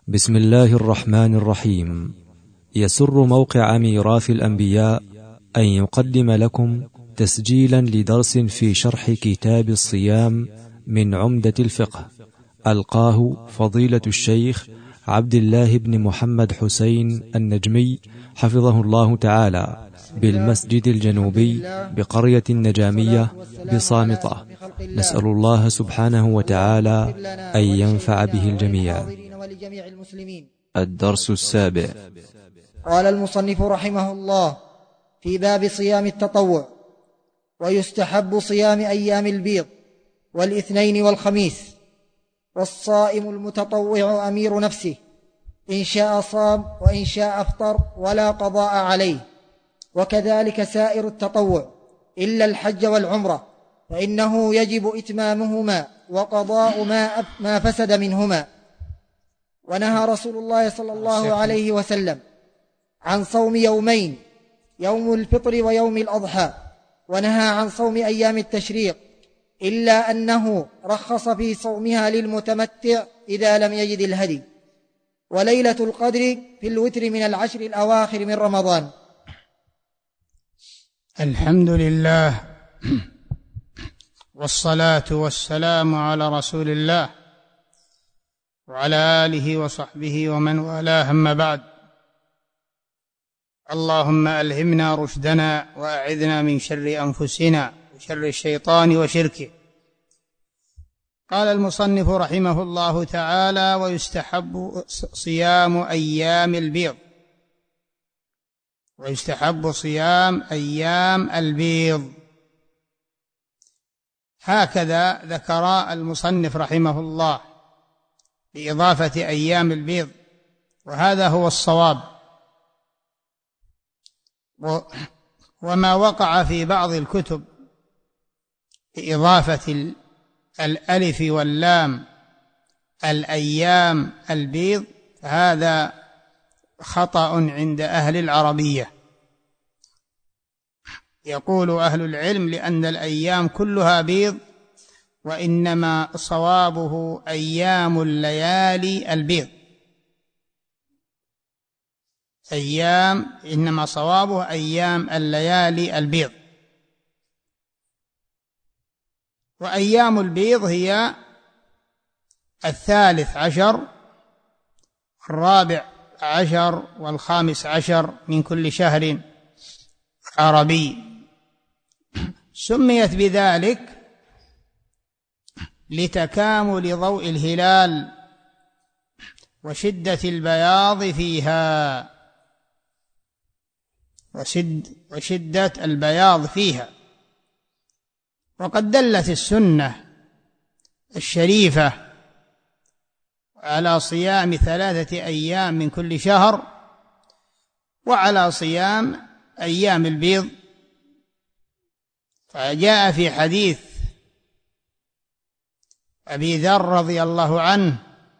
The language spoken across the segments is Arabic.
بسم الله الرحمن الرحيم. يسر موقع ميراث الأنبياء أن يقدم لكم تسجيلا لدرس في شرح كتاب الصيام من عمدة الفقه، ألقاه فضيلة الشيخ عبد الله بن محمد حسين النجمي حفظه الله تعالى بالمسجد الجنوبي بقرية النجامية بصامطة. نسأل الله سبحانه وتعالى أن ينفع به الجميع. الدرس السابع. قال المصنف رحمه الله في باب صيام التطوع: ويستحب صيام أيام البيض والاثنين والخميس، والصائم المتطوع أمير نفسه، إن شاء صام وإن شاء أفطر ولا قضاء عليه، وكذلك سائر التطوع إلا الحج والعمرة، فإنه يجب إتمامهما وقضاء ما فسد منهما. ونهى رسول الله صلى الله عليه وسلم عن صوم يومين، يوم الفطر ويوم الأضحى، ونهى عن صوم أيام التشريق، إلا أنه رخص في صومها للمتمتع إذا لم يجد الهدي. وليلة القدر في الوتر من العشر الأواخر من رمضان. الحمد لله، والصلاة والسلام على رسول الله وعلى آله وصحبه ومن والاه، أما بعد. اللهم ألهمنا رشدنا وأعذنا من شر أنفسنا وشر الشيطان وشركه. قال المصنف رحمه الله تعالى: ويستحب صيام أيام البيض. ويستحب صيام أيام البيض، هكذا ذكر المصنف رحمه الله بإضافة أيام البيض، وهذا هو الصواب. وما وقع في بعض الكتب بإضافة الألف واللام الأيام البيض، هذا خطأ عند أهل العربية. يقول أهل العلم لأن الأيام كلها بيض، وإنما صوابه أيام الليالي البيض. إنما صوابه أيام الليالي البيض. وأيام البيض هي 13 14 و15 من كل شهر عربي. سميت بذلك لتكامل ضوء الهلال وشدة البياض فيها وشدة البياض فيها. وقد دلت السنة الشريفة على صيام 3 أيام من كل شهر، وعلى صيام أيام البيض. فجاء في حديث أبي ذر رضي الله عنه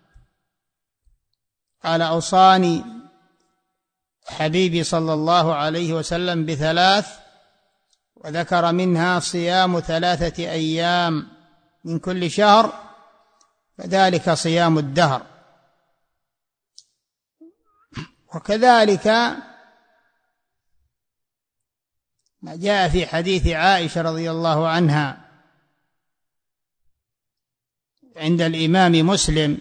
قال: أوصاني حبيبي صلى الله عليه وسلم ب3، وذكر منها صيام 3 أيام من كل شهر، فذلك صيام الدهر. وكذلك ما جاء في حديث عائشة رضي الله عنها عند الإمام مسلم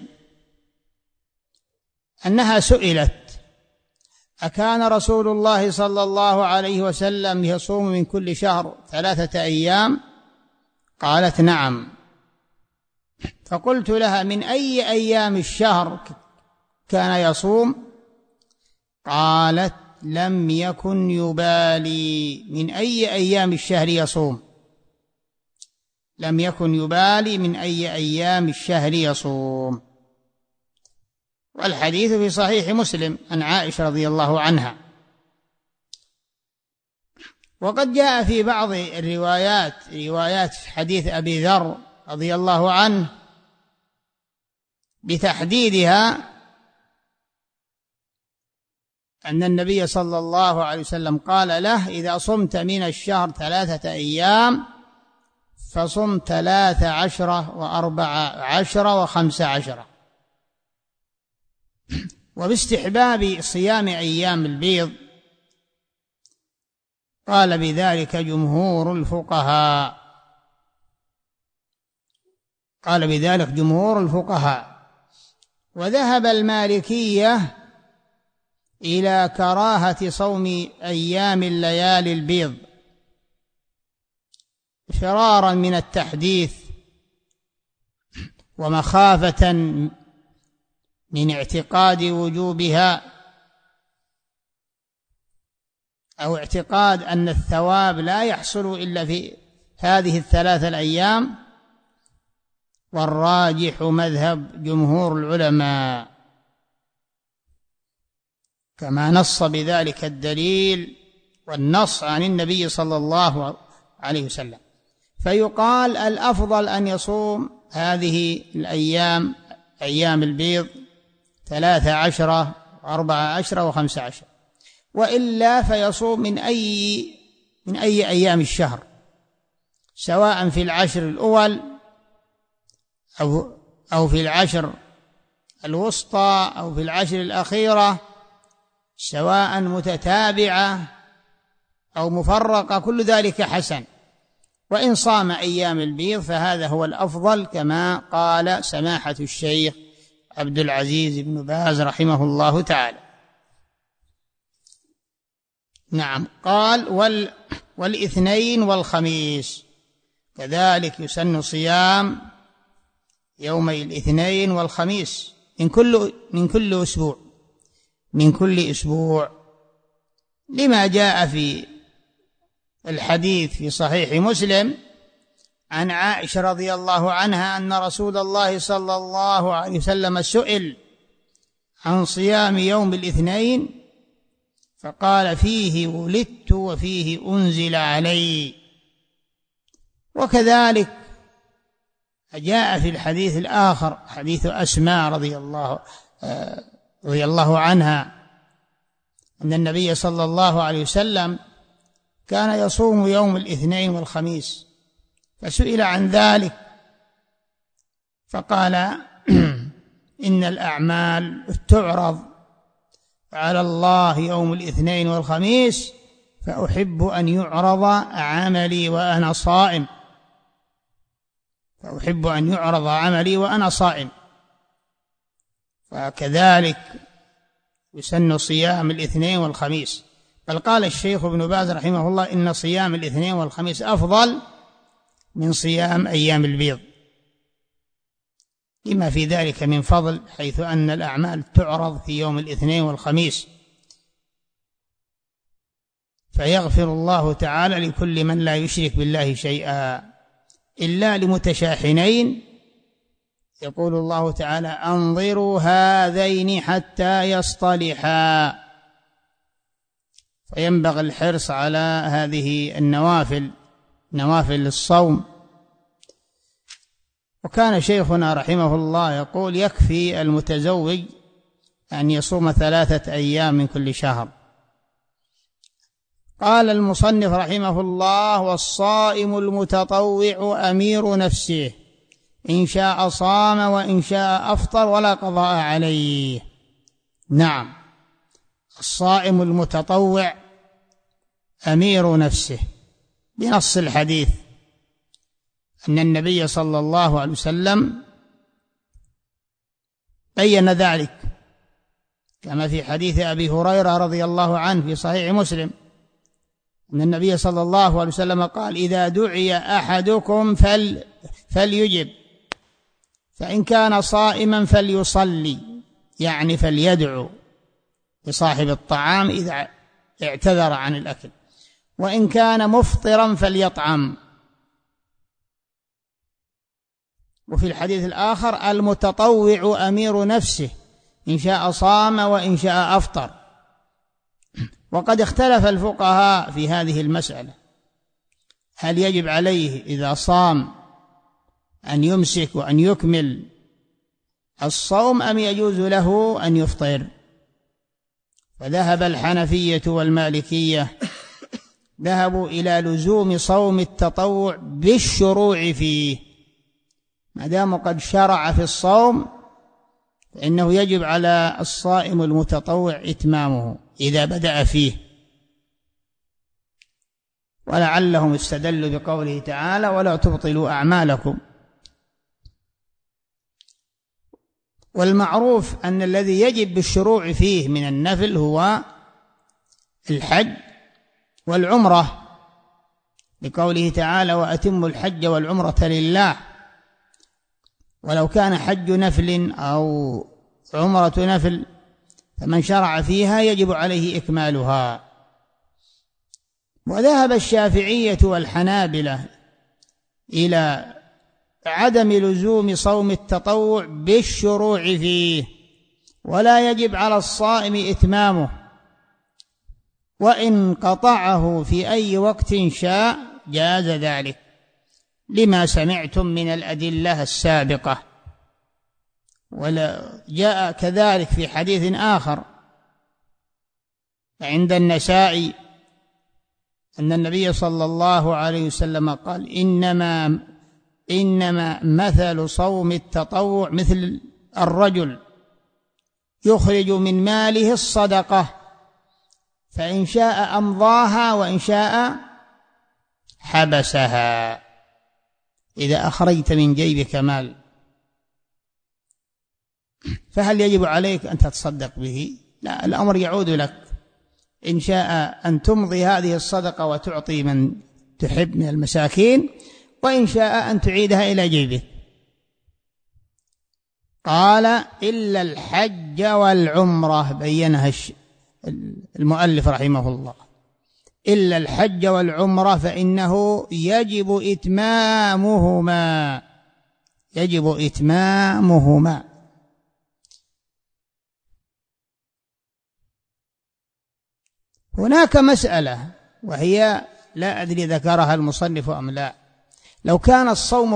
أنها سئلت: أكان رسول الله صلى الله عليه وسلم يصوم من كل شهر 3 أيام؟ قالت: نعم. فقلت لها: من أي أيام الشهر كان يصوم؟ قالت: لم يكن يبالي من أي أيام الشهر يصوم. لم يكن يبالي من أي أيام الشهر يصوم. والحديث في صحيح مسلم عن عائشة رضي الله عنها. وقد جاء في بعض روايات حديث أبي ذر رضي الله عنه بتحديدها، أن النبي صلى الله عليه وسلم قال له: إذا صمت من الشهر 3 أيام فصم 13 و14 و15. وباستحباب صيام أيام البيض قال بذلك جمهور الفقهاء. وذهب المالكية إلى كراهة صوم أيام الليالي البيض فرارا من التحديث ومخافة من اعتقاد وجوبها أو اعتقاد أن الثواب لا يحصل إلا في هذه الثلاثة الأيام. والراجح مذهب جمهور العلماء كما نص بذلك الدليل والنص عن النبي صلى الله عليه وسلم. فيقال الأفضل أن يصوم هذه الأيام أيام البيض 13 و14 و15، وإلا فيصوم من أي أيام الشهر، سواء في العشر الأول أو في العشر الوسطى أو في العشر الأخيرة، سواء متتابعة أو مفرقة، كل ذلك حسن. وإن صام أيام البيض فهذا هو الأفضل كما قال سماحة الشيخ عبد العزيز بن باز رحمه الله تعالى. نعم. قال والاثنين والخميس كذلك يسن صيام يومي الاثنين والخميس من كل أسبوع لما جاء في الحديث في صحيح مسلم عن عائشة رضي الله عنها أن رسول الله صلى الله عليه وسلم سئل عن صيام يوم الاثنين فقال فيه ولدت وفيه أنزل علي. وكذلك جاء في الحديث الآخر حديث أسماء رضي الله عنها أن النبي صلى الله عليه وسلم كان يصوم يوم الاثنين والخميس، فسئل عن ذلك فقال إن الأعمال تعرض على الله يوم الاثنين والخميس فأحب أن يعرض عملي وأنا صائم. فكذلك يسن صيام الاثنين والخميس. بل قال الشيخ ابن باز رحمه الله إن صيام الاثنين والخميس أفضل من صيام أيام البيض لما في ذلك من فضل، حيث أن الأعمال تعرض في يوم الاثنين والخميس، فيغفر الله تعالى لكل من لا يشرك بالله شيئا إلا لمتشاحنين. يقول الله تعالى أنظروا هذين حتى يصطلحا. فينبغي الحرص على هذه نوافل الصوم. وكان شيخنا رحمه الله يقول يكفي المتزوج أن يصوم 3 أيام من كل شهر. قال المصنف رحمه الله والصائم المتطوع أمير نفسه إن شاء صام وإن شاء أفطر ولا قضاء عليه. نعم، الصائم المتطوع أمير نفسه بنص الحديث أن النبي صلى الله عليه وسلم بين ذلك كما في حديث أبي هريرة رضي الله عنه في صحيح مسلم أن النبي صلى الله عليه وسلم قال إذا دعي أحدكم فليجب، فإن كان صائما فليصلي، يعني فليدعو لصاحب الطعام إذا اعتذر عن الأكل، وإن كان مفطرا فليطعم. وفي الحديث الآخر المتطوع أمير نفسه إن شاء صام وإن شاء أفطر. وقد اختلف الفقهاء في هذه المسألة، هل يجب عليه إذا صام أن يمسك وأن يكمل الصوم أم يجوز له أن يفطر؟ فذهب الحنفية والمالكية ذهبوا إلى لزوم صوم التطوع بالشروع فيه، ما دام قد شرع في الصوم فإنه يجب على الصائم المتطوع إتمامه إذا بدأ فيه. ولعلهم استدلوا بقوله تعالى: ولا تبطلوا أعمالكم. والمعروف أن الذي يجب بالشروع فيه من النفل هو الحج والعمرة، لقوله تعالى: وأتموا الحج والعمرة لله. ولو كان حج نفل أو عمرة نفل فمن شرع فيها يجب عليه إكمالها. وذهب الشافعية والحنابلة إلى عدم لزوم صوم التطوع بالشروع فيه، ولا يجب على الصائم إتمامه، وإن قطعه في أي وقت شاء جاز ذلك، لما سمعتم من الأدلة السابقة. ولا جاء كذلك في حديث آخر عند النسائي أن النبي صلى الله عليه وسلم قال: إنما مثل صوم التطوع مثل الرجل يخرج من ماله الصدقة، فإن شاء أمضاها وإن شاء حبسها. إذا أخرجت من جيبك مال فهل يجب عليك أن تتصدق به؟ لا، الأمر يعود لك. إن شاء أن تمضي هذه الصدقة وتعطي من تحب من المساكين، وإن شاء أن تعيدها إلى جيبك. قال: إلا الحج والعمرة، بينها المؤلف رحمه الله، إلا الحج والعمرة فإنه يجب إتمامهما. هناك مسألة وهي لا أدري ذكرها المصنف أم لا. لو كان الصوم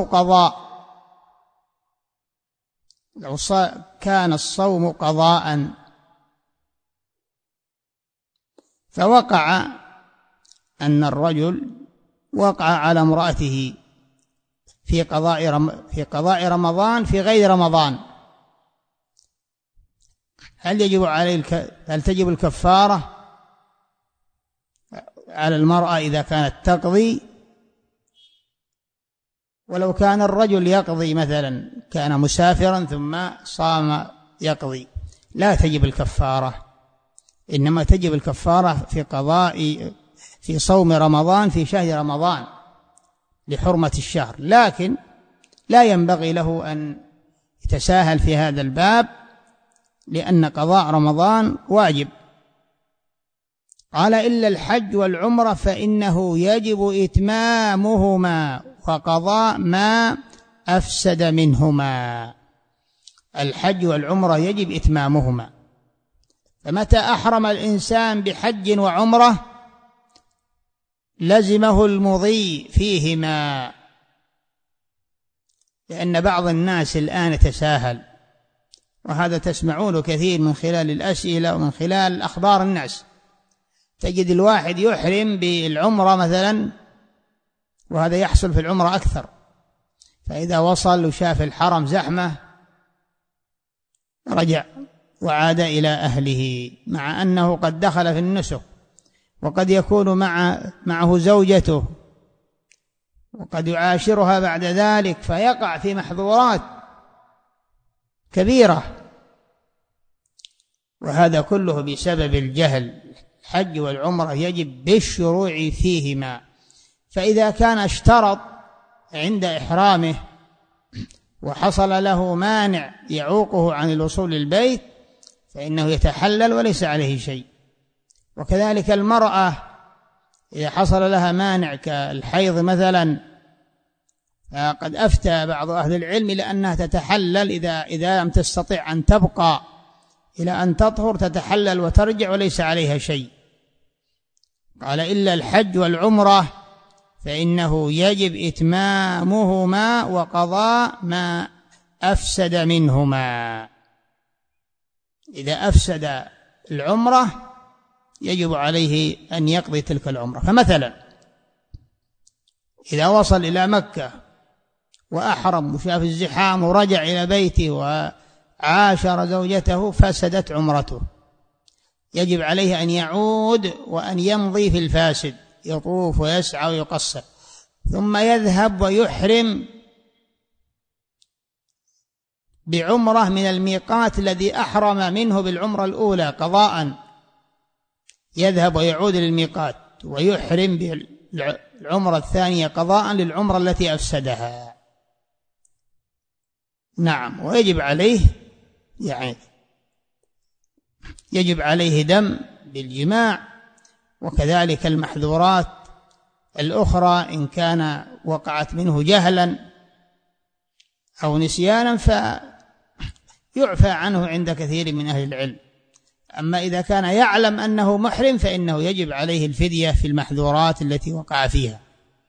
قضاء فوقع أن الرجل وقع على امرأته في قضاء رمضان في غير رمضان، هل تجب الكفارة على المرأة إذا كانت تقضي؟ ولو كان الرجل يقضي مثلا، كان مسافرا ثم صام يقضي، لا تجب الكفارة، إنما تجب الكفارة في صوم رمضان في شهر رمضان لحرمة الشهر، لكن لا ينبغي له أن يتساهل في هذا الباب، لأن قضاء رمضان واجب. قال: إلا الحج والعمرة فإنه يجب إتمامهما وقضاء ما أفسد منهما. الحج والعمرة يجب إتمامهما، فمتى أحرم الإنسان بحج وعمرة لزمه المضي فيهما، لأن بعض الناس الآن يتساهل، وهذا تسمعون كثير من خلال الأسئلة ومن خلال أخبار الناس. تجد الواحد يحرم بالعمرة مثلا، وهذا يحصل في العمرة أكثر، فإذا وصل وشاف الحرم زحمة رجع وعاد إلى أهله، مع أنه قد دخل في النسك، وقد يكون معه زوجته، وقد يعاشرها بعد ذلك، فيقع في محظورات كبيرة، وهذا كله بسبب الجهل. الحج والعمرة يجب بالشروع فيهما، فإذا كان اشترط عند إحرامه وحصل له مانع يعوقه عن الوصول للبيت فإنه يتحلل وليس عليه شيء. وكذلك المرأة إذا حصل لها مانع كالحيض مثلا، فقد أفتى بعض أهل العلم لأنها تتحلل إذا لم تستطع أن تبقى إلى أن تطهر، تتحلل وترجع وليس عليها شيء. قال: إلا الحج والعمرة فإنه يجب إتمامهما وقضاء ما أفسد منهما. إذا أفسد العمرة يجب عليه أن يقضي تلك العمرة. فمثلا إذا وصل إلى مكة وأحرم وشاف الزحام ورجع إلى بيته عاشر زوجته فسدت عمرته، يجب عليه أن يعود وأن يمضي في الفاسد، يطوف ويسعى ويقصر، ثم يذهب ويحرم بعمرة من الميقات الذي أحرم منه بالعمرة الأولى قضاء، يذهب ويعود للميقات ويحرم بالعمرة الثانية قضاء للعمرة التي أفسدها. نعم. ويجب عليه يجب عليه دم بالجماع، وكذلك المحذورات الأخرى إن كان وقعت منه جهلا أو نسيانا فيعفى عنه عند كثير من أهل العلم. أما إذا كان يعلم أنه محرم فإنه يجب عليه الفدية في المحذورات التي وقع فيها.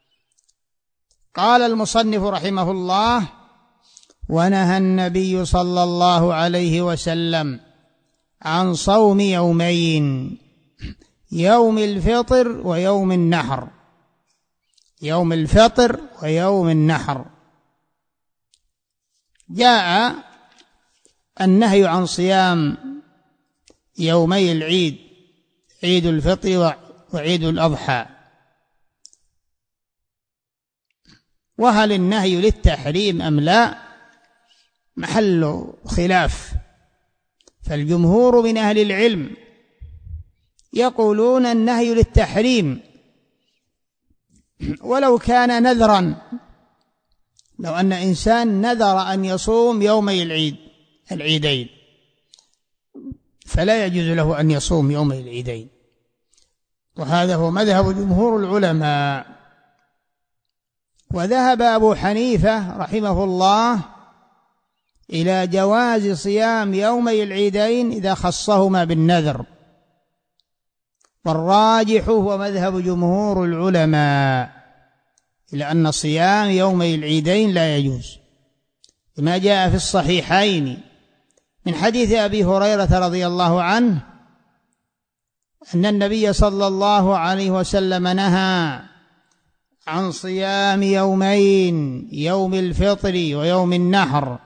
قال المصنف رحمه الله: ونهى النبي صلى الله عليه وسلم عن صوم يومين، يوم الفطر ويوم النحر. يوم الفطر ويوم النحر. جاء النهي عن صيام يومي العيد، عيد الفطر وعيد الأضحى. وهل النهي للتحريم أم لا؟ محل خلاف، فالجمهور من أهل العلم يقولون النهي للتحريم، ولو كان نذرا، لو أن إنسان نذر أن يصوم يومي العيدين فلا يجوز له أن يصوم يومي العيدين، وهذا هو مذهب جمهور العلماء. وذهب أبو حنيفة رحمه الله إلى جواز صيام يومي العيدين إذا خصهما بالنذر، والراجح هو مذهب جمهور العلماء إلى أن صيام يومي العيدين لا يجوز، لما جاء في الصحيحين من حديث أبي هريرة رضي الله عنه أن النبي صلى الله عليه وسلم نهى عن صيام يومين، يوم الفطر ويوم النحر.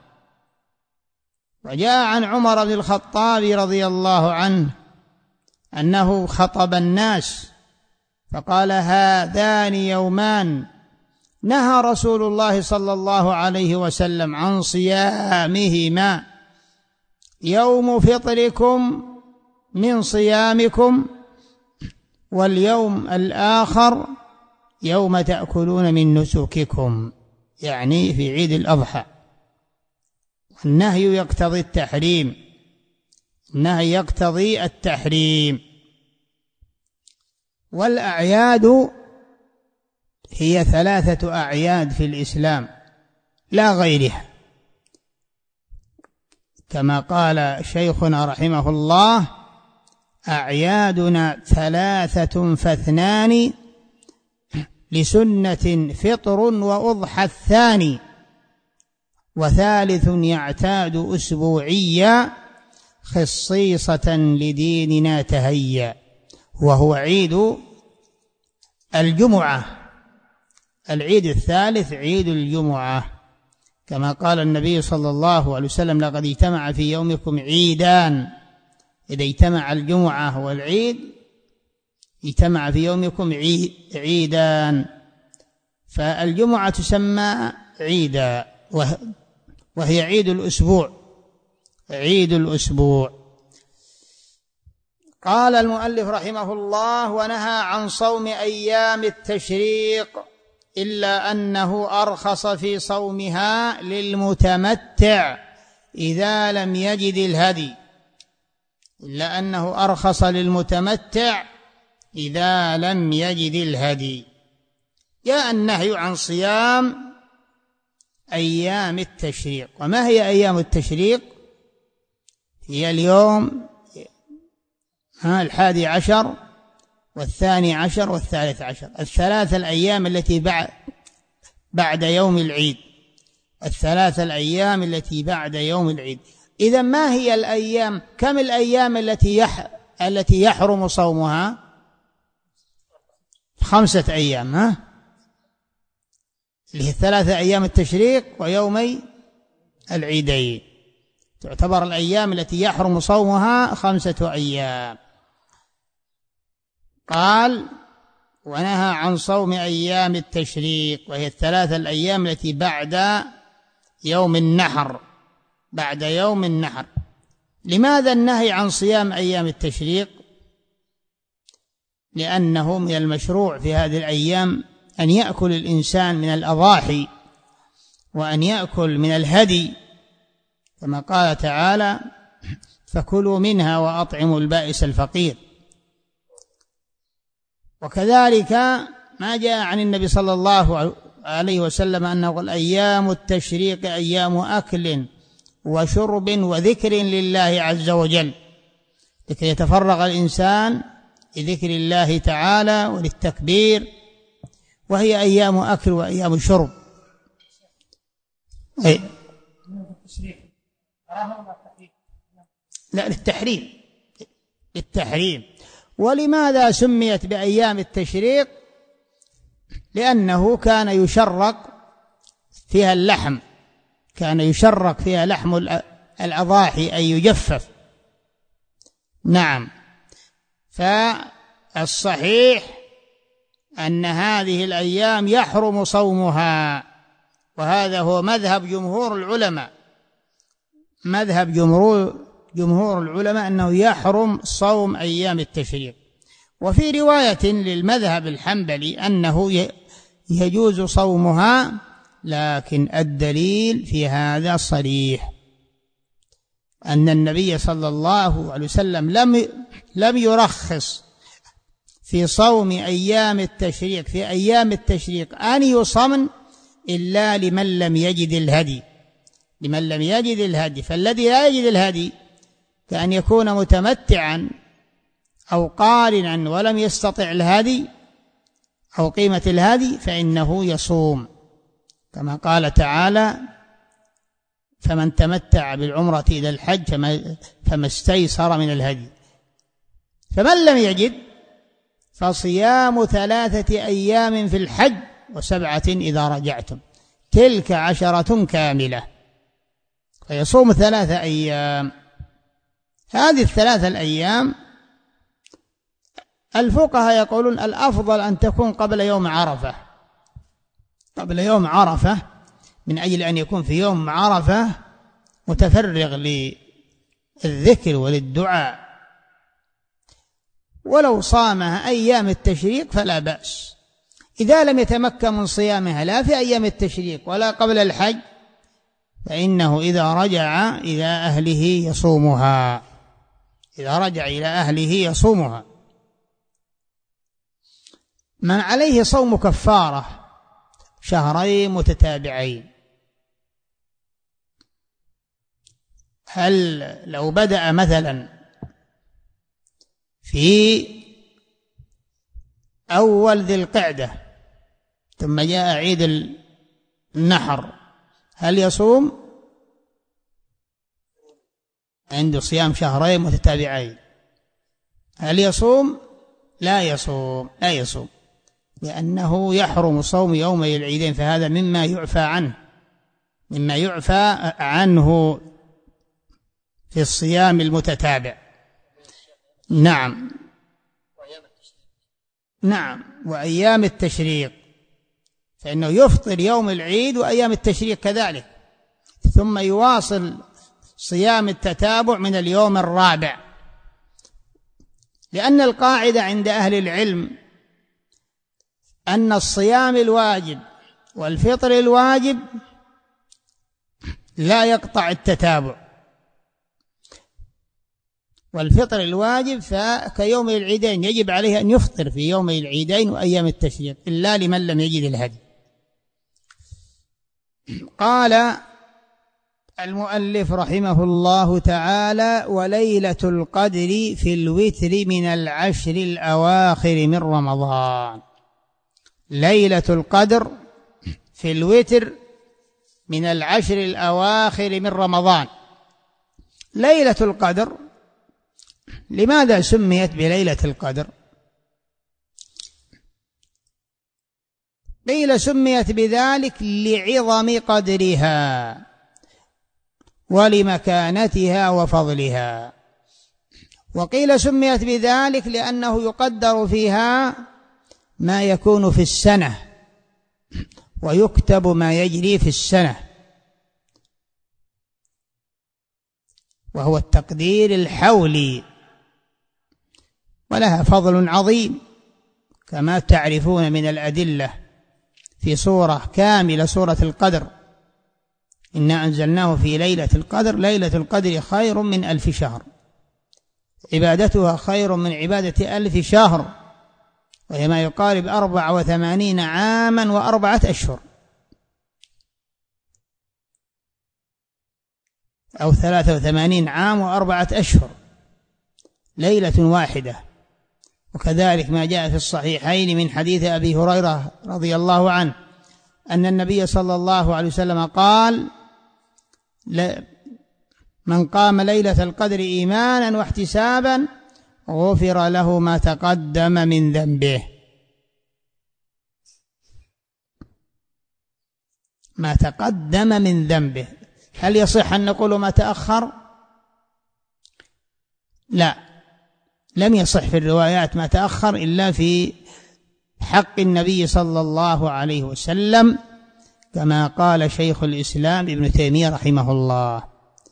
وجاء عن عمر بن الخطاب رضي الله عنه أنه خطب الناس فقال: هذان يومان نهى رسول الله صلى الله عليه وسلم عن صيامهما، يوم فطركم من صيامكم، واليوم الآخر يوم تأكلون من نسككم، يعني في عيد الأضحى. النهي يقتضي التحريم، النهي يقتضي التحريم. والأعياد هي 3 أعياد في الإسلام لا غيرها، كما قال شيخنا رحمه الله: أعيادنا 3 فاثنان، لسنة فطر وأضحى الثاني، وثالث يعتاد أسبوعيا، خصيصة لديننا تهيا، وهو عيد الجمعة. العيد الثالث عيد الجمعة، كما قال النبي صلى الله عليه وسلم: لقد اجتمع في يومكم عيدان، إذا اجتمع الجمعة والعيد اجتمع في يومكم عيدان. فالجمعة تسمى عيدا، وهي عيد الأسبوع، عيد الأسبوع. قال المؤلف رحمه الله: ونهى عن صوم أيام التشريق، إلا أنه أرخص في صومها للمتمتع إذا لم يجد الهدي، إلا أنه أرخص للمتمتع إذا لم يجد الهدي. جاء النهي عن صيام أيام التشريق. وما هي أيام التشريق؟ هي اليوم 11 و12 و13، 3 الأيام التي بعد يوم العيد، 3 الأيام التي بعد يوم العيد. إذا ما هي الأيام؟ كم الأيام التي يحرم صومها؟ 5 أيام، اللي هي 3 أيام التشريق ويومي العيدين، تعتبر الأيام التي يحرم صومها 5 أيام. قال: ونهى عن صوم أيام التشريق، وهي 3 الأيام التي بعد يوم النحر. بعد يوم النحر. لماذا النهي عن صيام أيام التشريق؟ لأنه من المشروع في هذه الأيام أن يأكل الإنسان من الأضاحي وأن يأكل من الهدي، كما قال تعالى: فكلوا منها وأطعموا البائس الفقير. وكذلك ما جاء عن النبي صلى الله عليه وسلم أنه الأيام التشريق أيام أكل وشرب وذكر لله عز وجل، لكي يتفرغ الإنسان لذكر الله تعالى وللتكبير، وهي أيام أكل وأيام شرب. لا، للتحريم. ولماذا سميت بأيام التشريق؟ لأنه كان يشرق فيها اللحم، كان يشرق فيها لحم الأضاحي أي يجفف. نعم. فالصحيح أن هذه الأيام يحرم صومها، وهذا هو مذهب جمهور العلماء. مذهب جمهور العلماء أنه يحرم صوم أيام التشريق. وفي رواية للمذهب الحنبلي أنه يجوز صومها، لكن الدليل في هذا صريح، أن النبي صلى الله عليه وسلم لم يرخص في صوم أيام التشريق، في أيام التشريق أن يصمن إلا لمن لم يجد الهدي، لمن لم يجد الهدي. فالذي لا يجد الهدي كأن يكون متمتعا أو قارنا ولم يستطع الهدي أو قيمة الهدي، فإنه يصوم، كما قال تعالى: فمن تمتع بالعمرة إلى الحج فما استيسر من الهدي. فمن لم يجد فصيام 3 أيام في الحج و7 إذا رجعتم، تلك 10 كاملة. فيصوم 3 أيام. هذه 3 الأيام الفقهاء يقولون الأفضل أن تكون قبل يوم عرفة، قبل يوم عرفة، من أجل أن يكون في يوم عرفة متفرغ للذكر وللدعاء. ولو صامها أيام التشريق فلا بأس. إذا لم يتمكن من صيامها لا في أيام التشريق ولا قبل الحج، فإنه إذا رجع إلى أهله يصومها، إذا رجع إلى أهله يصومها. من عليه صوم كفارة 2 متتابعين، هل لو بدأ مثلا في أول ذي القعدة ثم جاء عيد النحر، هل يصوم؟ عنده صيام 2 متتابعين، هل يصوم؟ لا يصوم، لا يصوم، لأنه يحرم صوم يومي العيدين، فهذا مما يعفى عنه، مما يعفى عنه في الصيام المتتابع. نعم، نعم، وأيام التشريق، فإنه يفطر يوم العيد وأيام التشريق كذلك، ثم يواصل صيام التتابع من اليوم الرابع. لأن القاعدة عند أهل العلم أن الصيام الواجب والفطر الواجب لا يقطع التتابع، والفطر الواجب فكيوم العيدين يجب عليه أن يفطر في يوم العيدين وأيام التشريق إلا لمن لم يجد الهدي. قال المؤلف رحمه الله تعالى: وليلة القدر في الوتر من 10 الأواخر من رمضان. ليلة القدر في الوتر من 10 الأواخر من رمضان. ليلة القدر لماذا سميت بليلة القدر؟ قيل سميت بذلك لعظم قدرها ولمكانتها وفضلها. وقيل سميت بذلك لأنه يقدر فيها ما يكون في السنة ويكتب ما يجري في السنة، وهو التقدير الحولي، ولها فضل عظيم كما تعرفون من الأدلة في سورة كاملة، سورة القدر: إنا أنزلناه في ليلة القدر، ليلة القدر خير من 1000 شهر، عبادتها خير من عبادة 1000 شهر، وهي ما يقارب 84 عاما و4 أشهر، أو 83 عام و4 أشهر، ليلة واحدة. وكذلك ما جاء في الصحيحين من حديث أبي هريرة رضي الله عنه أن النبي صلى الله عليه وسلم قال: من قام ليلة القدر إيمانا واحتسابا غفر له ما تقدم من ذنبه. ما تقدم من ذنبه. هل يصح أن نقول ما تأخر؟ لا، لم يصح في الروايات ما تأخر إلا في حق النبي صلى الله عليه وسلم، كما قال شيخ الإسلام ابن تيمية رحمه الله.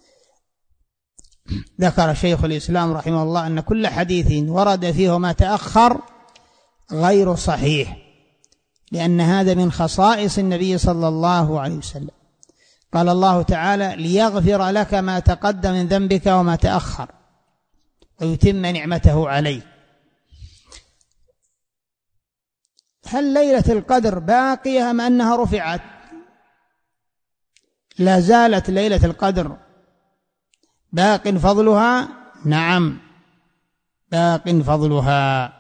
ذكر شيخ الإسلام رحمه الله أن كل حديث ورد فيه ما تأخر غير صحيح، لأن هذا من خصائص النبي صلى الله عليه وسلم. قال الله تعالى: ليغفر لك ما تقدم من ذنبك وما تأخر ويتم نعمته عليك. هل ليلة القدر باقية أم أنها رفعت؟ لا زالت ليلة القدر باق فضلها. نعم، باق فضلها.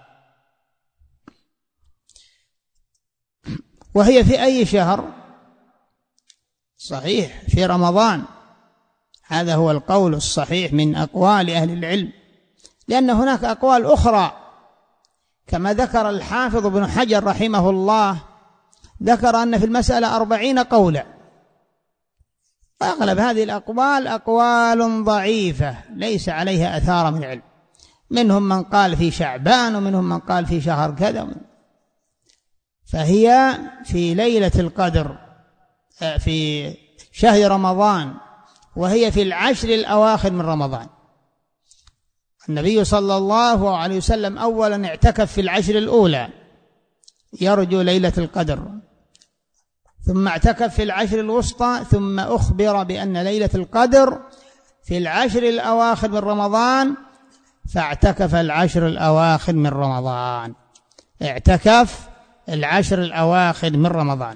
وهي في أي شهر؟ صحيح، في رمضان. هذا هو القول الصحيح من أقوال أهل العلم، لأن هناك أقوال أخرى كما ذكر الحافظ ابن حجر رحمه الله، ذكر أن في المسألة 40 قولا، وأغلب هذه الأقوال أقوال ضعيفة ليس عليها أثار من علم. منهم من قال في شعبان، ومنهم من قال في شهر كذا. فهي في ليلة القدر في شهر رمضان، وهي في العشر الأواخر من رمضان. النبي صلى الله عليه وسلم أولا اعتكف في العشر الأولى يرجو ليلة القدر، ثم اعتكف في العشر الوسطى، ثم أخبر بأن ليلة القدر في العشر الأواخر من رمضان، فاعتكف العشر الأواخر من رمضان. اعتكف العشر الأواخر من رمضان.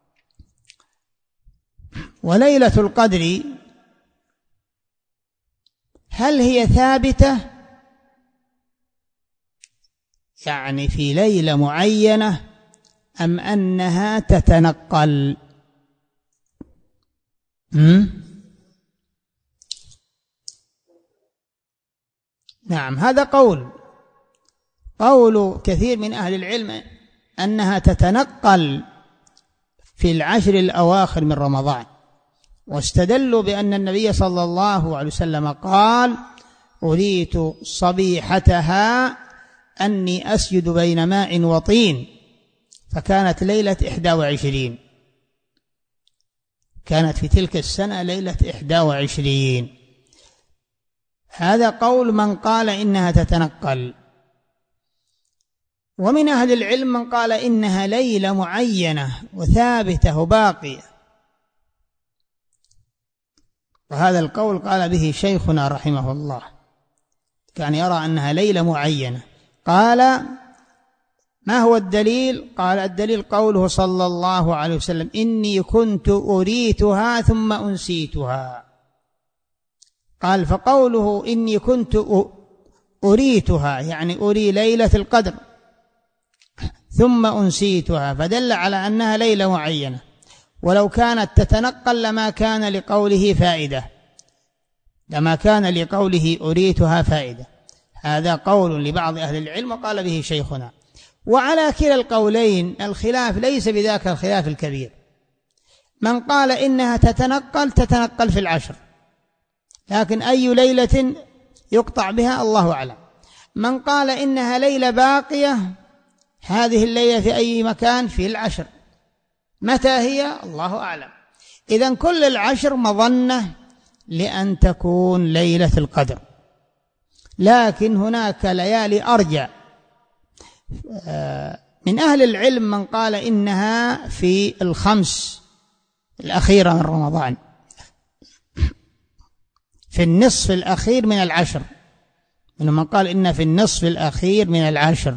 وليلة القدر هل هي ثابتة، يعني في ليلة معينة، أم أنها تتنقل؟ نعم، هذا قول كثير من أهل العلم أنها تتنقل في العشر الأواخر من رمضان، واستدلوا بأن النبي صلى الله عليه وسلم قال: أريت صبيحتها أني أسجد بين ماء وطين، فكانت ليلة 21، كانت في تلك السنة ليلة 21. هذا قول من قال إنها تتنقل. ومن أهل العلم من قال إنها ليلة معينة وثابتة وباقية، وهذا القول قال به شيخنا رحمه الله، كان يرى أنها ليلة معينة. قال: ما هو الدليل؟ قال: الدليل قوله صلى الله عليه وسلم: إني كنت أريتها ثم أنسيتها. قال: فقوله إني كنت أريتها يعني أري ليلة القدر ثم أنسيتها، فدل على أنها ليلة معينة. ولو كانت تتنقل لما كان لقوله فائدة، لما كان لقوله أريتها فائدة. هذا قول لبعض أهل العلم وقال به شيخنا. وعلى كلا القولين الخلاف ليس بذاك الخلاف الكبير. من قال إنها تتنقل في العشر، لكن أي ليلة يقطع بها الله أعلم. من قال إنها ليلة باقية، هذه الليلة في أي مكان؟ في العشر. متى هي؟ الله أعلم. إذن كل العشر مظنة لأن تكون ليلة القدر، لكن هناك ليالي أرجى. من أهل العلم من قال إنها في الخمس الأخيرة من رمضان، في النصف الأخير من العشر، منهم من قال إنها في النصف الأخير من العشر.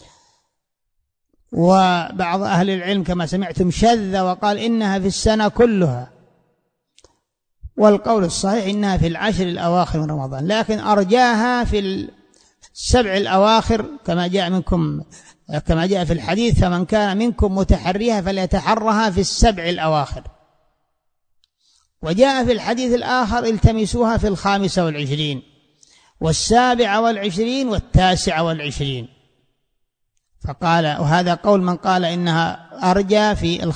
وبعض أهل العلم كما سمعتم شذ وقال إنها في السنة كلها، والقول الصحيح إنها في العشر الأواخر من رمضان، لكن أرجاها في السبع الأواخر كما جاء في الحديث: فمن كان منكم متحريها فليتحرها في السبع الأواخر. وجاء في الحديث الآخر: التمسوها في 25 و27 و29. فقال، وهذا قول من قال إنها أرجى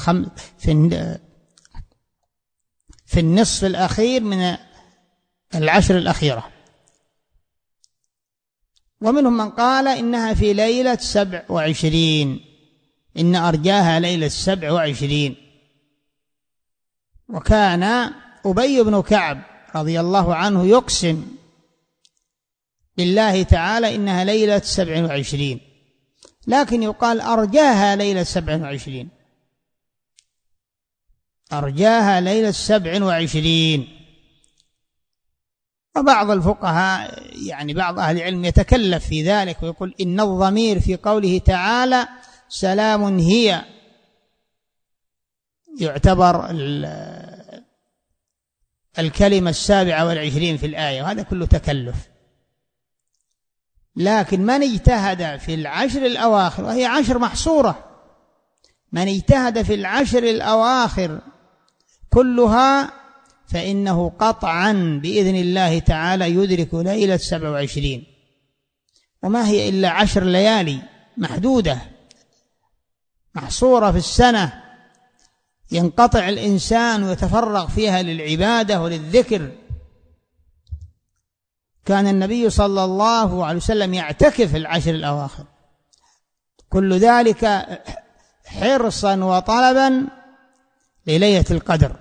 في النصف الأخير من العشر الأخيرة. ومنهم من قال إنها في ليلة 27، إن أرجاها ليلة 27. وكان أبي بن كعب رضي الله عنه يقسم بالله تعالى إنها ليلة 27، لكن يقال أرجاها ليلة 27، أرجاها ليلة 27. وبعض الفقهاء يعني بعض أهل العلم يتكلف في ذلك ويقول إن الضمير في قوله تعالى سلام هي يعتبر الكلمة 27 في الآية، وهذا كله تكلف. لكن من اجتهد في العشر الأواخر، وهي عشر محصورة، من اجتهد في العشر الأواخر كلها فإنه قطعا بإذن الله تعالى يدرك ليلة 27. وما هي إلا 10 ليالي محدودة محصورة في السنة، ينقطع الإنسان ويتفرغ فيها للعبادة وللذكر. كان النبي صلى الله عليه وسلم يعتكف العشر الأواخر، كل ذلك حرصا وطلبا لليلة القدر.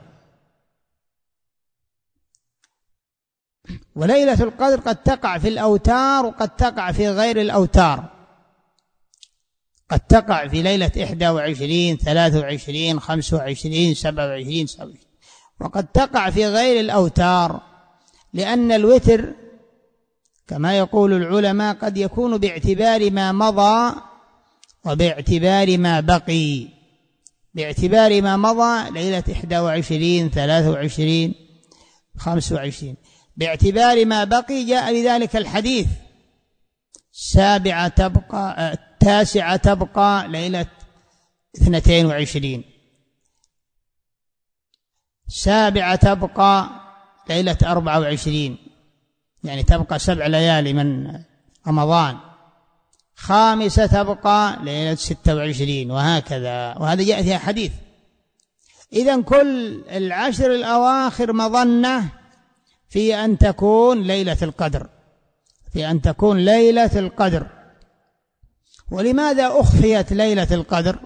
وليلة القدر قد تقع في الأوتار وقد تقع في غير الأوتار، قد تقع في ليلة 21 23 25 27 وقد تقع في غير الأوتار، لأن الوتر كما يقول العلماء قد يكون باعتبار ما مضى وباعتبار ما بقي. باعتبار ما مضى ليلة 21 23 25، باعتبار ما بقي جاء لذلك الحديث: 9 تبقى ليلة 22، 7 تبقى ليلة 24، يعني تبقى 7 ليالي من رمضان، 5 تبقى ليلة 26، وهكذا. وهذا جاء فيها حديث. إذن كل العشر الأواخر مظنة في أن تكون ليلة القدر، في أن تكون ليلة القدر. ولماذا أخفيت ليلة القدر؟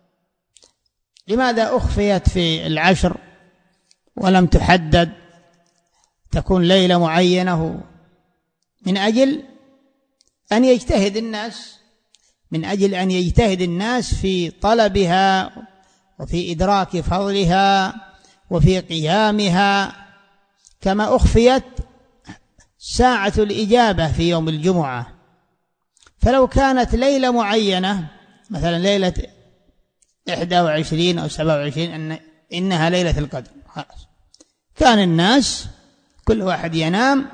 لماذا أخفيت في العشر ولم تحدد تكون ليلة معينة؟ من أجل أن يجتهد الناس، من أجل أن يجتهد الناس في طلبها وفي إدراك فضلها وفي قيامها، كما أخفيت ساعة الإجابة في يوم الجمعة. فلو كانت ليلة معينة مثلا ليلة 21 أو 27 إنها ليلة القدر، كان الناس كل واحد ينام،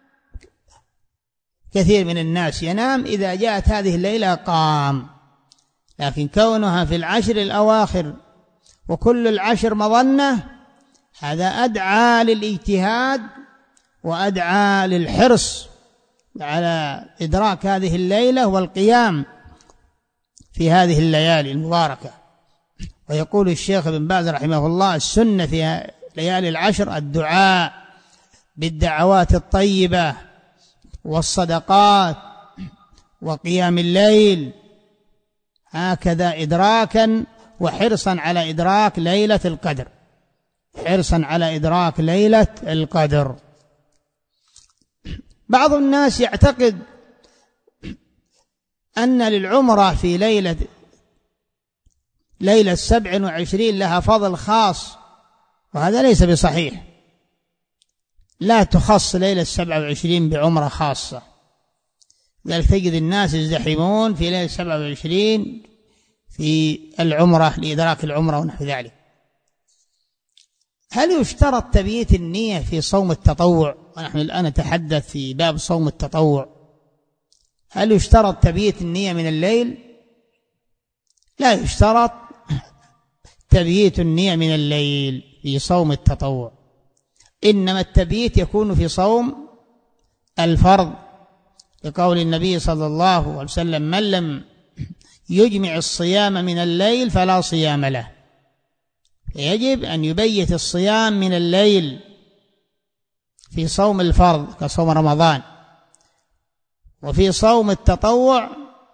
كثير من الناس ينام، إذا جاءت هذه الليلة قام. لكن كونها في العشر الأواخر وكل العشر مظنة، هذا أدعى للاجتهاد وأدعى للحرص على إدراك هذه الليلة والقيام في هذه الليالي المباركة. ويقول الشيخ ابن باز رحمه الله: السنة في ليالي العشر الدعاء بالدعوات الطيبة والصدقات وقيام الليل، هكذا إدراكا وحرصا على إدراك ليلة القدر، حرصا على إدراك ليلة القدر. بعض الناس يعتقد أن للعمرة في ليلة 27 لها فضل خاص، وهذا ليس بصحيح. لا تخص ليلة 27 بعمرة خاصة، لذلك تجد الناس يزدحمون في ليلة 27 في العمرة لإدراك العمرة ونحو ذلك. هل يشترط تبييت النية في صوم التطوع؟ ونحن الآن نتحدث في باب صوم التطوع. هل يشترط تبييت النية من الليل؟ لا يشترط تبييت النية من الليل في صوم التطوع، إنما التبييت يكون في صوم الفرض، لقول النبي صلى الله عليه وسلم: من لم يجمع الصيام من الليل فلا صيام له. يجب أن يبيت الصيام من الليل في صوم الفرض كصوم رمضان. وفي صوم التطوع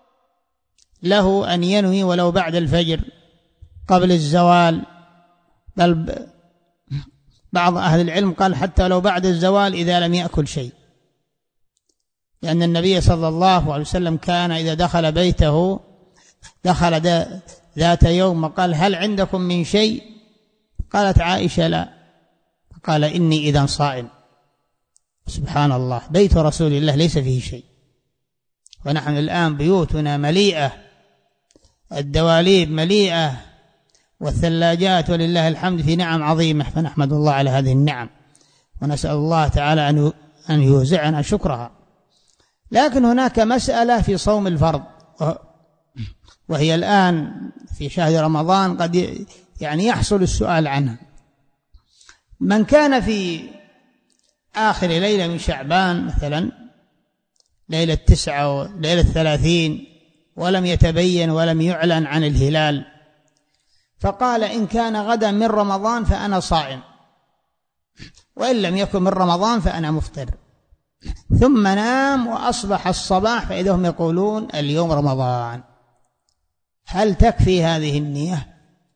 له أن ينوي ولو بعد الفجر قبل الزوال، بل بعض أهل العلم قال حتى لو بعد الزوال إذا لم يأكل شيء، لأن النبي صلى الله عليه وسلم كان إذا دخل بيته دخل ذات يوم قال: هل عندكم من شيء؟ قالت عائشة: لا. قال: إني إذن صائم. سبحان الله، بيت رسول الله ليس فيه شيء، ونحن الآن بيوتنا مليئة، الدواليب مليئة والثلاجات ولله الحمد في نعم عظيمة، فنحمد الله على هذه النعم ونسأل الله تعالى أن يوزعنا شكرها. لكن هناك مسألة في صوم الفرض، وهي الآن في شهر رمضان قد يحصل السؤال عنها. من كان في آخر ليلة من شعبان مثلا ليلة 9 وليلة 30 ولم يتبين ولم يعلن عن الهلال، فقال: إن كان غدا من رمضان فأنا صائم، وإن لم يكن من رمضان فأنا مفطر، ثم نام وأصبح الصباح فإذا هم يقولون اليوم رمضان، هل تكفي هذه النية؟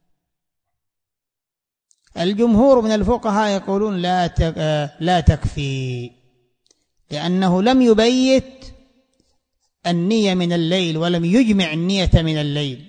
الجمهور من الفقهاء يقولون لا تكفي، لأنه لم يبيت النية من الليل ولم يجمع النية من الليل.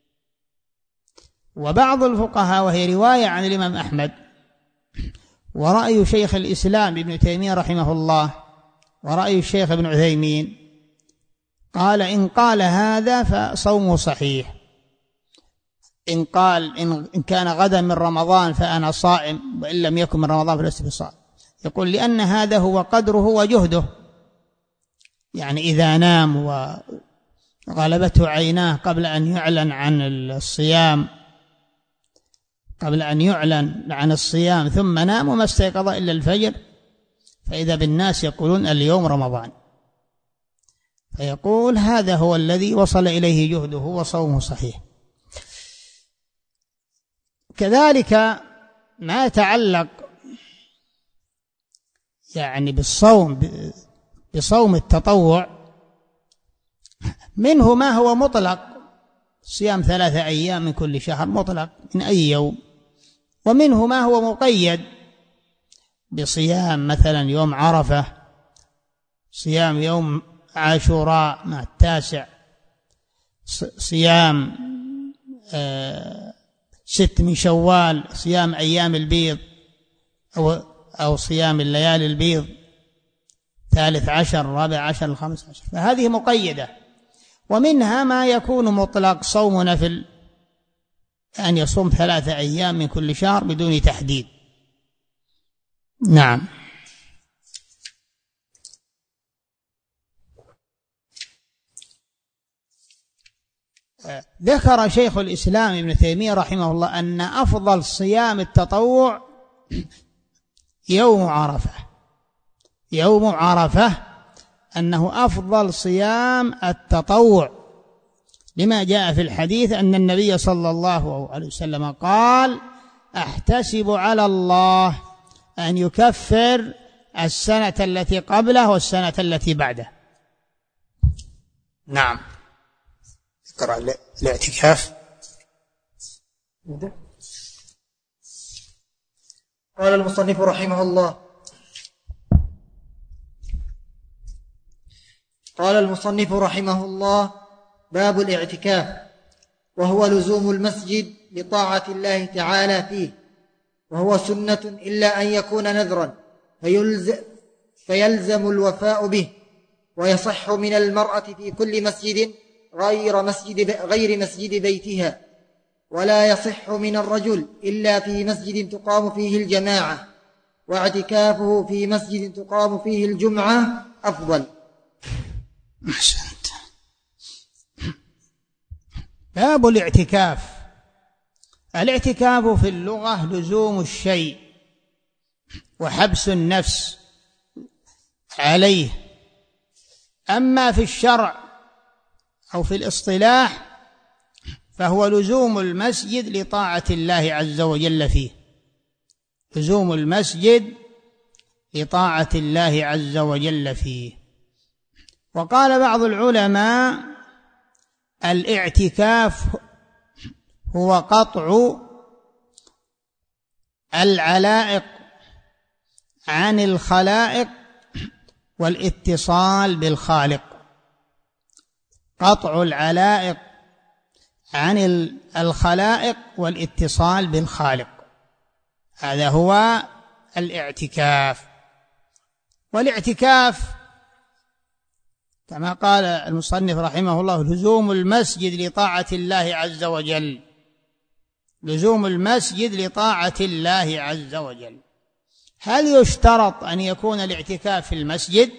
وبعض الفقهاء، وهي رواية عن الإمام أحمد ورأي شيخ الإسلام ابن تيمية رحمه الله ورأي الشيخ ابن عثيمين، قال: إن قال هذا فصومه صحيح، إن قال إن كان غدا من رمضان فأنا صائم، وإن لم يكن من رمضان فلست بصائم. يقول: لأن هذا هو قدره وجهده، يعني إذا نام وغلبته عيناه قبل أن يعلن عن الصيام، ثم نام وما استيقظ إلا الفجر، فإذا بالناس يقولون اليوم رمضان، فيقول هذا هو الذي وصل إليه جهده وصومه صحيح. كذلك ما يتعلق بصوم التطوع، منه ما هو مطلق، صيام 3 أيام من كل شهر مطلق من أي يوم، ومنه ما هو مقيد بصيام مثلا يوم عرفة، صيام يوم عاشوراء مع 9، صيام 6 من شوال، صيام أيام البيض أو صيام الليالي البيض 13 14 15، فهذه مقيدة. ومنها ما يكون مطلق صوم نفل، أن يصوم 3 أيام من كل شهر بدون تحديد. نعم. ذكر شيخ الإسلام ابن تيمية رحمه الله أن أفضل صيام التطوع يوم عرفة، أنه أفضل صيام التطوع، لما جاء في الحديث أن النبي صلى الله عليه وسلم قال: أحتسب على الله أن يكفر السنة التي قبله والسنة التي بعده. نعم. اقرأ الاعتكاف. قال المصنف رحمه الله: قال المصنف رحمه الله: باب الاعتكاف، وهو لزوم المسجد لطاعة الله تعالى فيه، وهو سنة إلا أن يكون نذرا فيلزم الوفاء به، ويصح من المرأة في كل مسجد غير مسجد بيتها، ولا يصح من الرجل إلا في مسجد تقام فيه الجماعة، واعتكافه في مسجد تقام فيه الجمعة أفضل. أحسنت. باب الاعتكاف. الاعتكاف في اللغة لزوم الشيء وحبس النفس عليه، أما في الشرع أو في الاصطلاح فهو لزوم المسجد لطاعة الله عز وجل فيه، لزوم المسجد لطاعة الله عز وجل فيه. وقال بعض العلماء: الاعتكاف هو قطع العلائق عن الخلائق والاتصال بالخالق. قطع العلائق عن الخلائق والاتصال بالخالق، هذا هو الاعتكاف. والاعتكاف كما قال المصنف رحمه الله: لزوم المسجد لطاعة الله عز وجل، لزوم المسجد لطاعة الله عز وجل. هل يشترط أن يكون الاعتكاف في المسجد؟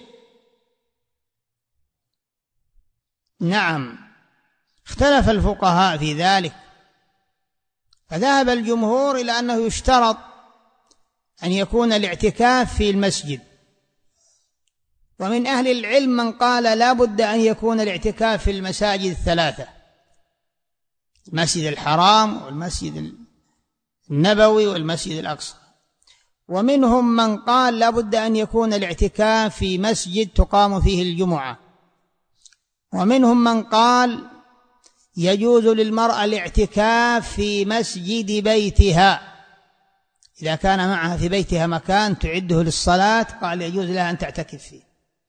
نعم، اختلف الفقهاء في ذلك، فذهب الجمهور إلى أنه يشترط أن يكون الاعتكاف في المسجد، ومن أهل العلم من قال لا بد أن يكون الاعتكاف في المساجد الثلاثة: المسجد الحرام والمسجد النبوي والمسجد الأقصى. ومنهم من قال لا بد أن يكون الاعتكاف في مسجد تقام فيه الجمعة. ومنهم من قال يجوز للمرأة الاعتكاف في مسجد بيتها إذا كان معها في بيتها مكان تعده للصلاة، قال يجوز لها أن تعتكف فيه.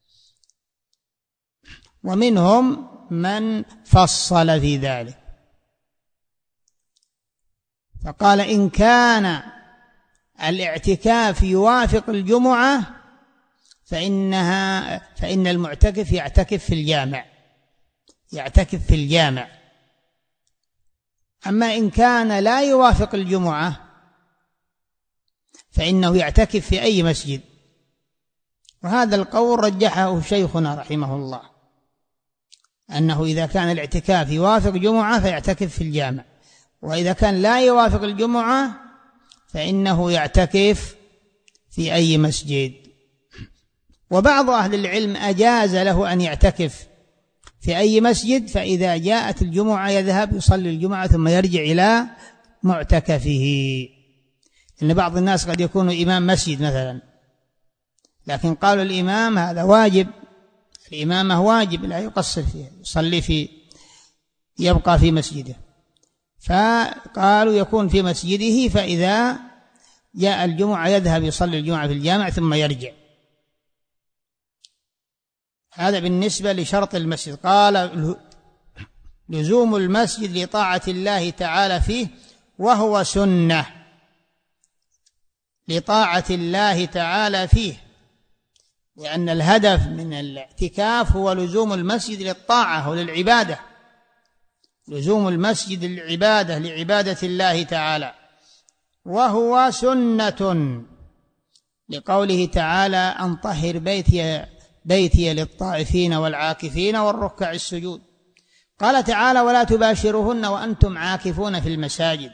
ومنهم من فصل في ذلك فقال إن كان الاعتكاف يوافق الجمعة فإن المعتكف يعتكف في الجامع، يعتكف في الجامع. أما إن كان لا يوافق الجمعة فإنه يعتكف في أي مسجد، وهذا القول رجحه شيخنا رحمه الله، أنه إذا كان الاعتكاف يوافق جمعة فيعتكف في الجامع، وإذا كان لا يوافق الجمعة فإنه يعتكف في أي مسجد. وبعض أهل العلم أجاز له أن يعتكف في أي مسجد، فإذا جاءت الجمعة يذهب يصلي الجمعة ثم يرجع إلى معتكفه. إن بعض الناس قد يكون إمام مسجد مثلا، لكن قالوا الإمام هذا واجب، الإمامة واجب لا يقصر فيها، يصلي يبقى في مسجده، فقالوا يكون في مسجده، فإذا جاء الجمعة يذهب يصلي الجمعة في الجامع ثم يرجع. هذا بالنسبة لشرط المسجد. قال لزوم المسجد لطاعة الله تعالى فيه، وهو سنة لطاعة الله تعالى فيه، لأن الهدف من الاعتكاف هو لزوم المسجد للطاعة وللعبادة، لزوم المسجد للعبادة، لعبادة الله تعالى. وهو سنة لقوله تعالى أن طهر بيتي للطائفين والعاكفين والركع السجود. قال تعالى ولا تباشروهن وأنتم عاكفون في المساجد.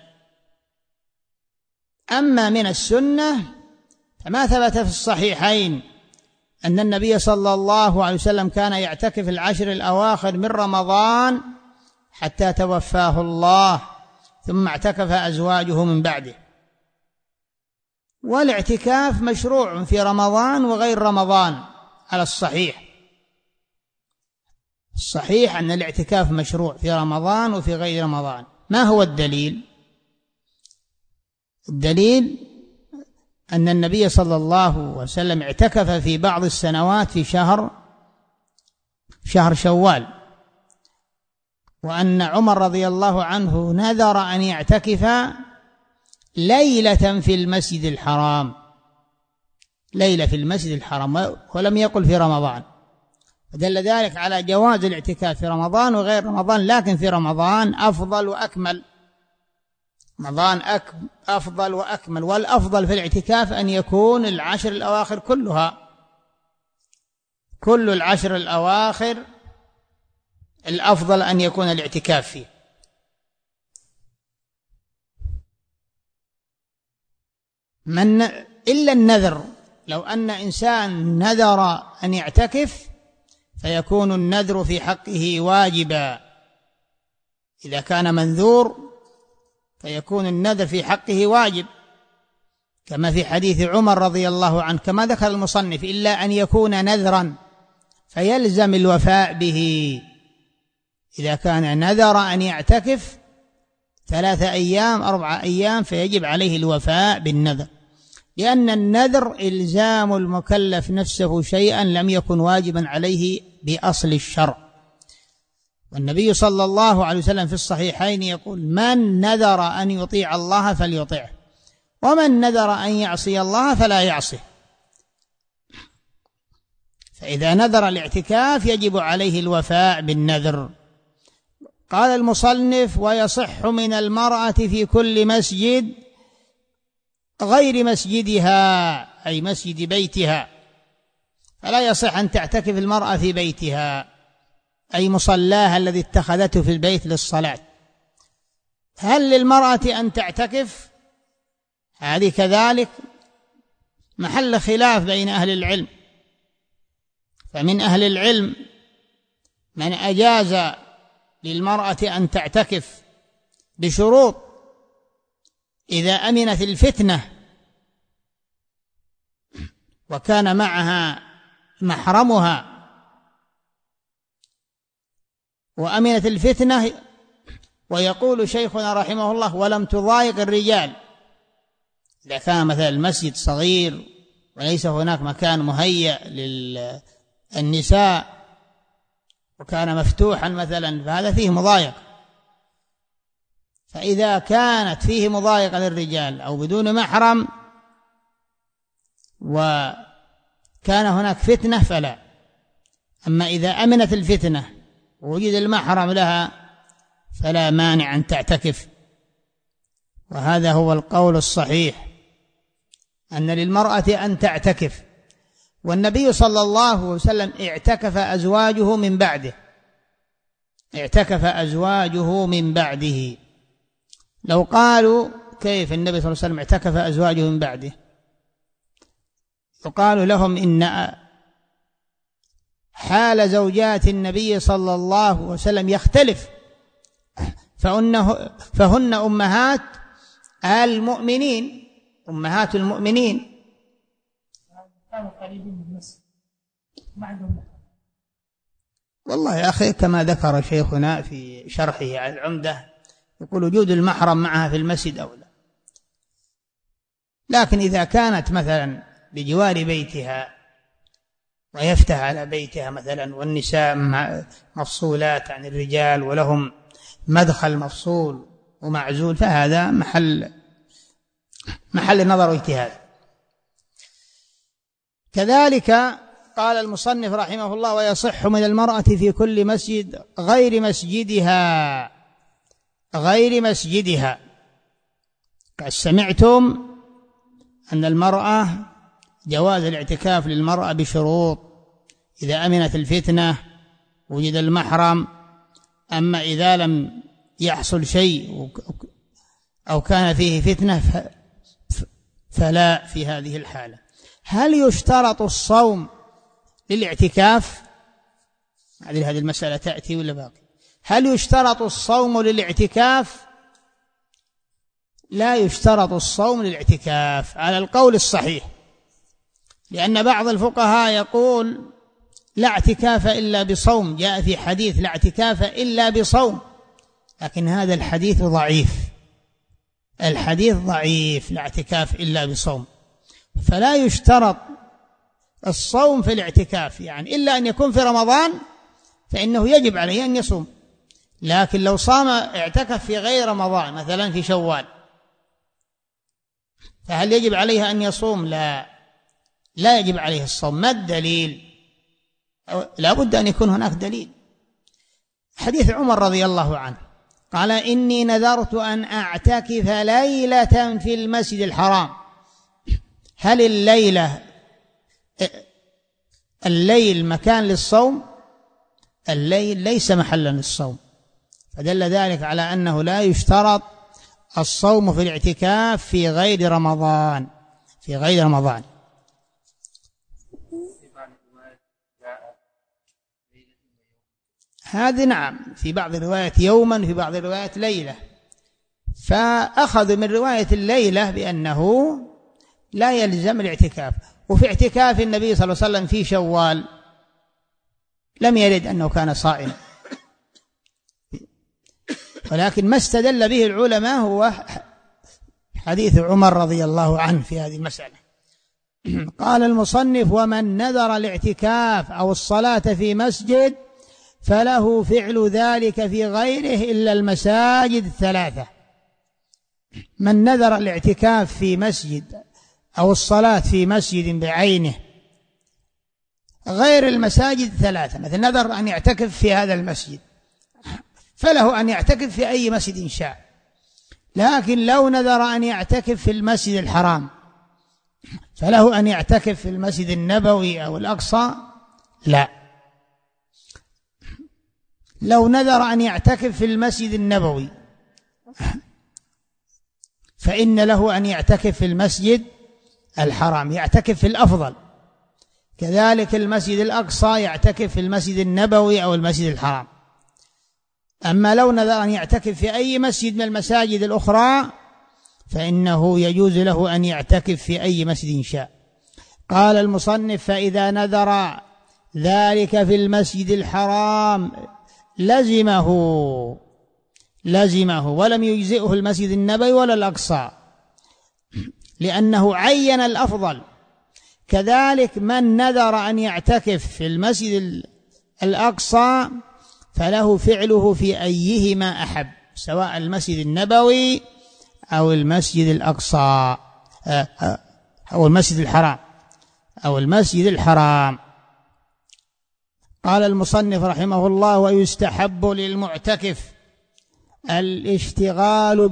أما من السنة فما ثبت في الصحيحين أن النبي صلى الله عليه وسلم كان يعتكف العشر الأواخر من رمضان حتى توفاه الله، ثم اعتكف أزواجه من بعده. والاعتكاف مشروع في رمضان وغير رمضان على الصحيح. الصحيح أن الاعتكاف مشروع في رمضان وفي غير رمضان. ما هو الدليل؟ الدليل أن النبي صلى الله عليه وسلم اعتكف في بعض السنوات في شهر شوال، وأن عمر رضي الله عنه نذر أن يعتكف ليلة في المسجد الحرام، ليلة في المسجد الحرام، ولم يقل في رمضان، دل ذلك على جواز الاعتكاف في رمضان وغير رمضان، لكن في رمضان أفضل وأكمل، رمضان أفضل وأكمل. والأفضل في الاعتكاف أن يكون العشر الأواخر كلها، كل العشر الأواخر الأفضل أن يكون الاعتكاف فيه. إلا النذر، لو أن إنسان نذر أن يعتكف فيكون النذر في حقه واجبا، إذا كان منذور فيكون النذر في حقه واجب، كما في حديث عمر رضي الله عنه، كما ذكر المصنف: إلا أن يكون نذرا فيلزم الوفاء به. إذا كان نذر أن يعتكف 3 أيام 4 أيام فيجب عليه الوفاء بالنذر، لأن النذر إلزام المكلف نفسه شيئا لم يكن واجبا عليه بأصل الشرع. والنبي صلى الله عليه وسلم في الصحيحين يقول: من نذر أن يطيع الله فليطيعه، ومن نذر أن يعصي الله فلا يعصه. فإذا نذر الاعتكاف يجب عليه الوفاء بالنذر. قال المصنف: ويصح من المرأة في كل مسجد غير مسجدها، أي مسجد بيتها، فلا يصح أن تعتكف المرأة في بيتها، أي مصلاها الذي اتخذته في البيت للصلاة. هل للمرأة أن تعتكف؟ هذه كذلك محل خلاف بين أهل العلم، فمن أهل العلم من أجاز للمرأة أن تعتكف بشروط: إذا أمنت الفتنة وكان معها محرمها، وأمنت الفتنة، ويقول شيخنا رحمه الله: ولم تضايق الرجال. إذا كان مثلا المسجد صغير وليس هناك مكان مهيأ للنساء وكان مفتوحا مثلا فهذا فيه مضايقة. فإذا كانت فيه مضايقة للرجال أو بدون محرم وكان هناك فتنة فلا. أما إذا أمنت الفتنة ووجد المحرم لها فلا مانع أن تعتكف، وهذا هو القول الصحيح، أن للمرأة أن تعتكف. والنبي صلى الله عليه وسلم اعتكف أزواجه من بعده، اعتكف أزواجه من بعده. لو قالوا: كيف النبي صلى الله عليه وسلم اعتكف أزواجه من بعده؟ يقال لهم: إن حال زوجات النبي صلى الله عليه وسلم يختلف، فهن أمهات المؤمنين، أمهات المؤمنين. كانوا قريبين من المسجد ما عندهم. والله يا أخي كما ذكر شيخنا في شرحه على العمدة يقول: وجود المحرم معها في المسجد أولى. لكن إذا كانت مثلا بجوار بيتها ويفتح على بيتها مثلا والنساء مفصولات عن الرجال ولهم مدخل مفصول ومعزول، فهذا محل نظر واجتهاد. كذلك قال المصنف رحمه الله: ويصح من المرأة في كل مسجد غير مسجدها، غير مسجدها. قد سمعتم أن المرأة جواز الاعتكاف للمرأة بشروط: إذا أمنت الفتنة وجد المحرم. أما إذا لم يحصل شيء أو كان فيه فتنة فلا في هذه الحالة. هل يشترط الصوم للاعتكاف؟ هذه المسألة تأتي ولا باقي؟ هل يشترط الصوم للاعتكاف لا يشترط الصوم للاعتكاف على القول الصحيح، لأن بعض الفقهاء يقول لا اعتكاف إلا بصوم، جاء في حديث لا اعتكاف إلا بصوم، لكن هذا الحديث ضعيف، الحديث ضعيف، لا اعتكاف إلا بصوم. فلا يشترط الصوم في الاعتكاف، يعني إلا أن يكون في رمضان فإنه يجب عليه أن يصوم، لكن لو صام اعتكف في غير رمضان مثلا في شوال فهل يجب عليه أن يصوم؟ لا يجب عليه الصوم. ما الدليل؟ لا بد أن يكون هناك دليل. حديث عمر رضي الله عنه قال إني نذرت أن أعتكف ليلة في المسجد الحرام. هل الليل مكان للصوم؟ الليل ليس محلا للصوم، فدل ذلك على أنه لا يشترط الصوم في الاعتكاف في غير رمضان، في غير رمضان. هذه نعم، في بعض الروايات يوما، في بعض الروايات ليلة، فأخذوا من رواية الليلة بأنه لا يلزم الاعتكاف. وفي اعتكاف النبي صلى الله عليه وسلم في شوال لم يرد أنه كان صائما، ولكن ما استدل به العلماء هو حديث عمر رضي الله عنه في هذه المسألة. قال المصنف ومن نذر الاعتكاف أو الصلاة في مسجد فله فعل ذلك في غيره إلا المساجد الثلاثة. من نذر الاعتكاف في مسجد أو الصلاة في مسجد بعينه غير المساجد الثلاثة، مثل نذر أن يعتكف في هذا المسجد فله أن يعتكف في أي مسجد شاء، لكن لو نذر أن يعتكف في المسجد الحرام فله أن يعتكف في المسجد النبوي أو الأقصى؟ لا. لو نذر أن يعتكف في المسجد النبوي فإن له أن يعتكف في المسجد الحرام، يعتكف في الأفضل. كذلك المسجد الأقصى يعتكف في المسجد النبوي أو المسجد الحرام. أما لو نذر أن يعتكف في أي مسجد من المساجد الأخرى فإنه يجوز له أن يعتكف في أي مسجد شاء. قال المصنف فإذا نذر ذلك في المسجد الحرام لزمه ولم يجزئه المسجد النبوي ولا الأقصى، لأنه عين الأفضل. كذلك من نذر أن يعتكف في المسجد الأقصى فله فعله في أيهما أحب، سواء المسجد النبوي أو المسجد الأقصى أو المسجد الحرام. قال المصنف رحمه الله ويستحب للمعتكف الاشتغال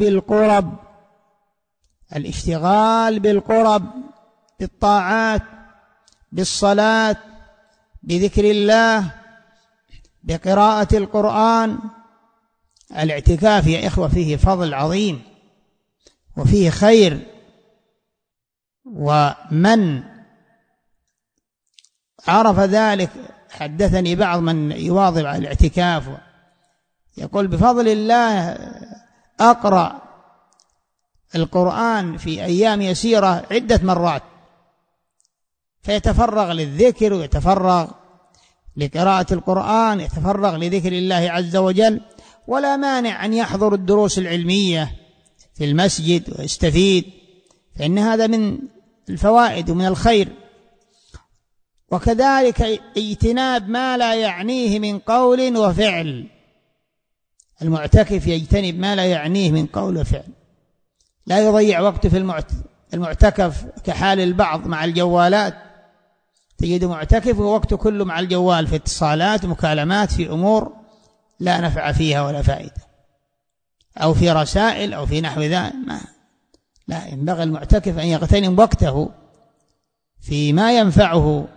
بالقرب بالطاعات، بالصلاة، بذكر الله، بقراءة القرآن. الاعتكاف يا إخوة فيه فضل عظيم وفيه خير، ومن عرف ذلك حدثني بعض من يواظب على الاعتكاف يقول بفضل الله أقرأ القرآن في أيام يسيرة عدة مرات، فيتفرغ للذكر ويتفرغ لقراءة القرآن، يتفرغ لذكر الله عز وجل، ولا مانع أن يحضر الدروس العلمية في المسجد ويستفيد، فإن هذا من الفوائد ومن الخير. وكذلك اجتناب ما لا يعنيه من قول وفعل، المعتكف يجتنب ما لا يعنيه من قول وفعل، لا يضيع وقته في المعتكف كحال البعض مع الجوالات، تجد معتكف ووقته كله مع الجوال في اتصالات ومكالمات في أمور لا نفع فيها ولا فائدة، أو في رسائل أو في نحو ذلك. لا، ينبغي المعتكف أن يغتنم وقته فيما ينفعه،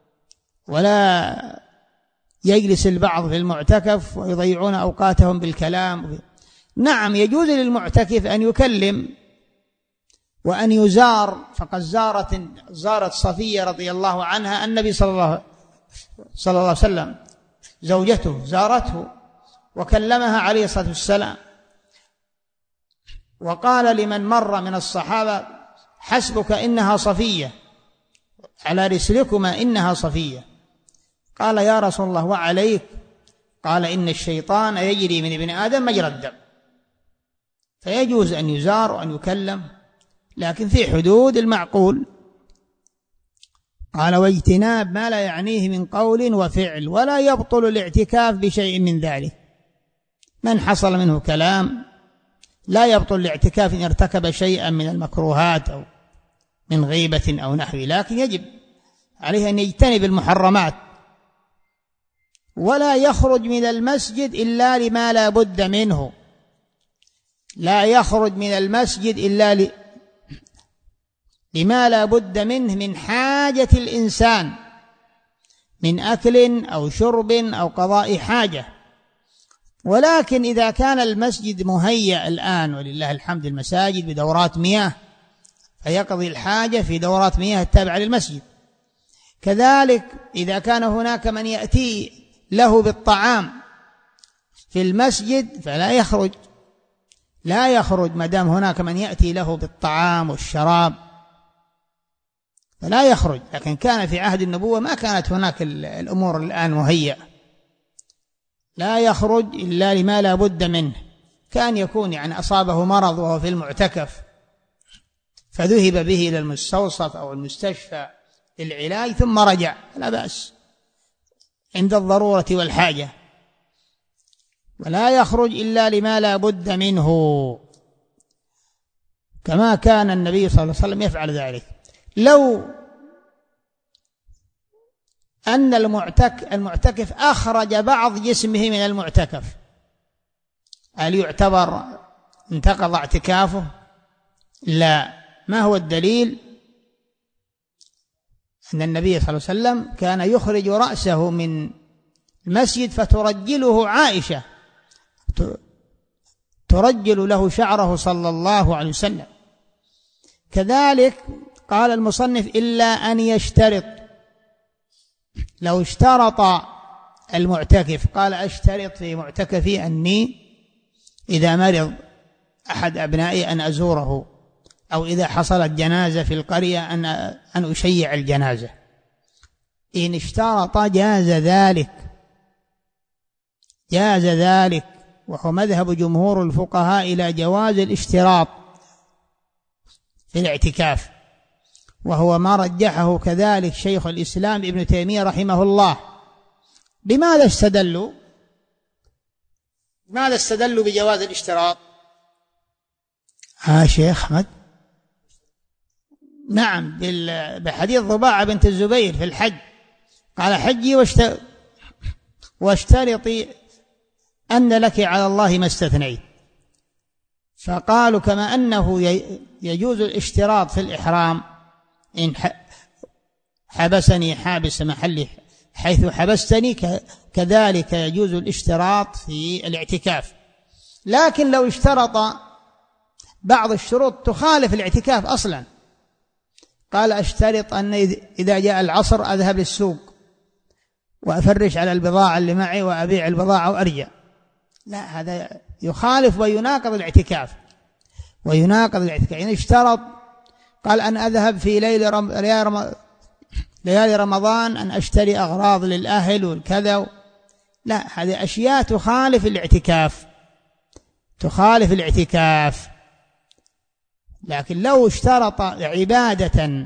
ولا يجلس البعض في المعتكف ويضيعون أوقاتهم بالكلام. نعم يجوز للمعتكف أن يكلم وأن يزار، فقد زارت صفية رضي الله عنها النبي صلى الله عليه وسلم، زوجته زارته وكلمها عليه الصلاة والسلام، وقال لمن مر من الصحابة: حسبك إنها صفية، على رسلكما إنها صفية. قال: يا رسول الله وعليك؟ قال: إن الشيطان يجري من ابن آدم مجرى الدم، فيجوز أن يزار وأن يكلم، لكن في حدود المعقول. قال: واجتناب ما لا يعنيه من قول وفعل، ولا يبطل الاعتكاف بشيء من ذلك. من حصل منه كلام لا يبطل الاعتكاف إن ارتكب شيئا من المكروهات أو من غيبة أو نحوه، لكن يجب عليه أن يجتنب المحرمات، ولا يخرج من المسجد إلا لما لا بد منه. لا يخرج من المسجد إلا لما لا بد منه من حاجة الإنسان، من أكل أو شرب أو قضاء حاجة. ولكن إذا كان المسجد مهيأ الآن ولله الحمد المساجد بدورات مياه، فيقضي الحاجة في دورات مياه التابعة للمسجد. كذلك إذا كان هناك من يأتي له بالطعام في المسجد فلا يخرج، لا يخرج ما دام هناك من يأتي له بالطعام والشراب فلا يخرج. لكن كان في عهد النبوة ما كانت هناك الأمور الآن مهيئة، لا يخرج إلا لما لا بد منه. كان يكون أصابه مرض وهو في المعتكف فذهب به إلى المستوصف أو المستشفى للعلاج ثم رجع، لا بأس عند الضرورة والحاجة. ولا يخرج إلا لما لا بد منه، كما كان النبي صلى الله عليه وسلم يفعل ذلك. لو أن المعتكف أخرج بعض جسمه من المعتكف، هل يعتبر انتقض اعتكافه؟ لا. ما هو الدليل؟ أن النبي صلى الله عليه وسلم كان يخرج رأسه من المسجد فترجله عائشة، ترجل له شعره صلى الله عليه وسلم. كذلك قال المصنف: إلا أن يشترط. لو اشترط المعتكف قال: أشترط في معتكفي أني إذا مرض أحد أبنائي أن أزوره، أو إذا حصلت جنازة في القرية أن أشيع الجنازة. إن اشترط جاز ذلك، وهو مذهب جمهور الفقهاء إلى جواز الاشتراط في الاعتكاف، وهو ما رجحه كذلك شيخ الإسلام ابن تيمية رحمه الله. بماذا استدلوا بجواز الاشتراط؟ شيخ أحمد؟ نعم، بحديث ضباعة بنت الزبير في الحج، قال: حجي واشترطي أن لك على الله ما استثنيت. فقالوا كما أنه يجوز الاشتراط في الإحرام، إن حبسني حابس محلي حيث حبستني، كذلك يجوز الاشتراط في الاعتكاف. لكن لو اشترط بعض الشروط تخالف الاعتكاف أصلا، قال: أشترط أن إذا جاء العصر أذهب للسوق وأفرش على البضاعة اللي معي وأبيع البضاعة وأرجع، لا، هذا يخالف ويناقض الاعتكاف. إن اشترط قال: أن أذهب في ليالي رمضان أن أشتري أغراض للأهل والكذا، لا، هذه أشياء تخالف الاعتكاف. لكن لو اشترط عبادة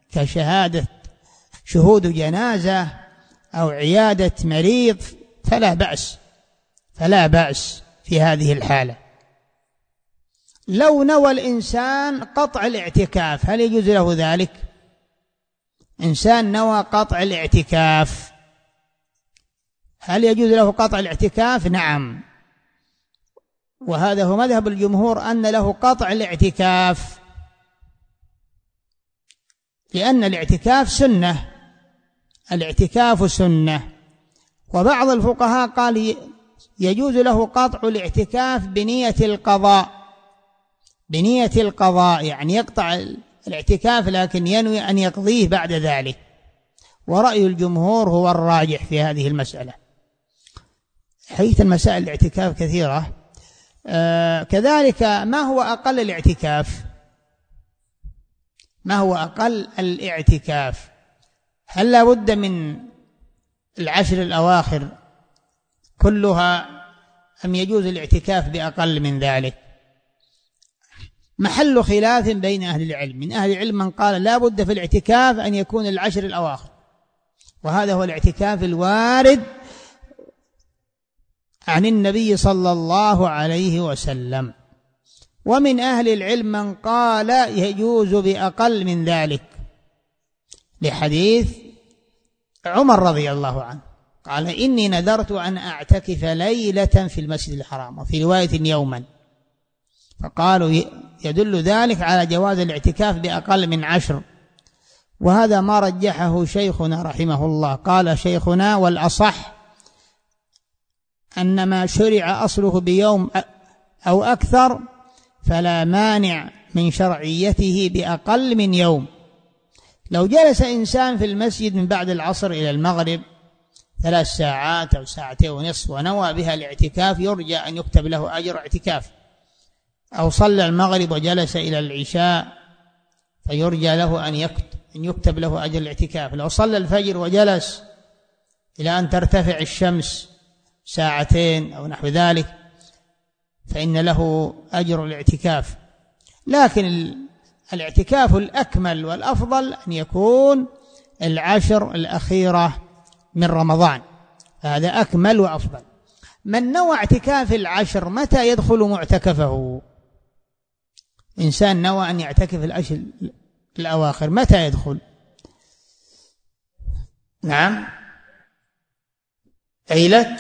شهود جنازة أو عيادة مريض فلا بأس في هذه الحالة. لو نوى الإنسان قطع الاعتكاف هل يجوز له ذلك؟ إنسان نوى قطع الاعتكاف هل يجوز له قطع الاعتكاف؟ نعم، وهذا هو مذهب الجمهور أن له قطع الاعتكاف، لأن الاعتكاف سنة. وبعض الفقهاء قال يجوز له قطع الاعتكاف بنية القضاء، يعني يقطع الاعتكاف لكن ينوي أن يقضيه بعد ذلك. ورأي الجمهور هو الراجح في هذه المسألة. حيث المسائل الاعتكاف كثيرة، كذلك ما هو أقل الاعتكاف؟ ما هو أقل الاعتكاف؟ هل لا بد من العشر الأواخر كلها أم يجوز الاعتكاف بأقل من ذلك؟ محل خلاف بين أهل العلم. من أهل العلم من قال لا بد في الاعتكاف أن يكون العشر الأواخر، وهذا هو الاعتكاف الوارد عن النبي صلى الله عليه وسلم. ومن أهل العلم من قال يجوز بأقل من ذلك، لحديث عمر رضي الله عنه قال إني نذرت أن أعتكف ليلة في المسجد الحرام، وفي رواية يوما، فقالوا يدل ذلك على جواز الاعتكاف بأقل من 10. وهذا ما رجحه شيخنا رحمه الله. قال شيخنا والأصح أن ما شرع أصله بيوم أو أكثر فلا مانع من شرعيته بأقل من يوم. لو جلس إنسان في المسجد من بعد العصر إلى المغرب 3 ساعات أو 2.5 ساعة ونوى بها الاعتكاف يرجى أن يكتب له أجر اعتكاف، أو صلى المغرب وجلس إلى العشاء فيرجى له أن يكتب له أجر الاعتكاف. لو صلى الفجر وجلس إلى أن ترتفع الشمس 2 ساعة أو نحو ذلك فإن له أجر الاعتكاف. لكن الاعتكاف الأكمل والأفضل أن يكون 10 الأخيرة من رمضان، هذا أكمل وأفضل. من نوى اعتكاف 10 متى يدخل معتكفه؟ إنسان نوى أن يعتكف 10 الأواخر متى يدخل؟ نعم، ليلة.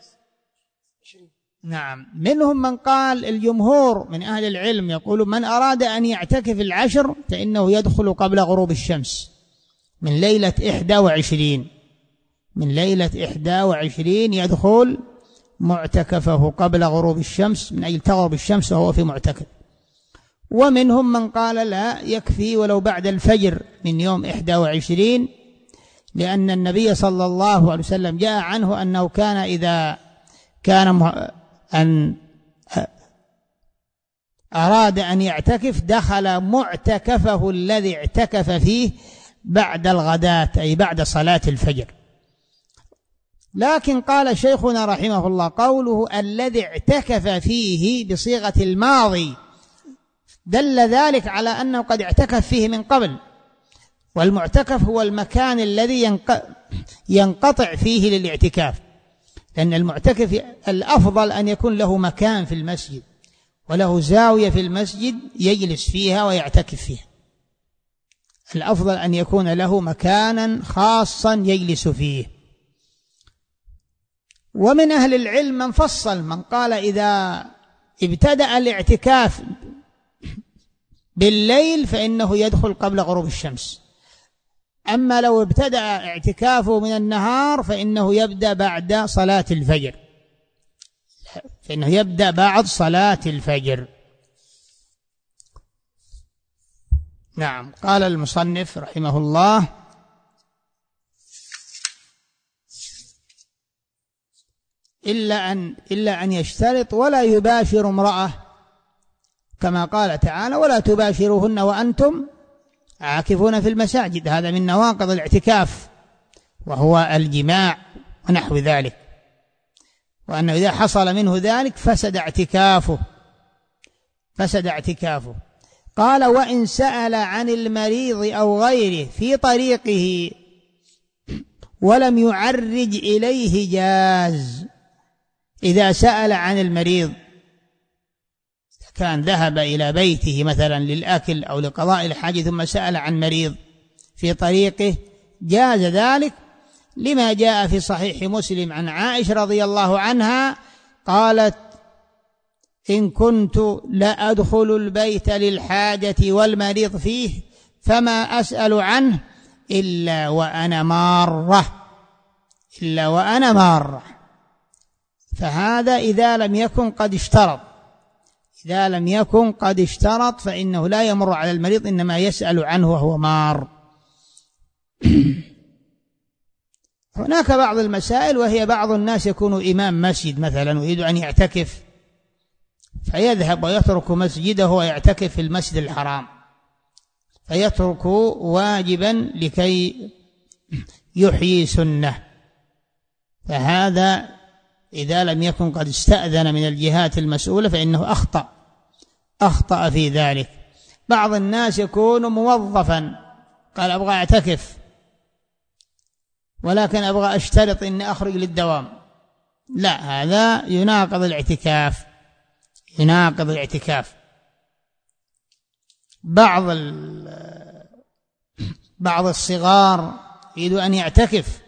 نعم، منهم من قال، الجمهور من أهل العلم يقول من أراد أن يعتكف 10 فإنه يدخل قبل غروب الشمس من ليلة 21، من ليلة 21 يدخل معتكفه قبل غروب الشمس، من أجل تغرب الشمس وهو في معتكف. ومنهم من قال لا، يكفي ولو بعد الفجر من يوم 21، لأن النبي صلى الله عليه وسلم جاء عنه أنه كان إذا كان أن أراد أن يعتكف دخل معتكفه الذي اعتكف فيه بعد الغداة، أي بعد صلاة الفجر. لكن قال شيخنا رحمه الله قوله الذي اعتكف فيه بصيغة الماضي دل ذلك على أنه قد اعتكف فيه من قبل، والمعتكف هو المكان الذي ينقطع فيه للاعتكاف، لأن المعتكف الأفضل أن يكون له مكان في المسجد وله زاوية في المسجد يجلس فيها ويعتكف فيها، الأفضل أن يكون له مكانا خاصا يجلس فيه. ومن أهل العلم من فصل، من قال إذا ابتدأ الاعتكاف بالليل فإنه يدخل قبل غروب الشمس، أما لو ابتدأ اعتكافه من النهار فإنه يبدأ بعد صلاة الفجر، فإنه يبدأ بعد صلاة الفجر. نعم. قال المصنف رحمه الله إلا أن يشترط ولا يباشر امرأة، كما قال تعالى ولا تباشروهن وأنتم عاكفون في المساجد، هذا من نواقض الاعتكاف وهو الجماع ونحو ذلك، وأنه إذا حصل منه ذلك فسد اعتكافه. قال وإن سأل عن المريض أو غيره في طريقه ولم يعرج إليه جاز. إذا سأل عن المريض كان ذهب إلى بيته مثلا للأكل أو لقضاء الحاجة ثم سأل عن مريض في طريقه جاز ذلك، لما جاء في صحيح مسلم عن عائشة رضي الله عنها قالت إن كنت لا أدخل البيت للحاجة والمريض فيه فما أسأل عنه إلا وأنا مارة. فهذا إذا لم يكن قد اشترط فإنه لا يمر على المريض، إنما يسأل عنه وهو مار. هناك بعض المسائل، وهي بعض الناس يكون إمام مسجد مثلا ويريد أن يعتكف فيذهب ويترك مسجده ويعتكف في المسجد الحرام، فيترك واجبا لكي يحيي سنة. فهذا إذا لم يكن قد استأذن من الجهات المسؤولة فإنه أخطأ في ذلك. بعض الناس يكون موظفا، قال أبغى أعتكف ولكن أبغى أشترط إني أخرج للدوام، لا، هذا يناقض الاعتكاف. بعض الصغار يريد أن يعتكف،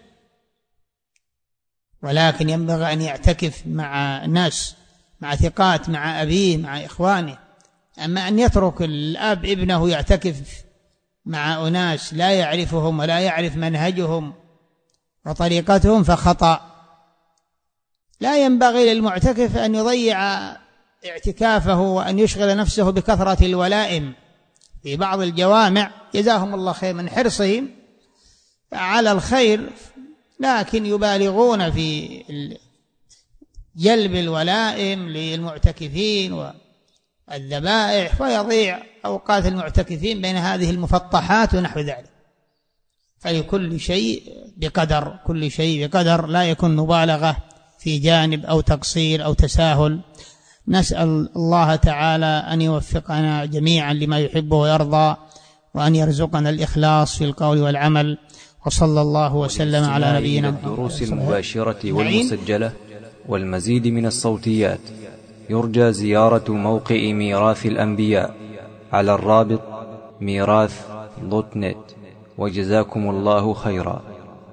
ولكن ينبغي أن يعتكف مع ناس، مع ثقات، مع أبيه، مع إخوانه. أما أن يترك الأب ابنه يعتكف مع أناس لا يعرفهم ولا يعرف منهجهم وطريقتهم فخطأ. لا ينبغي للمعتكف أن يضيع اعتكافه وأن يشغل نفسه بكثرة الولائم في بعض الجوامع، جزاهم الله خير من حرصهم على الخير، لكن يبالغون في جلب الولائم للمعتكفين والذبائح، فيضيع أوقات المعتكفين بين هذه المفطحات ونحو ذلك. فلكل شيء بقدر، كل شيء بقدر، لا يكون مبالغة في جانب أو تقصير أو تساهل. نسأل الله تعالى أن يوفقنا جميعا لما يحب ويرضى، وأن يرزقنا الإخلاص في القول والعمل. وصلى الله وسلم على نبينا محمد. الدروس المباشرة والمسجلة والمزيد من الصوتيات يرجى زيارة موقع ميراث الأنبياء على الرابط ميراث.net. وجزاكم الله خيرا.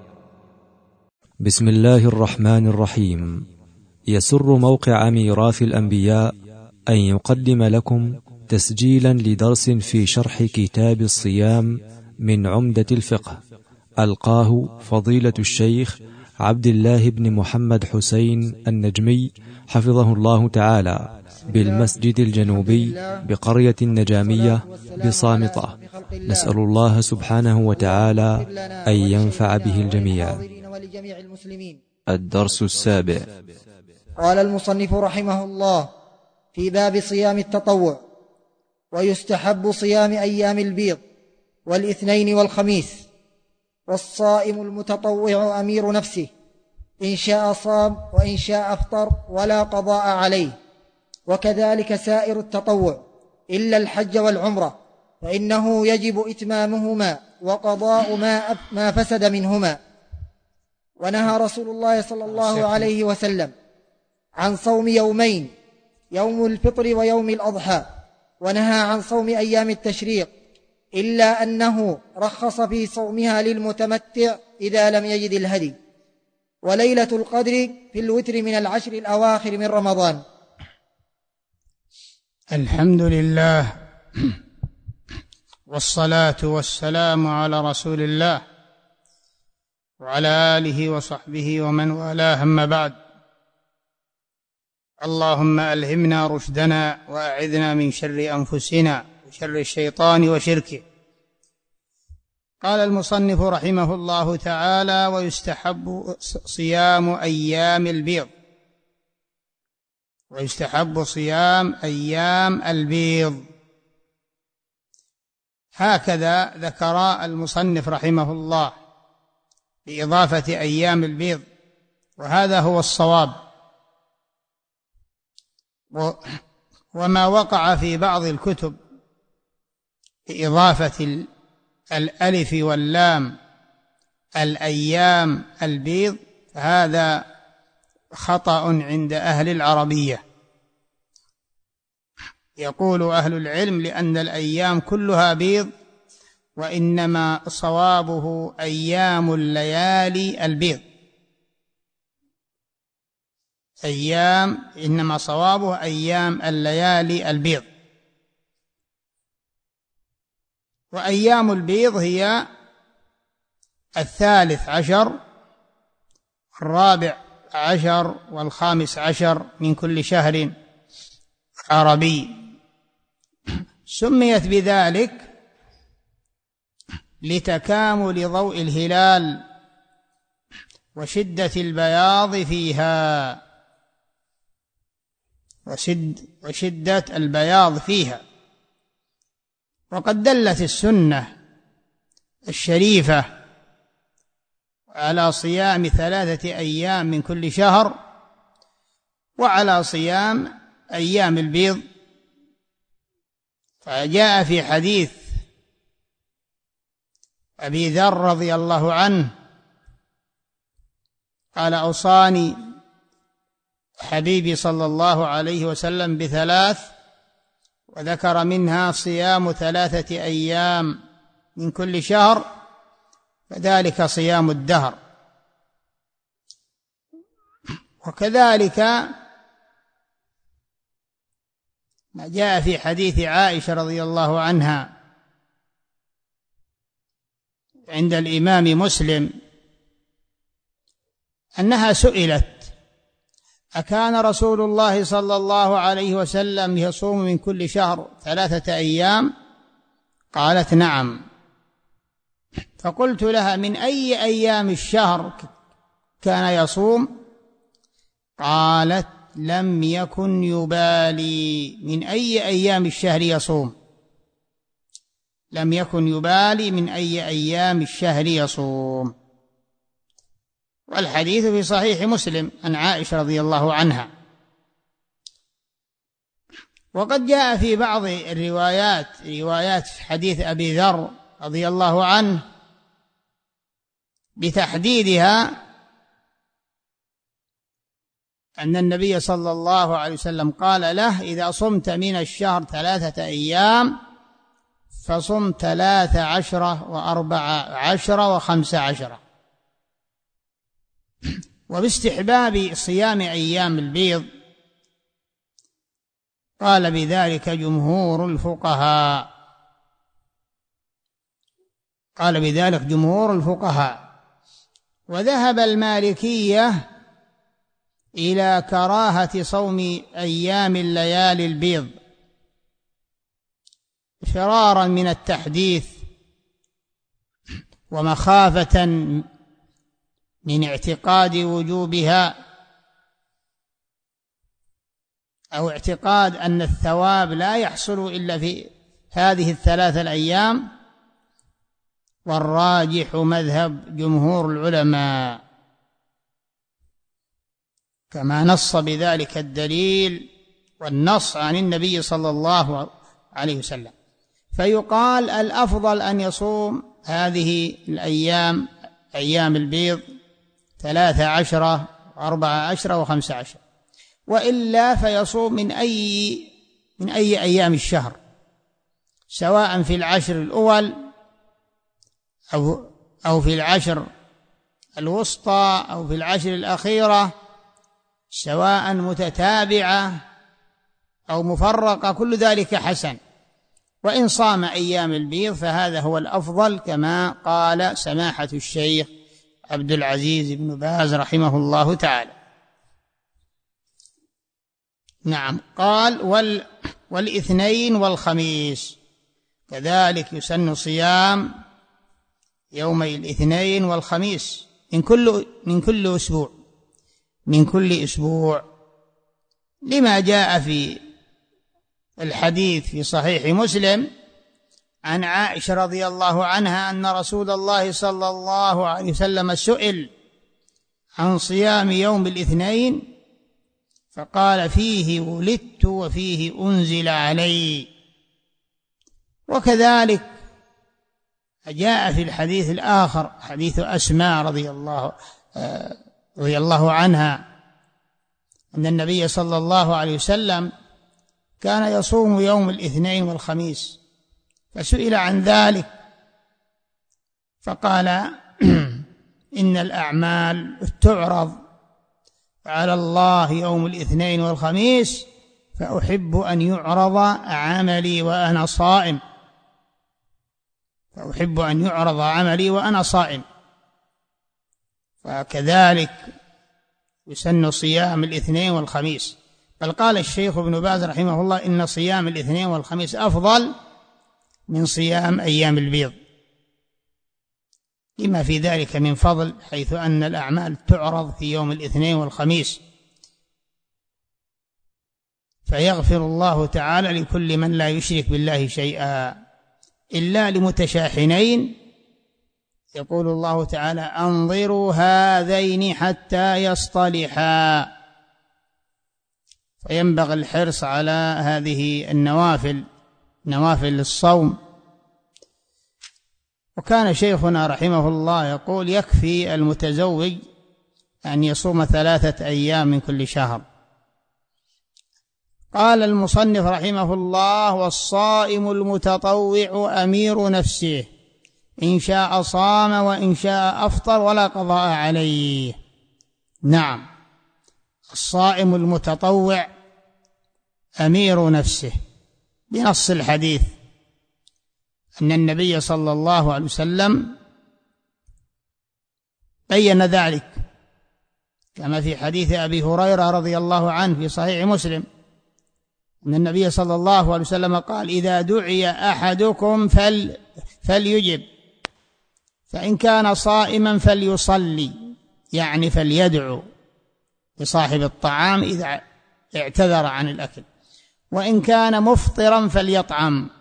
بسم الله الرحمن الرحيم. يسر موقع ميراث الأنبياء أن يقدم لكم تسجيلا لدرس في شرح كتاب الصيام من عمدة الفقه، ألقاه فضيلة الشيخ عبد الله بن محمد حسين النجمي حفظه الله تعالى بالمسجد الجنوبي بقرية النجامية بصامطة. نسأل الله سبحانه وتعالى أن ينفع به الجميع. الدرس السابع. قال المصنف رحمه الله في باب صيام التطوع: ويستحب صيام أيام البيض والاثنين والخميس، والصائم المتطوع أمير نفسه، إن شاء صام وإن شاء أفطر ولا قضاء عليه. وكذلك سائر التطوع إلا الحج والعمرة، فإنه يجب إتمامهما وقضاء ما فسد منهما. ونهى رسول الله صلى الله عليه وسلم عن صوم يومين، يوم الفطر ويوم الأضحى، ونهى عن صوم أيام التشريق، إلا أنه رخص في صومها للمتمتع إذا لم يجد الهدي. وليلة القدر في الوتر من العشر الأواخر من رمضان. الحمد لله، والصلاة والسلام على رسول الله وعلى آله وصحبه ومن والاه، أما بعد. اللهم ألهمنا رشدنا وأعذنا من شر أنفسنا وشر الشيطان وشركه. قال المصنف رحمه الله تعالى: ويستحب صيام أيام البيض. ويستحب صيام أيام البيض. هكذا ذكر المصنف رحمه الله بإضافة أيام البيض، وهذا هو الصواب. وما وقع في بعض الكتب بإضافة الألف واللام الأيام البيض، هذا خطأ عند أهل العربية. يقول أهل العلم لأن الأيام كلها بيض، وإنما صوابه أيام الليالي البيض. إنما صوابه أيام الليالي البيض. وأيام البيض هي 13 14 و15 من كل شهر عربي. سميت بذلك لتكامل ضوء الهلال وشدة البياض فيها. وشدة البياض فيها. وقد دلت السنة الشريفة على صيام 3 أيام من كل شهر وعلى صيام أيام البيض. فجاء في حديث أبي ذر رضي الله عنه قال: أوصاني حبيبي صلى الله عليه وسلم ب3، وذكر منها صيام 3 أيام من كل شهر، فذلك صيام الدهر. وكذلك ما جاء في حديث عائشة رضي الله عنها عند الإمام مسلم أنها سئلت: أكان رسول الله صلى الله عليه وسلم يصوم من كل شهر 3 أيام؟ قالت: نعم. فقلت لها: من أي أيام الشهر كان يصوم؟ قالت: لم يكن يبالي من أي أيام الشهر يصوم، لم يكن يبالي من أي أيام الشهر يصوم. والحديث في صحيح مسلم عن عائشة رضي الله عنها. وقد جاء في بعض روايات حديث أبي ذر رضي الله عنه بتحديدها أن النبي صلى الله عليه وسلم قال له: إذا صمت من الشهر 3 أيام فصم 13 و14 و15. وباستحباب صيام أيام البيض قال بذلك جمهور الفقهاء. وذهب المالكية إلى كراهة صوم أيام الليالي البيض فرارا من التحديث ومخافة من اعتقاد وجوبها أو اعتقاد أن الثواب لا يحصل إلا في هذه 3 الأيام. والراجح مذهب جمهور العلماء كما نص بذلك الدليل والنص عن النبي صلى الله عليه وسلم. فيقال الأفضل أن يصوم هذه الأيام أيام البيض 13 و14 و15، وإلا فيصوم من أي أيام الشهر، سواء في العشر الأول أو في العشر الوسطى أو في العشر الأخيرة، سواء متتابعة أو مفرقة، كل ذلك حسن. وإن صام أيام البيض فهذا هو الأفضل، كما قال سماحة الشيخ عبد العزيز بن باز رحمه الله تعالى. نعم. قال: والاثنين والخميس كذلك يسن صيام يومي الاثنين والخميس من كل أسبوع، لما جاء في الحديث في صحيح مسلم عن عائشة رضي الله عنها أن رسول الله صلى الله عليه وسلم سئل عن صيام يوم الاثنين فقال: فيه ولدت وفيه أنزل علي. وكذلك جاء في الحديث الآخر حديث أسماء رضي الله عنها أن النبي صلى الله عليه وسلم كان يصوم يوم الاثنين والخميس، فسئل عن ذلك فقال: إن الأعمال تعرض على الله يوم الاثنين والخميس، فأحب أن يعرض عملي وأنا صائم. فكذلك يسن صيام الاثنين والخميس. بل قال الشيخ ابن باز رحمه الله: إن صيام الاثنين والخميس أفضل من صيام أيام البيض، لما في ذلك من فضل، حيث أن الأعمال تعرض في يوم الاثنين والخميس. فيغفر الله تعالى لكل من لا يشرك بالله شيئا، إلا لمتشاحنين يقول الله تعالى: أنظروا هذين حتى يصطلحا. فينبغي الحرص على هذه النوافل، نوافل الصوم. وكان شيخنا رحمه الله يقول: يكفي المتزوج أن يصوم 3 أيام من كل شهر. قال المصنف رحمه الله: والصائم المتطوع أمير نفسه، إن شاء صام وإن شاء أفطر ولا قضاء عليه. نعم، الصائم المتطوع أمير نفسه، بنص الحديث أن النبي صلى الله عليه وسلم بين ذلك، كما في حديث أبي هريرة رضي الله عنه في صحيح مسلم أن النبي صلى الله عليه وسلم قال: إذا دعي أحدكم فليجب، فإن كان صائما فليصلي، يعني فليدعو لصاحب الطعام إذا اعتذر عن الأكل، وإن كان مفطرا فليطعم.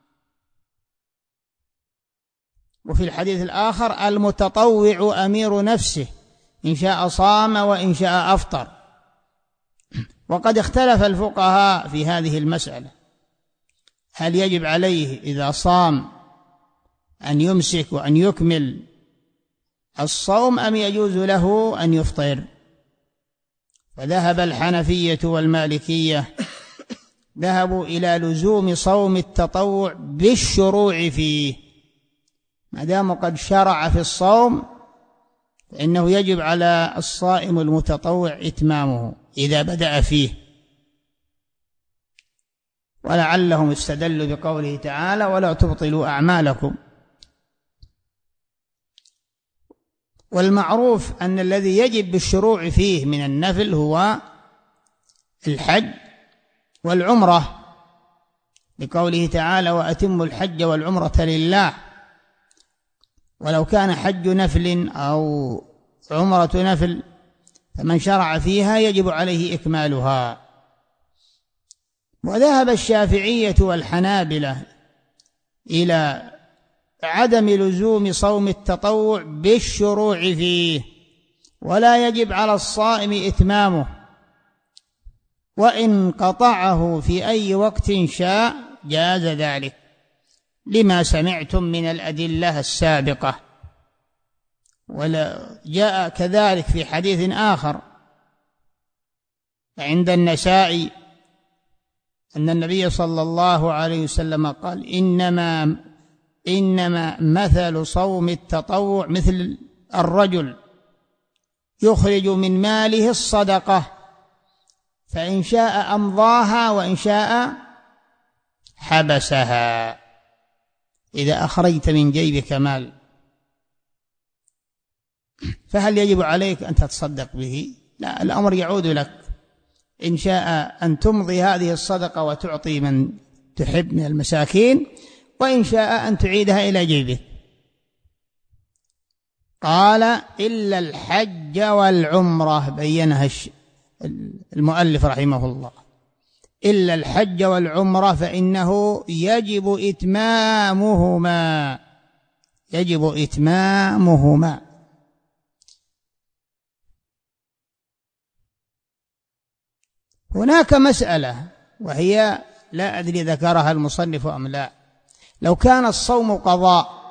وفي الحديث الآخر: المتطوع أمير نفسه، إن شاء صام وإن شاء أفطر. وقد اختلف الفقهاء في هذه المسألة، هل يجب عليه إذا صام أن يمسك وأن يكمل الصوم أم يجوز له أن يفطر؟ فذهب الحنفية والمالكية ذهبوا إلى لزوم صوم التطوع بالشروع فيه، ما دام قد شرع في الصوم فإنه يجب على الصائم المتطوع إتمامه إذا بدأ فيه. ولعلهم استدلوا بقوله تعالى: ولا تبطلوا أعمالكم. والمعروف أن الذي يجب بالشروع فيه من النفل هو الحج والعمرة، لقوله تعالى: وأتموا الحج والعمرة لله. ولو كان حج نفل أو عمرة نفل فمن شرع فيها يجب عليه إكمالها. وذهب الشافعية والحنابلة إلى عدم لزوم صوم التطوع بالشروع فيه، ولا يجب على الصائم إتمامه، وإن قطعه في أي وقت شاء جاز ذلك، لما سمعتم من الأدلة السابقة. ولا جاء كذلك في حديث آخر عند النسائي أن النبي صلى الله عليه وسلم قال: إنما مثل صوم التطوع مثل الرجل يخرج من ماله الصدقة، فإن شاء أمضاها وإن شاء حبسها. إذا أخرجت من جيبك مال فهل يجب عليك أن تتصدق به؟ لا، الأمر يعود لك، إن شاء أن تمضي هذه الصدقة وتعطي من تحب من المساكين، وإن شاء أن تعيدها إلى جيبك. قال: إلا الحج والعمرة، بينها المؤلف رحمه الله، إلا الحج والعمرة فإنه يجب إتمامهما، يجب إتمامهما. هناك مسألة وهي لا أدري ذكرها المصنف أم لا: لو كان الصوم قضاء،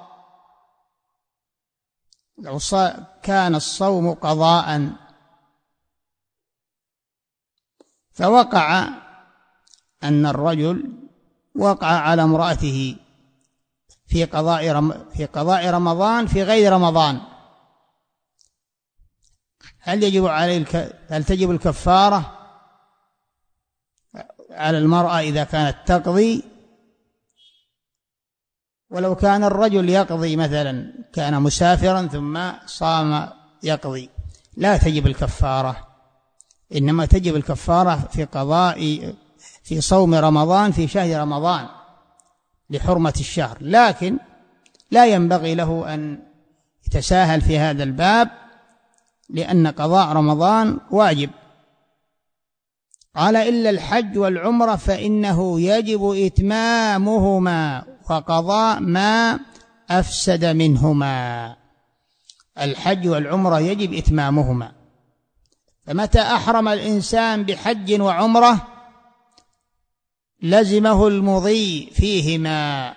لو كان الصوم قضاء فوقع أن الرجل وقع على امرأته في قضاء رمضان في غير رمضان، هل تجب الكفارة على المرأة إذا كانت تقضي؟ ولو كان الرجل يقضي مثلا، كان مسافرا ثم صام يقضي، لا تجب الكفارة، إنما تجب الكفارة في صوم رمضان في شهر رمضان لحرمة الشهر، لكن لا ينبغي له أن يتساهل في هذا الباب، لأن قضاء رمضان واجب. قال إلا الحج والعمرة فإنه يجب إتمامهما وقضاء ما أفسد منهما. الحج والعمرة يجب إتمامهما، فمتى أحرم الإنسان بحج وعمرة لزمه المضي فيهما،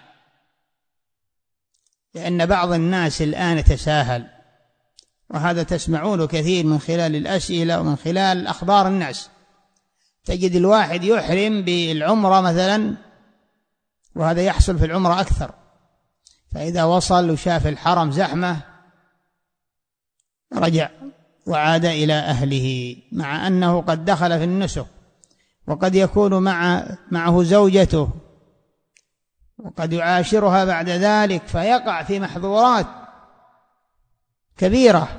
لأن بعض الناس الآن يتساهل، وهذا تسمعونه كثير من خلال الأسئلة ومن خلال أخبار الناس. تجد الواحد يحرم بالعمرة مثلا، وهذا يحصل في العمرة أكثر، فإذا وصل وشاف الحرم زحمة رجع وعاد إلى أهله، مع أنه قد دخل في النسك، وقد يكون معه زوجته، وقد يعاشرها بعد ذلك، فيقع في محظورات كبيرة،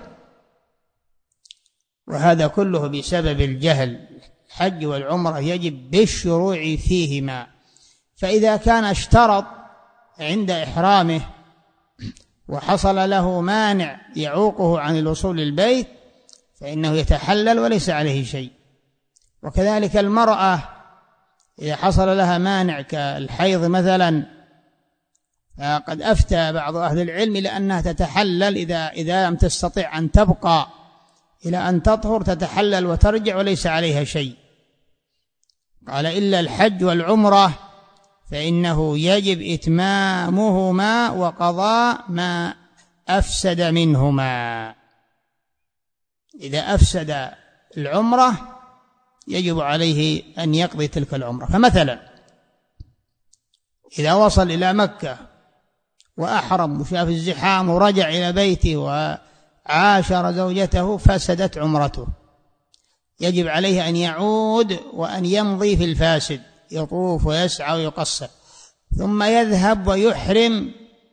وهذا كله بسبب الجهل. الحج والعمرة يجب بالشروع فيهما، فإذا كان اشترط عند إحرامه وحصل له مانع يعوقه عن الوصول للبيت فإنه يتحلل وليس عليه شيء. وكذلك المرأة إذا حصل لها مانع كالحيض مثلا، فقد أفتى بعض أهل العلم لأنها تتحلل إذا لم تستطع أن تبقى إلى أن تطهر، تتحلل وترجع وليس عليها شيء. قال إلا الحج والعمرة فإنه يجب إتمامهما وقضاء ما أفسد منهما. إذا أفسد العمرة يجب عليه أن يقضي تلك العمرة. فمثلا إذا وصل إلى مكة وأحرم وشاف الزحام ورجع إلى بيته وعاشر زوجته فسدت عمرته، يجب عليه أن يعود وأن يمضي في الفاسد، يطوف ويسعى ويقصر، ثم يذهب ويحرم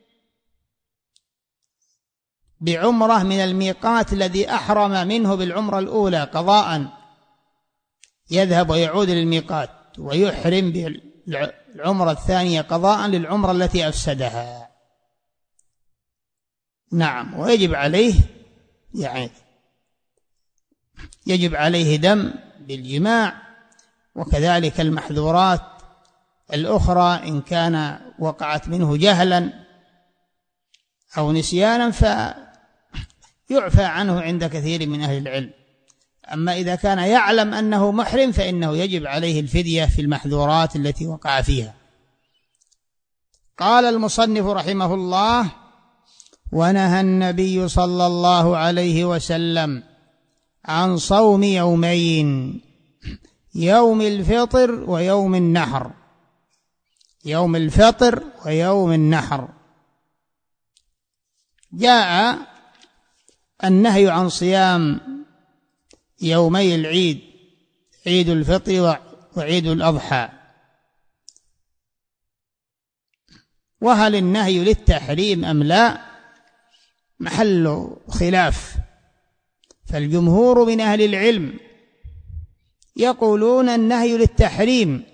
بعمرة من الميقات الذي أحرم منه بالعمرة الأولى قضاء، يذهب ويعود للميقات ويحرم بالعمرة الثانية قضاء للعمرة التي أفسدها. نعم، ويجب عليه يجب عليه دم بالجماع، وكذلك المحذورات الأخرى إن كان وقعت منه جهلا أو نسيانا فيعفى عنه عند كثير من أهل العلم. أما إذا كان يعلم أنه محرم فإنه يجب عليه الفدية في المحذورات التي وقع فيها. قال المصنف رحمه الله: ونهى النبي صلى الله عليه وسلم عن صوم يومين، يوم الفطر ويوم النحر. يوم الفطر ويوم النحر. جاء النهي عن صيام يومي العيد، عيد الفطر وعيد الأضحى. وهل النهي للتحريم أم لا؟ محل خلاف، فالجمهور من أهل العلم يقولون النهي للتحريم،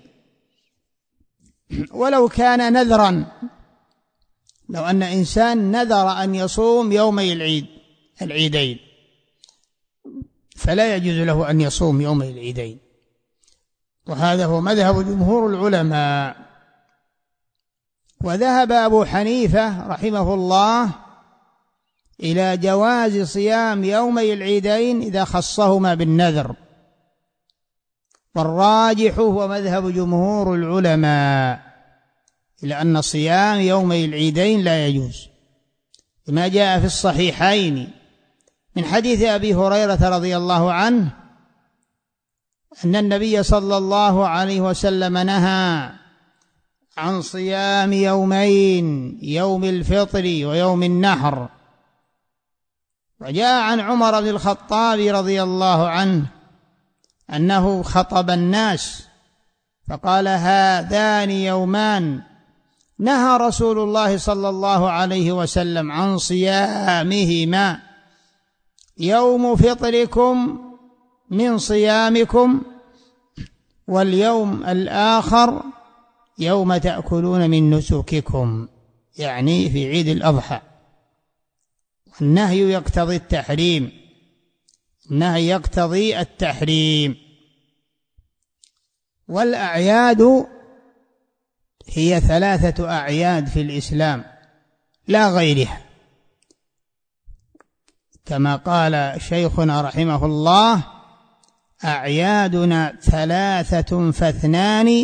ولو كان نذرا، لو أن إنسان نذر أن يصوم يومي العيدين فلا يجوز له أن يصوم يومي العيدين، وهذا هو مذهب جمهور العلماء. وذهب أبو حنيفة رحمه الله إلى جواز صيام يومي العيدين إذا خصهما بالنذر، والراجح هو مذهب جمهور العلماء إلى أن صيام يومي العيدين لا يجوز، لما جاء في الصحيحين من حديث أبي هريرة رضي الله عنه أن النبي صلى الله عليه وسلم نهى عن صيام يومين، يوم الفطر ويوم النحر. وجاء عن عمر بن الخطاب رضي الله عنه أنه خطب الناس فقال: هذان يومان نهى رسول الله صلى الله عليه وسلم عن صيامهما، يوم فطركم من صيامكم، واليوم الآخر يوم تأكلون من نسككم، يعني في عيد الأضحى. النهي يقتضي التحريم، النهي يقتضي التحريم. والأعياد هي 3 أعياد في الإسلام لا غيرها، كما قال شيخنا رحمه الله: أعيادنا 3 فاثنان،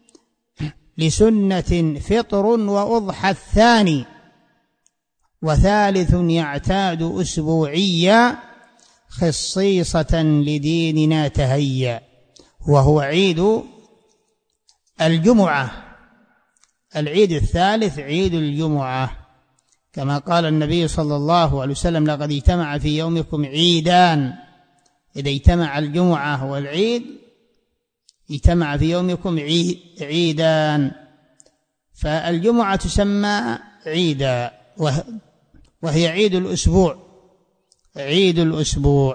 لسنة فطر وأضحى الثاني، وثالث يعتاد أسبوعيا، خصيصة لديننا تهيا، وهو عيد الجمعة. العيد الثالث عيد الجمعة، كما قال النبي صلى الله عليه وسلم: لقد اجتمع في يومكم عيدان، إذا اجتمع الجمعة والعيد اجتمع في يومكم عيدان. فالجمعة تسمى عيدا، وهي عيد الأسبوع، عيد الأسبوع.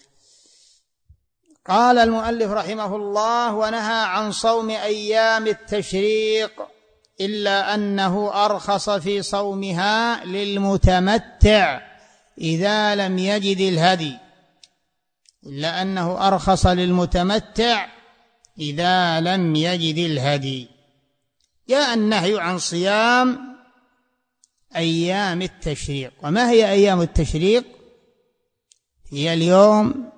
قال المؤلف رحمه الله: ونهى عن صوم أيام التشريق، إلا أنه أرخص في صومها للمتمتع إذا لم يجد الهدي، إلا أنه أرخص للمتمتع إذا لم يجد الهدي. جاء النهي عن صيام أيام التشريق. وما هي أيام التشريق؟ هي اليوم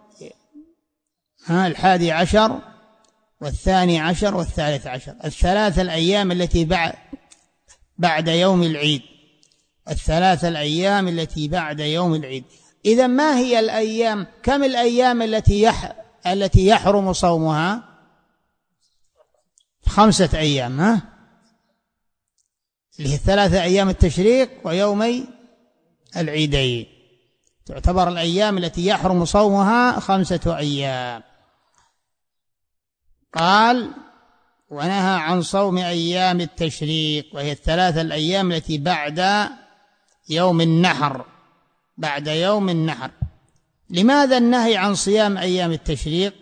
11 و12 و13، الثلاث الأيام التي بعد يوم العيد، الثلاث الأيام التي بعد يوم العيد. إذا ما هي الأيام؟ كم الأيام التي يحرم صومها؟ 5 أيام، اللي هي 3 أيام التشريق ويومي العيدين، تعتبر الأيام التي يحرم صومها 5 أيام. قال: ونهى عن صوم أيام التشريق، وهي 3 الأيام التي بعد يوم النحر، بعد يوم النحر. لماذا النهي عن صيام أيام التشريق؟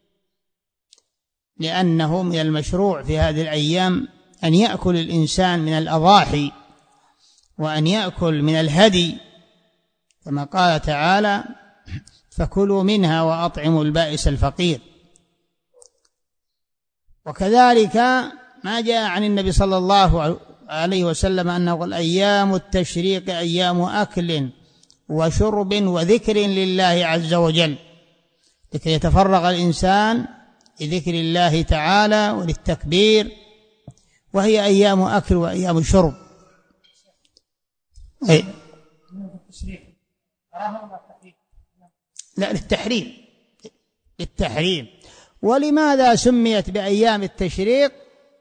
لأنه من المشروع في هذه الأيام أن يأكل الإنسان من الأضاحي وأن يأكل من الهدي، كما قال تعالى: فكلوا منها وأطعموا البائس الفقير. وكذلك ما جاء عن النبي صلى الله عليه وسلم أنه الأيام التشريق أيام أكل وشرب وذكر لله عز وجل، لكي يتفرغ الإنسان لذكر الله تعالى وللتكبير، وهي أيام أكل وأيام شرب. لا، للتحريم. ولماذا سميت بأيام التشريق؟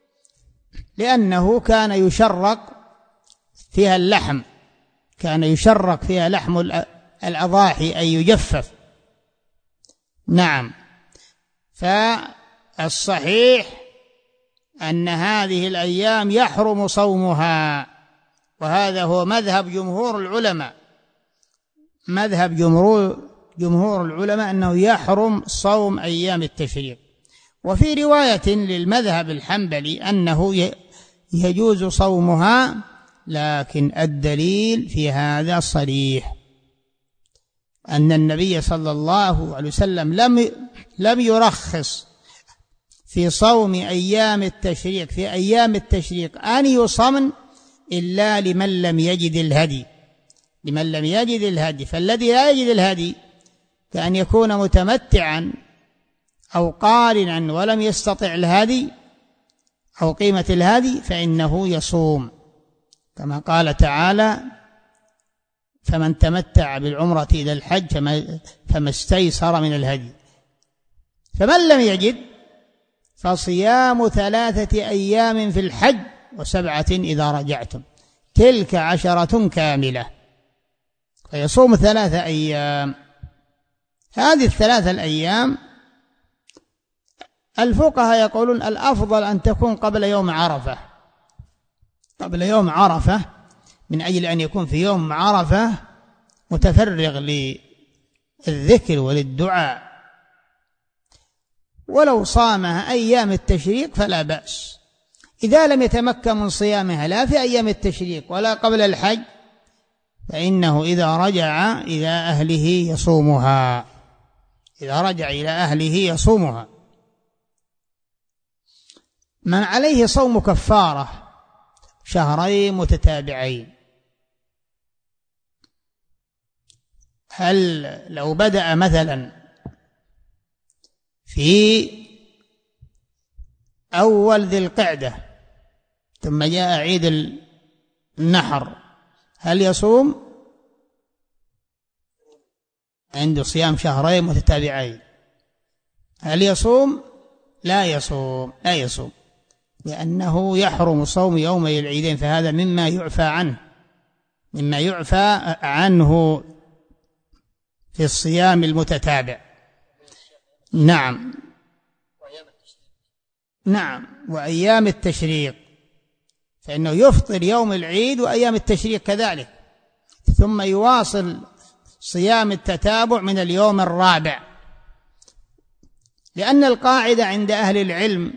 لأنه كان يشرق فيها اللحم، كان يشرق فيها لحم الأضاحي أي يجفف. نعم. فالصحيح أن هذه الأيام يحرم صومها، وهذا هو مذهب جمهور العلماء، مذهب جمهور العلماء أنه يحرم صوم أيام التشريق. وفي رواية للمذهب الحنبلي أنه يجوز صومها، لكن الدليل في هذا صريح، أن النبي صلى الله عليه وسلم لم يرخص في صوم أيام التشريق، في أيام التشريق أن يصم إلا لمن لم يجد الهدي، لمن لم يجد الهدي. فالذي لا يجد الهدي كأن يكون متمتعا أو قارنا ولم يستطع الهدي أو قيمة الهدي فإنه يصوم، كما قال تعالى: فمن تمتع بالعمرة إلى الحج فما استيسر من الهدي. فمن لم يجد فصيام 3 أيام في الحج و7 إذا رجعتم، تلك 10 كاملة، فيصوم 3 أيام. هذه 3 الأيام الفقهاء يقولون الأفضل أن تكون قبل يوم عرفة، قبل يوم عرفة، من أجل أن يكون في يوم عرفة متفرغ للذكر وللدعاء. ولو صامها أيام التشريق فلا بأس، إذا لم يتمكن من صيامها لا في أيام التشريق ولا قبل الحج فإنه إذا رجع إلى أهله يصومها، إذا رجع إلى أهله يصومها. من عليه صوم كفارة شهرين متتابعين، هل لو بدأ مثلا في أول ذي القعدة ثم جاء عيد النحر هل يصوم؟ عنده صيام شهرين متتابعين، هل يصوم؟ لا يصوم، لا يصوم، لأنه يحرم صوم يومي العيدين، فهذا مما يعفى عنه، مما يعفى عنه في الصيام المتتابع. نعم، نعم، وأيام التشريق، فإنه يفطر يوم العيد وأيام التشريق كذلك، ثم يواصل صيام التتابع من اليوم الرابع، لأن القاعدة عند أهل العلم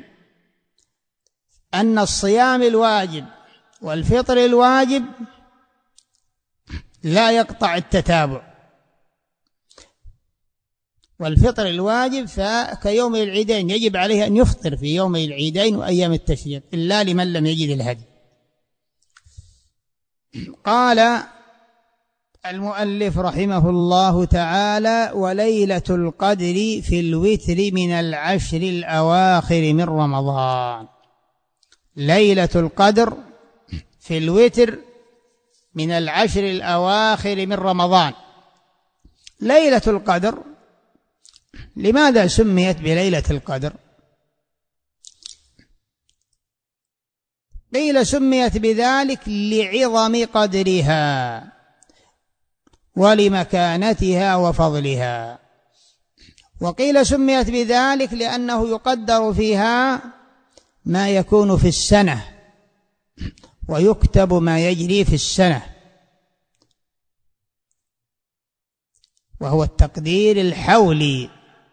أن الصيام الواجب والفطر الواجب لا يقطع التتابع، والفطر الواجب فكيوم العيدين يجب عليه أن يفطر في يوم العيدين وأيام التشريق إلا لمن لم يجد الهدي. قال المؤلف رحمه الله تعالى: وليلة القدر في الوتر من العشر الأواخر من رمضان. ليلة القدر في الوتر من العشر الأواخر من رمضان. ليلة القدر لماذا سميت بليلة القدر؟ قيل سميت بذلك لعظم قدرها ولمكانتها وفضلها، وقيل سميت بذلك لأنه يقدر فيها ما يكون في السنة ويكتب ما يجري في السنة، وهو التقدير الحولي،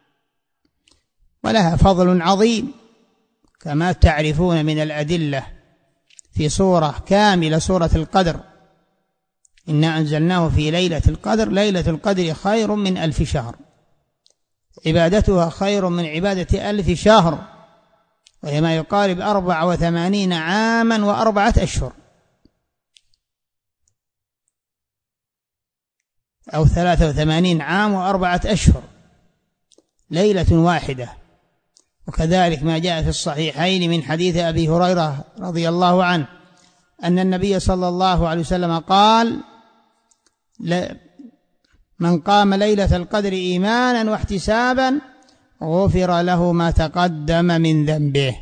ولها فضل عظيم كما تعرفون من الأدلة في سورة كاملة، سورة القدر: إنا أنزلناه في ليلة القدر، ليلة القدر خير من 1000 شهر، عبادتها خير من عبادة 1000 شهر، وهي ما يقارب 84 عاما و4 أشهر، أو 83 عام و4 أشهر، ليلة واحدة. وكذلك ما جاء في الصحيحين من حديث أبي هريرة رضي الله عنه أن النبي صلى الله عليه وسلم قال: من قام ليلة القدر إيمانا واحتسابا غفر له ما تقدم من ذنبه.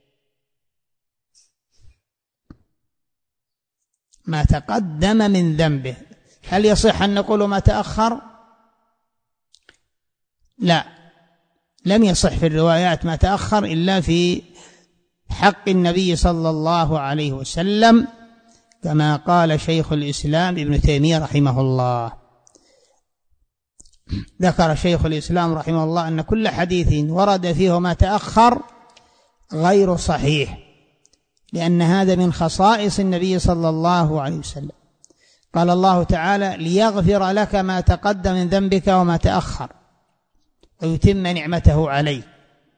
ما تقدم من ذنبه، هل يصح أن نقول ما تأخر؟ لا، لم يصح في الروايات ما تأخر إلا في حق النبي صلى الله عليه وسلم، كما قال شيخ الإسلام ابن تيمية رحمه الله. ذكر شيخ الإسلام رحمه الله أن كل حديث ورد فيه ما تأخر غير صحيح، لأن هذا من خصائص النبي صلى الله عليه وسلم. قال الله تعالى: ليغفر لك ما تقدم من ذنبك وما تأخر ويتم نعمته عليك.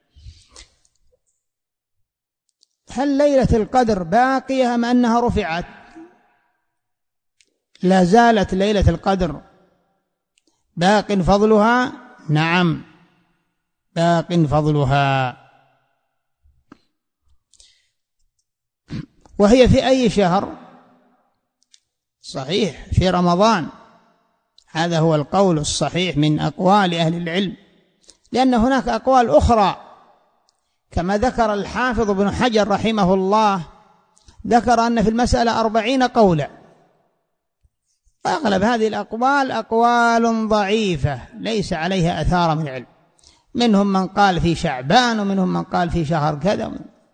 هل ليلة القدر باقية أم أنها رفعت؟ لا زالت ليلة القدر باق فضلها. نعم، باق فضلها. وهي في أي شهر؟ صحيح في رمضان، هذا هو القول الصحيح من أقوال أهل العلم، لأن هناك أقوال أخرى كما ذكر الحافظ ابن حجر رحمه الله، ذكر أن في المسألة 40 قولا، وأغلب هذه الأقوال أقوال ضعيفة ليس عليها أثار من علم، منهم من قال في شعبان ومنهم من قال في شهر كذا،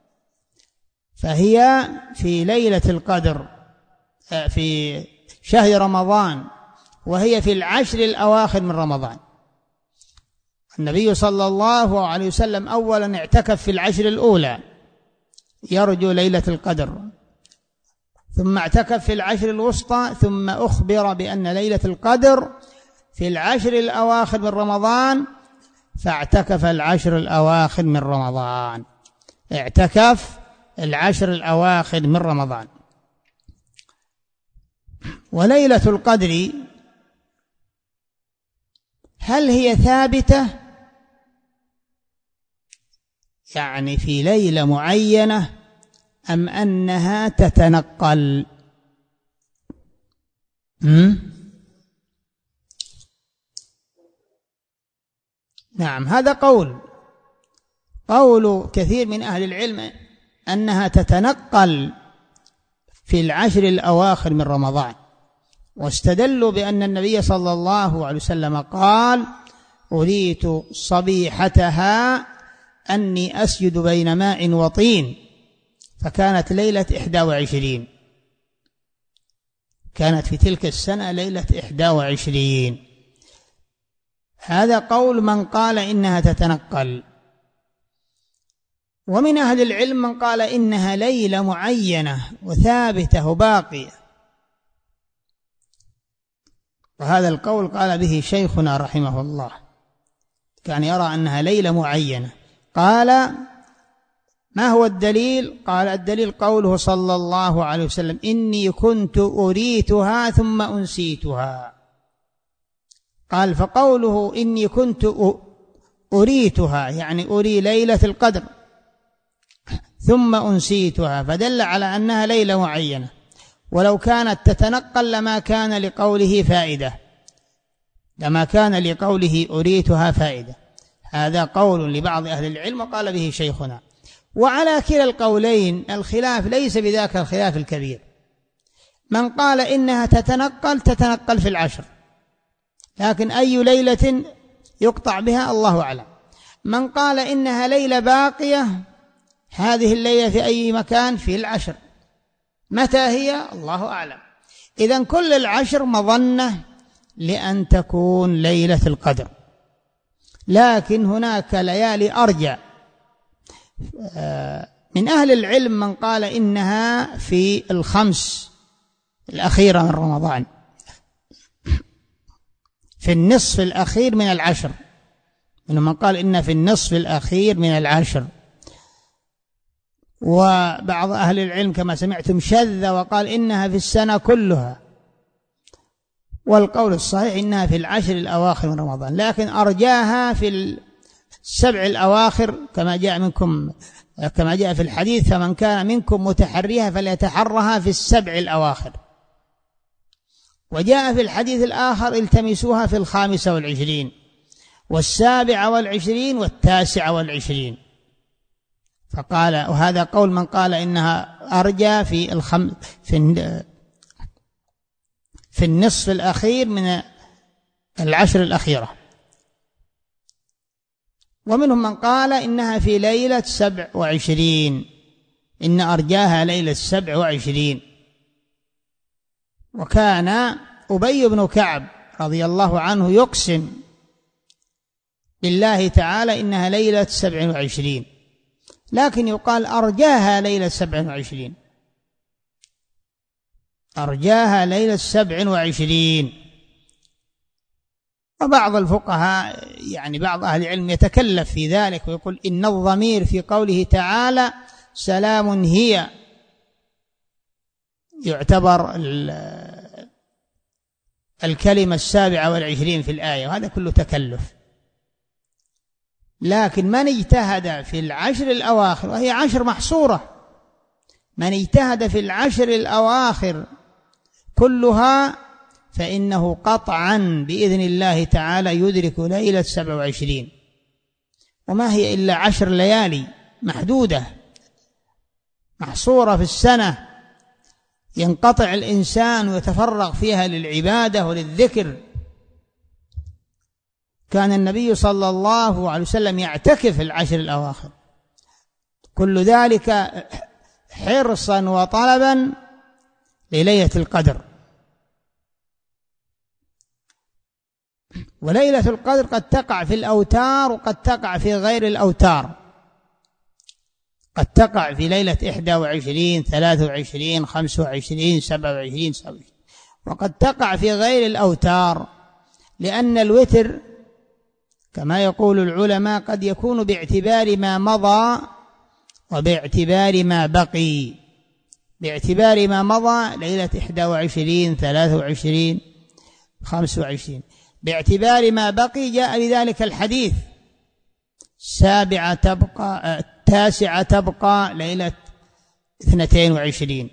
فهي في ليلة القدر في شهر رمضان، وهي في العشر الأواخر من رمضان. النبي صلى الله عليه وسلم أولا اعتكف في العشر الأولى يرجو ليلة القدر، ثم اعتكف في العشر الوسطى، ثم أخبر بأن ليلة القدر في العشر الأواخر من رمضان، فاعتكف العشر الأواخر من رمضان، اعتكف العشر الأواخر من رمضان. وليلة القدر هل هي ثابتة يعني في ليلة معينة أم أنها تتنقل؟ نعم، هذا قول كثير من أهل العلم أنها تتنقل في العشر الأواخر من رمضان، واستدلوا بأن النبي صلى الله عليه وسلم قال: أريت صبيحتها أني أسجد بين ماء وطين، فكانت ليلة 21، كانت في تلك السنة ليلة 21. هذا قول من قال إنها تتنقل. ومن أهل العلم من قال إنها ليلة معينة وثابتة وباقية، وهذا القول قال به شيخنا رحمه الله، كان يرى أنها ليلة معينة. قال: ما هو الدليل؟ قال: الدليل قوله صلى الله عليه وسلم: إني كنت أريتها ثم أنسيتها. قال: فقوله إني كنت أريتها يعني أري ليلة القدر ثم أنسيتها، فدل على أنها ليلة معينة، ولو كانت تتنقل لما كان لقوله فائدة، لما كان لقوله أريتها فائدة. هذا قول لبعض أهل العلم وقال به شيخنا. وعلى كلا القولين الخلاف ليس بذاك الخلاف الكبير. من قال إنها تتنقل في العشر، لكن أي ليلة يقطع بها الله أعلم. من قال إنها ليلة باقية، هذه الليلة في أي مكان في العشر، متى هي الله أعلم. إذن كل العشر مظنة لأن تكون ليلة القدر، لكن هناك ليالي أرجى. من أهل العلم من قال إنها في الخمس الأخيرة من رمضان، في النصف الأخير من العشر، من قال إنها في النصف الأخير من العشر. وبعض أهل العلم كما سمعتم شذ وقال إنها في السنة كلها، والقول الصحيح إنها في العشر الأواخر من رمضان، لكن أرجاها في السبع الأواخر كما جاء في الحديث: فمن كان منكم متحريها فليتحرها في السبع الأواخر. وجاء في الحديث الآخر: التمسوها في 25 و27 و29. فقال، وهذا قول من قال إنها أرجى في النصف الأخير من العشر الأخيرة. ومنهم من قال إنها في ليلة 27، إن أرجاها ليلة 27. وكان أبي بن كعب رضي الله عنه يقسم بالله تعالى إنها ليلة 27، لكن يقال أرجاها ليلة 27، أرجاها ليلة 27. وبعض الفقهاء يعني بعض أهل العلم يتكلف في ذلك ويقول إن الضمير في قوله تعالى سلام هي يعتبر الكلمة 27 في الآية، وهذا كله تكلف. لكن من اجتهد في العشر الأواخر، وهي عشر محصورة، من اجتهد في العشر الأواخر كلها فإنه قطعا بإذن الله تعالى يدرك ليلة 27. وما هي إلا 10 ليالي محدودة محصورة في السنة، ينقطع الإنسان ويتفرغ فيها للعبادة وللذكر. كان النبي صلى الله عليه وسلم يعتكف العشر الأواخر، كل ذلك حرصا وطلبا لليلة القدر. وليلة القدر قد تقع في الأوتار وقد تقع في غير الأوتار، قد تقع في ليلة 21 23 25 27 وقد تقع في غير الأوتار، لأن الوتر كما يقول العلماء قد يكون باعتبار ما مضى وباعتبار ما بقي، باعتبار ما مضى ليلة 21 23 25، باعتبار ما بقي جاء بذلك الحديث. 7 تبقى 9 تبقى ليلة 22،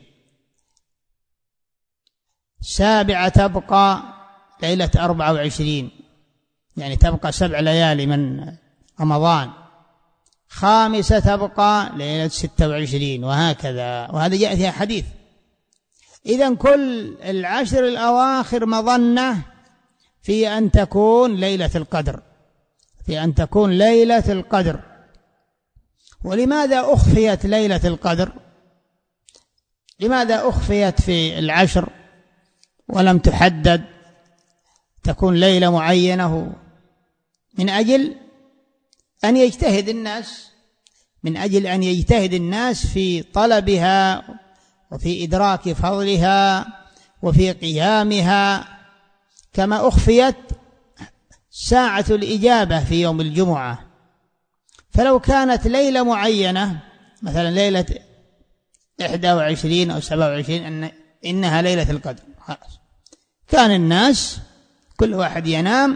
7 تبقى ليلة 24، يعني تبقى 7 ليالي من رمضان، 5 تبقى ليلة 26، وهكذا، وهذا جاء فيها حديث. إذن كل 10 الأواخر مظنة في أن تكون ليلة القدر، في أن تكون ليلة القدر. ولماذا أخفيت ليلة القدر؟ لماذا أخفيت في 10 ولم تحدد تكون ليلة معينة؟ من أجل أن يجتهد الناس، من أجل أن يجتهد الناس في طلبها وفي إدراك فضلها وفي قيامها، كما أخفيت ساعة الإجابة في يوم الجمعة. فلو كانت ليلة معينة مثلا ليلة 21 أو 27 إنها ليلة القدر، كان الناس كل واحد ينام،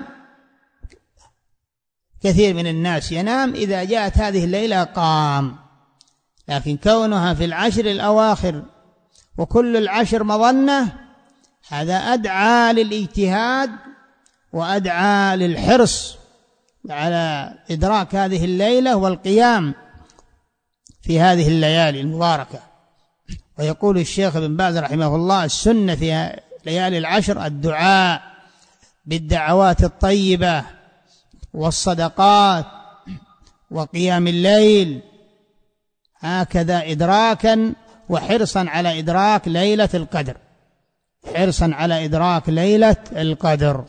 كثير من الناس ينام، إذا جاءت هذه الليلة قام. لكن كونها في 10 الأواخر وكل 10 مظنة، هذا أدعى للاجتهاد وأدعى للحرص على إدراك هذه الليلة والقيام في هذه الليالي المباركة. ويقول الشيخ ابن باز رحمه الله: السنة في ليالي 10 الدعاء بالدعوات الطيبة والصدقات وقيام الليل، هكذا إدراكا وحرصا على إدراك ليلة القدر، حرصا على إدراك ليلة القدر.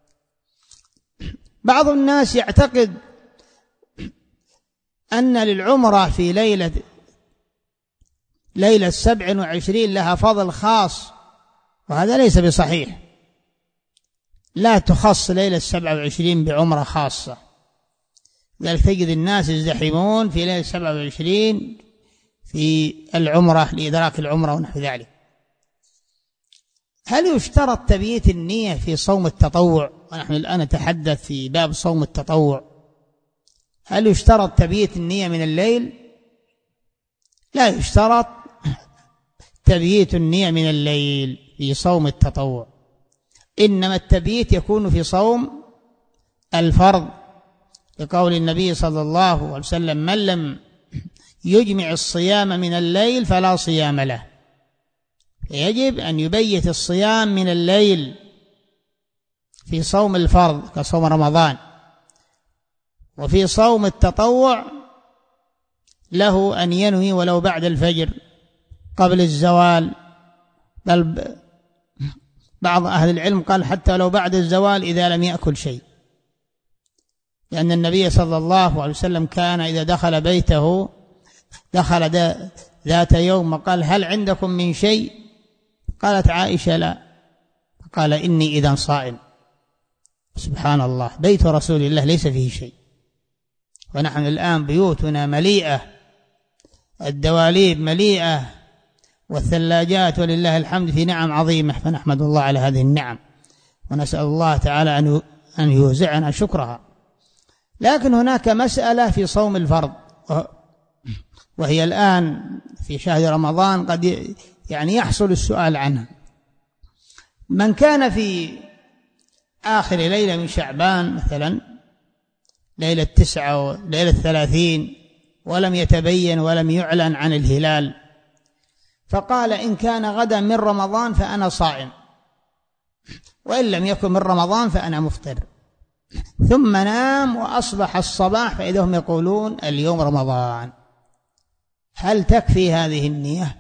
بعض الناس يعتقد أن للعمرة في ليلة 27 لها فضل خاص، وهذا ليس بصحيح. لا تخص ليلة 27 بعمرة خاصة، لذلك تجد الناس يزدحمون في ليلة 27 في العمرة لإدراك العمرة ونحو ذلك. هل يشترط تبييت النية في صوم التطوع؟ ونحن الآن نتحدث في باب صوم التطوع. هل يشترط تبييت النية من الليل؟ لا يشترط تبييت النية من الليل في صوم التطوع، إنما التبييت يكون في صوم الفرض، لقول النبي صلى الله عليه وسلم: من لم يجمع الصيام من الليل فلا صيام له. يجب أن يبيت الصيام من الليل في صوم الفرض كصوم رمضان. وفي صوم التطوع له أن ينوي ولو بعد الفجر قبل الزوال، بل بعض أهل العلم قال حتى لو بعد الزوال إذا لم يأكل شيء، لأن النبي صلى الله عليه وسلم كان إذا دخل بيته دخل ذات يوم قال: هل عندكم من شيء؟ قالت عائشة: لا. قال: إني إذن صائم. سبحان الله، بيت رسول الله ليس فيه شيء، ونحن الآن بيوتنا مليئة، الدواليب مليئة والثلاجات ولله الحمد في نعم عظيمة، فنحمد الله على هذه النعم ونسأل الله تعالى أن يوزعنا شكرها. لكن هناك مسألة في صوم الفرض، وهي الآن في شهر رمضان قد يحصل السؤال عنها. من كان في آخر ليلة من شعبان مثلا ليلة 9 وليلة 30 ولم يتبين ولم يعلن عن الهلال، فقال: إن كان غدا من رمضان فأنا صائم، وإن لم يكن من رمضان فأنا مفطر، ثم نام وأصبح الصباح فإذا هم يقولون اليوم رمضان، هل تكفي هذه النية؟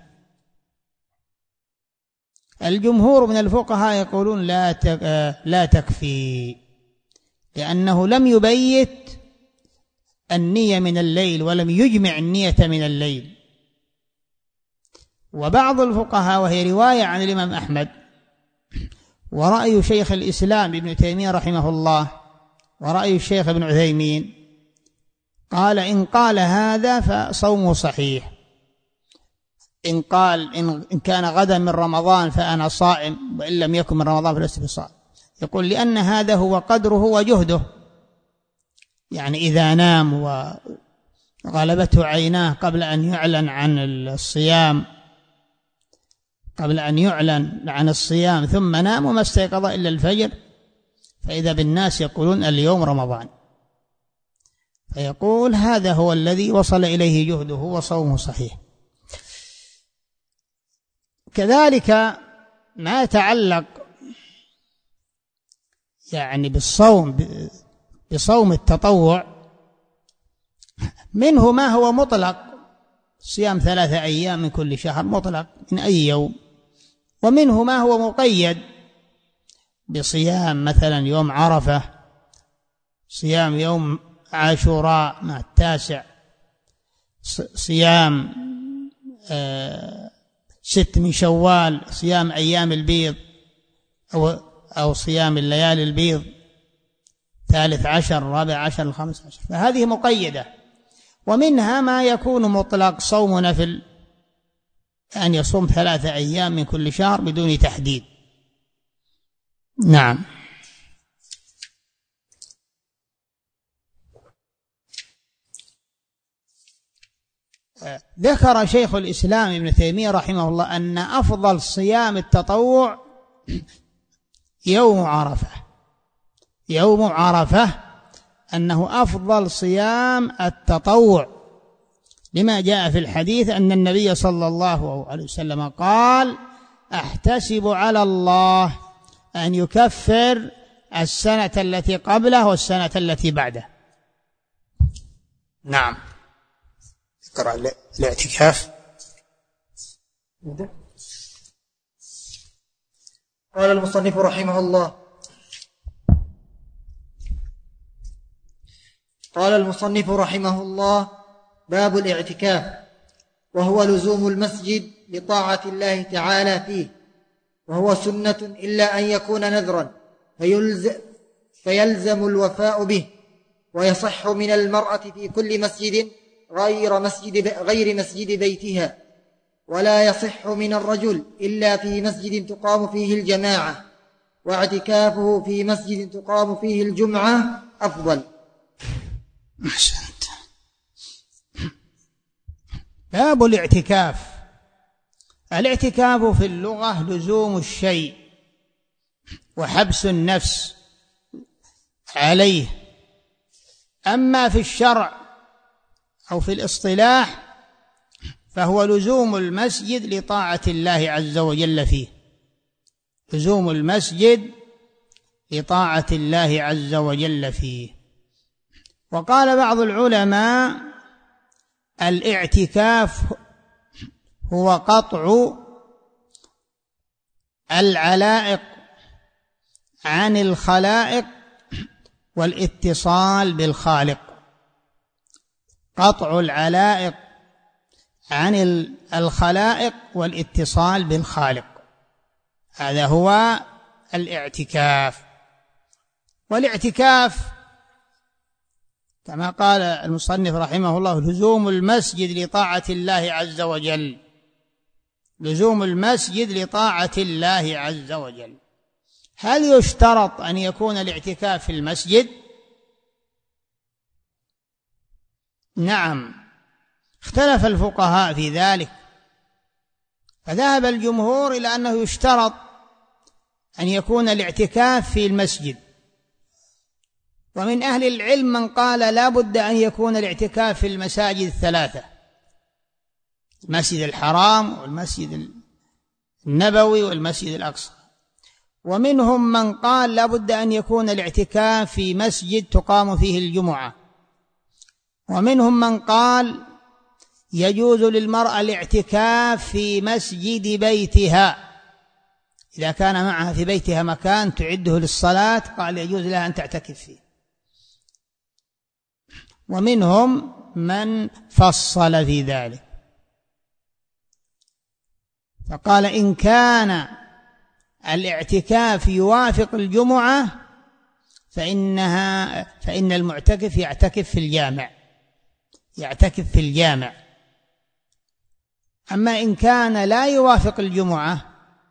الجمهور من الفقهاء يقولون لا تكفي، لأنه لم يبيت النية من الليل ولم يجمع النية من الليل. وبعض الفقهاء، وهي رواية عن الإمام أحمد ورأي شيخ الإسلام ابن تيمية رحمه الله ورأي الشيخ ابن عثيمين، قال إن قال هذا فصومه صحيح، إن قال إن كان غدا من رمضان فأنا صائم، وإن لم يكن من رمضان فلست بصائم. يقول لأن هذا هو قدره وجهده، يعني إذا نام وغلبته عيناه قبل أن يعلن عن الصيام، ثم نام وما استيقظ إلا الفجر، فإذا بالناس يقولون اليوم رمضان، فيقول هذا هو الذي وصل إليه جهده وصومه صحيح. كذلك ما يتعلق يعني بصوم التطوع، منه ما هو مطلق، صيام 3 أيام من كل شهر مطلق من أي يوم، ومنه ما هو مقيد بصيام مثلا يوم عرفة، صيام يوم عاشوراء مع 9، صيام 6 من شوال، صيام أيام البيض أو صيام الليالي البيض 13 14 15، فهذه مقيدة. ومنها ما يكون مطلق صوم نفل، أن يصوم 3 أيام من كل شهر بدون تحديد. نعم. ذكر شيخ الإسلام ابن تيمية رحمه الله أن أفضل صيام التطوع يوم عرفة، أنه أفضل صيام التطوع، لما جاء في الحديث أن النبي صلى الله عليه وسلم قال: أحتسب على الله أن يكفر السنة التي قبله والسنة التي بعده. نعم. اقرأ الاعتكاف. قال المصنف رحمه الله: باب الاعتكاف، وهو لزوم المسجد لطاعة الله تعالى فيه، وهو سنة إلا أن يكون نذرا فيلزم الوفاء به، ويصح من المرأة في كل مسجد غير مسجد بيتها، ولا يصح من الرجل إلا في مسجد تقام فيه الجماعة، واعتكافه في مسجد تقام فيه الجمعة أفضل. أحسنت. باب الاعتكاف. الاعتكاف في اللغة لزوم الشيء وحبس النفس عليه، أما في الشرع أو في الاصطلاح فهو لزوم المسجد لطاعة الله عز وجل فيه، لزوم المسجد لطاعة الله عز وجل فيه. وقال بعض العلماء: الاعتكاف هو قطع العلائق عن الخلائق والاتصال بالخالق، قطع العلائق عن الخلائق والاتصال بالخالق، هذا هو الاعتكاف. والاعتكاف كما قال المصنف رحمه الله: لزوم المسجد لطاعة الله عز وجل، لزوم المسجد لطاعة الله عز وجل. هل يشترط أن يكون الاعتكاف في المسجد؟ نعم، اختلف الفقهاء في ذلك، فذهب الجمهور إلى أنه يشترط أن يكون الاعتكاف في المسجد، ومن أهل العلم من قال لا بد أن يكون الاعتكاف في المساجد 3، المسجد الحرام والمسجد النبوي والمسجد الأقصى، ومنهم من قال لا بد أن يكون الاعتكاف في مسجد تقام فيه الجمعة، ومنهم من قال يجوز للمرأة الاعتكاف في مسجد بيتها إذا كان معها في بيتها مكان تعده للصلاة، قال يجوز لها أن تعتكف فيه. ومنهم من فصل في ذلك فقال إن كان الاعتكاف يوافق الجمعة فإن المعتكف يعتكف في الجامع، يعتكف في الجامع. أما إن كان لا يوافق الجمعة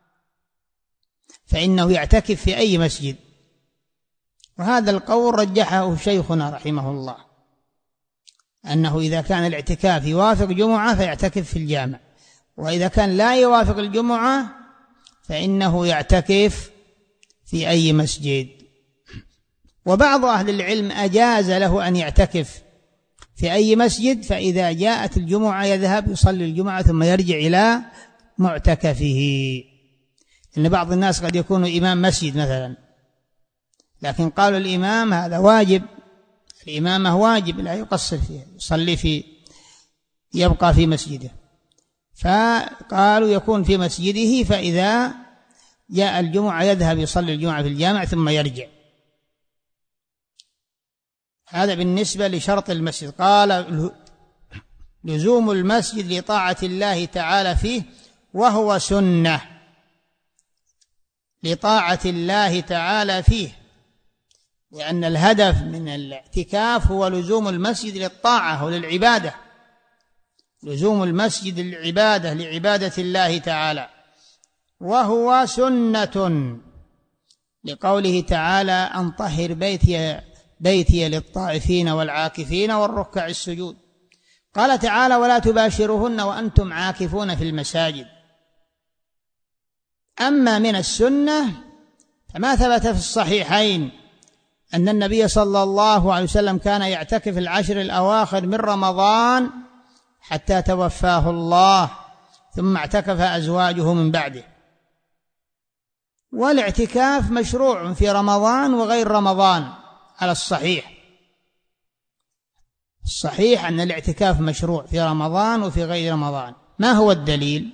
فإنه يعتكف في أي مسجد، وهذا القول رجحه شيخنا رحمه الله، أنه إذا كان الاعتكاف يوافق جمعة فيعتكف في الجامع، وإذا كان لا يوافق الجمعة فإنه يعتكف في أي مسجد. وبعض أهل العلم أجاز له أن يعتكف في أي مسجد، فإذا جاءت الجمعة يذهب يصلي الجمعة ثم يرجع إلى معتكفه. إن بعض الناس قد يكون إمام مسجد مثلا، لكن قالوا الإمام هذا واجب، الإمامة واجب لا يقصر فيها، يصلي في يبقى في مسجده، فقالوا يكون في مسجده، فإذا جاء الجمعة يذهب يصلي الجمعة في الجامع ثم يرجع. هذا بالنسبة لشرط المسجد. قال لزوم المسجد لطاعة الله تعالى فيه وهو سنة، لطاعة الله تعالى فيه، لأن الهدف من الاعتكاف هو لزوم المسجد للطاعة وللعبادة، لزوم المسجد للعبادة لعبادة الله تعالى، وهو سنة لقوله تعالى أن طهر بيتي للطائفين والعاكفين والركع السجود. قال تعالى ولا تباشروهن وأنتم عاكفون في المساجد. أما من السنة فما ثبت في الصحيحين أن النبي صلى الله عليه وسلم كان يعتكف العشر الأواخر من رمضان حتى توفاه الله، ثم اعتكف أزواجه من بعده. والاعتكاف مشروع في رمضان وغير رمضان على الصحيح. الصحيح أن الاعتكاف مشروع في رمضان وفي غير رمضان. ما هو الدليل؟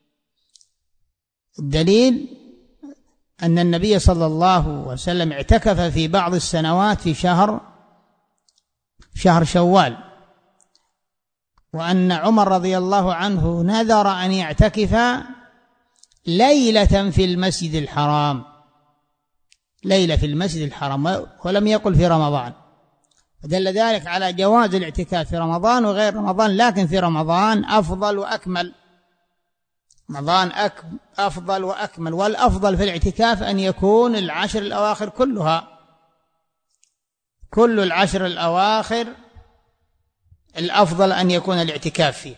الدليل أن النبي صلى الله عليه وسلم اعتكف في بعض السنوات في شهر شوال، وأن عمر رضي الله عنه نذر أن يعتكف ليلة في المسجد الحرام، ليلة في المسجد الحرام، ولم يقل في رمضان، ودل ذلك على جواز الاعتكاف في رمضان وغير رمضان، لكن في رمضان أفضل وأكمل، رمضان أفضل وأكمل. والأفضل في الاعتكاف أن يكون العشر الأواخر كلها، كل العشر الأواخر الأفضل أن يكون الاعتكاف فيه.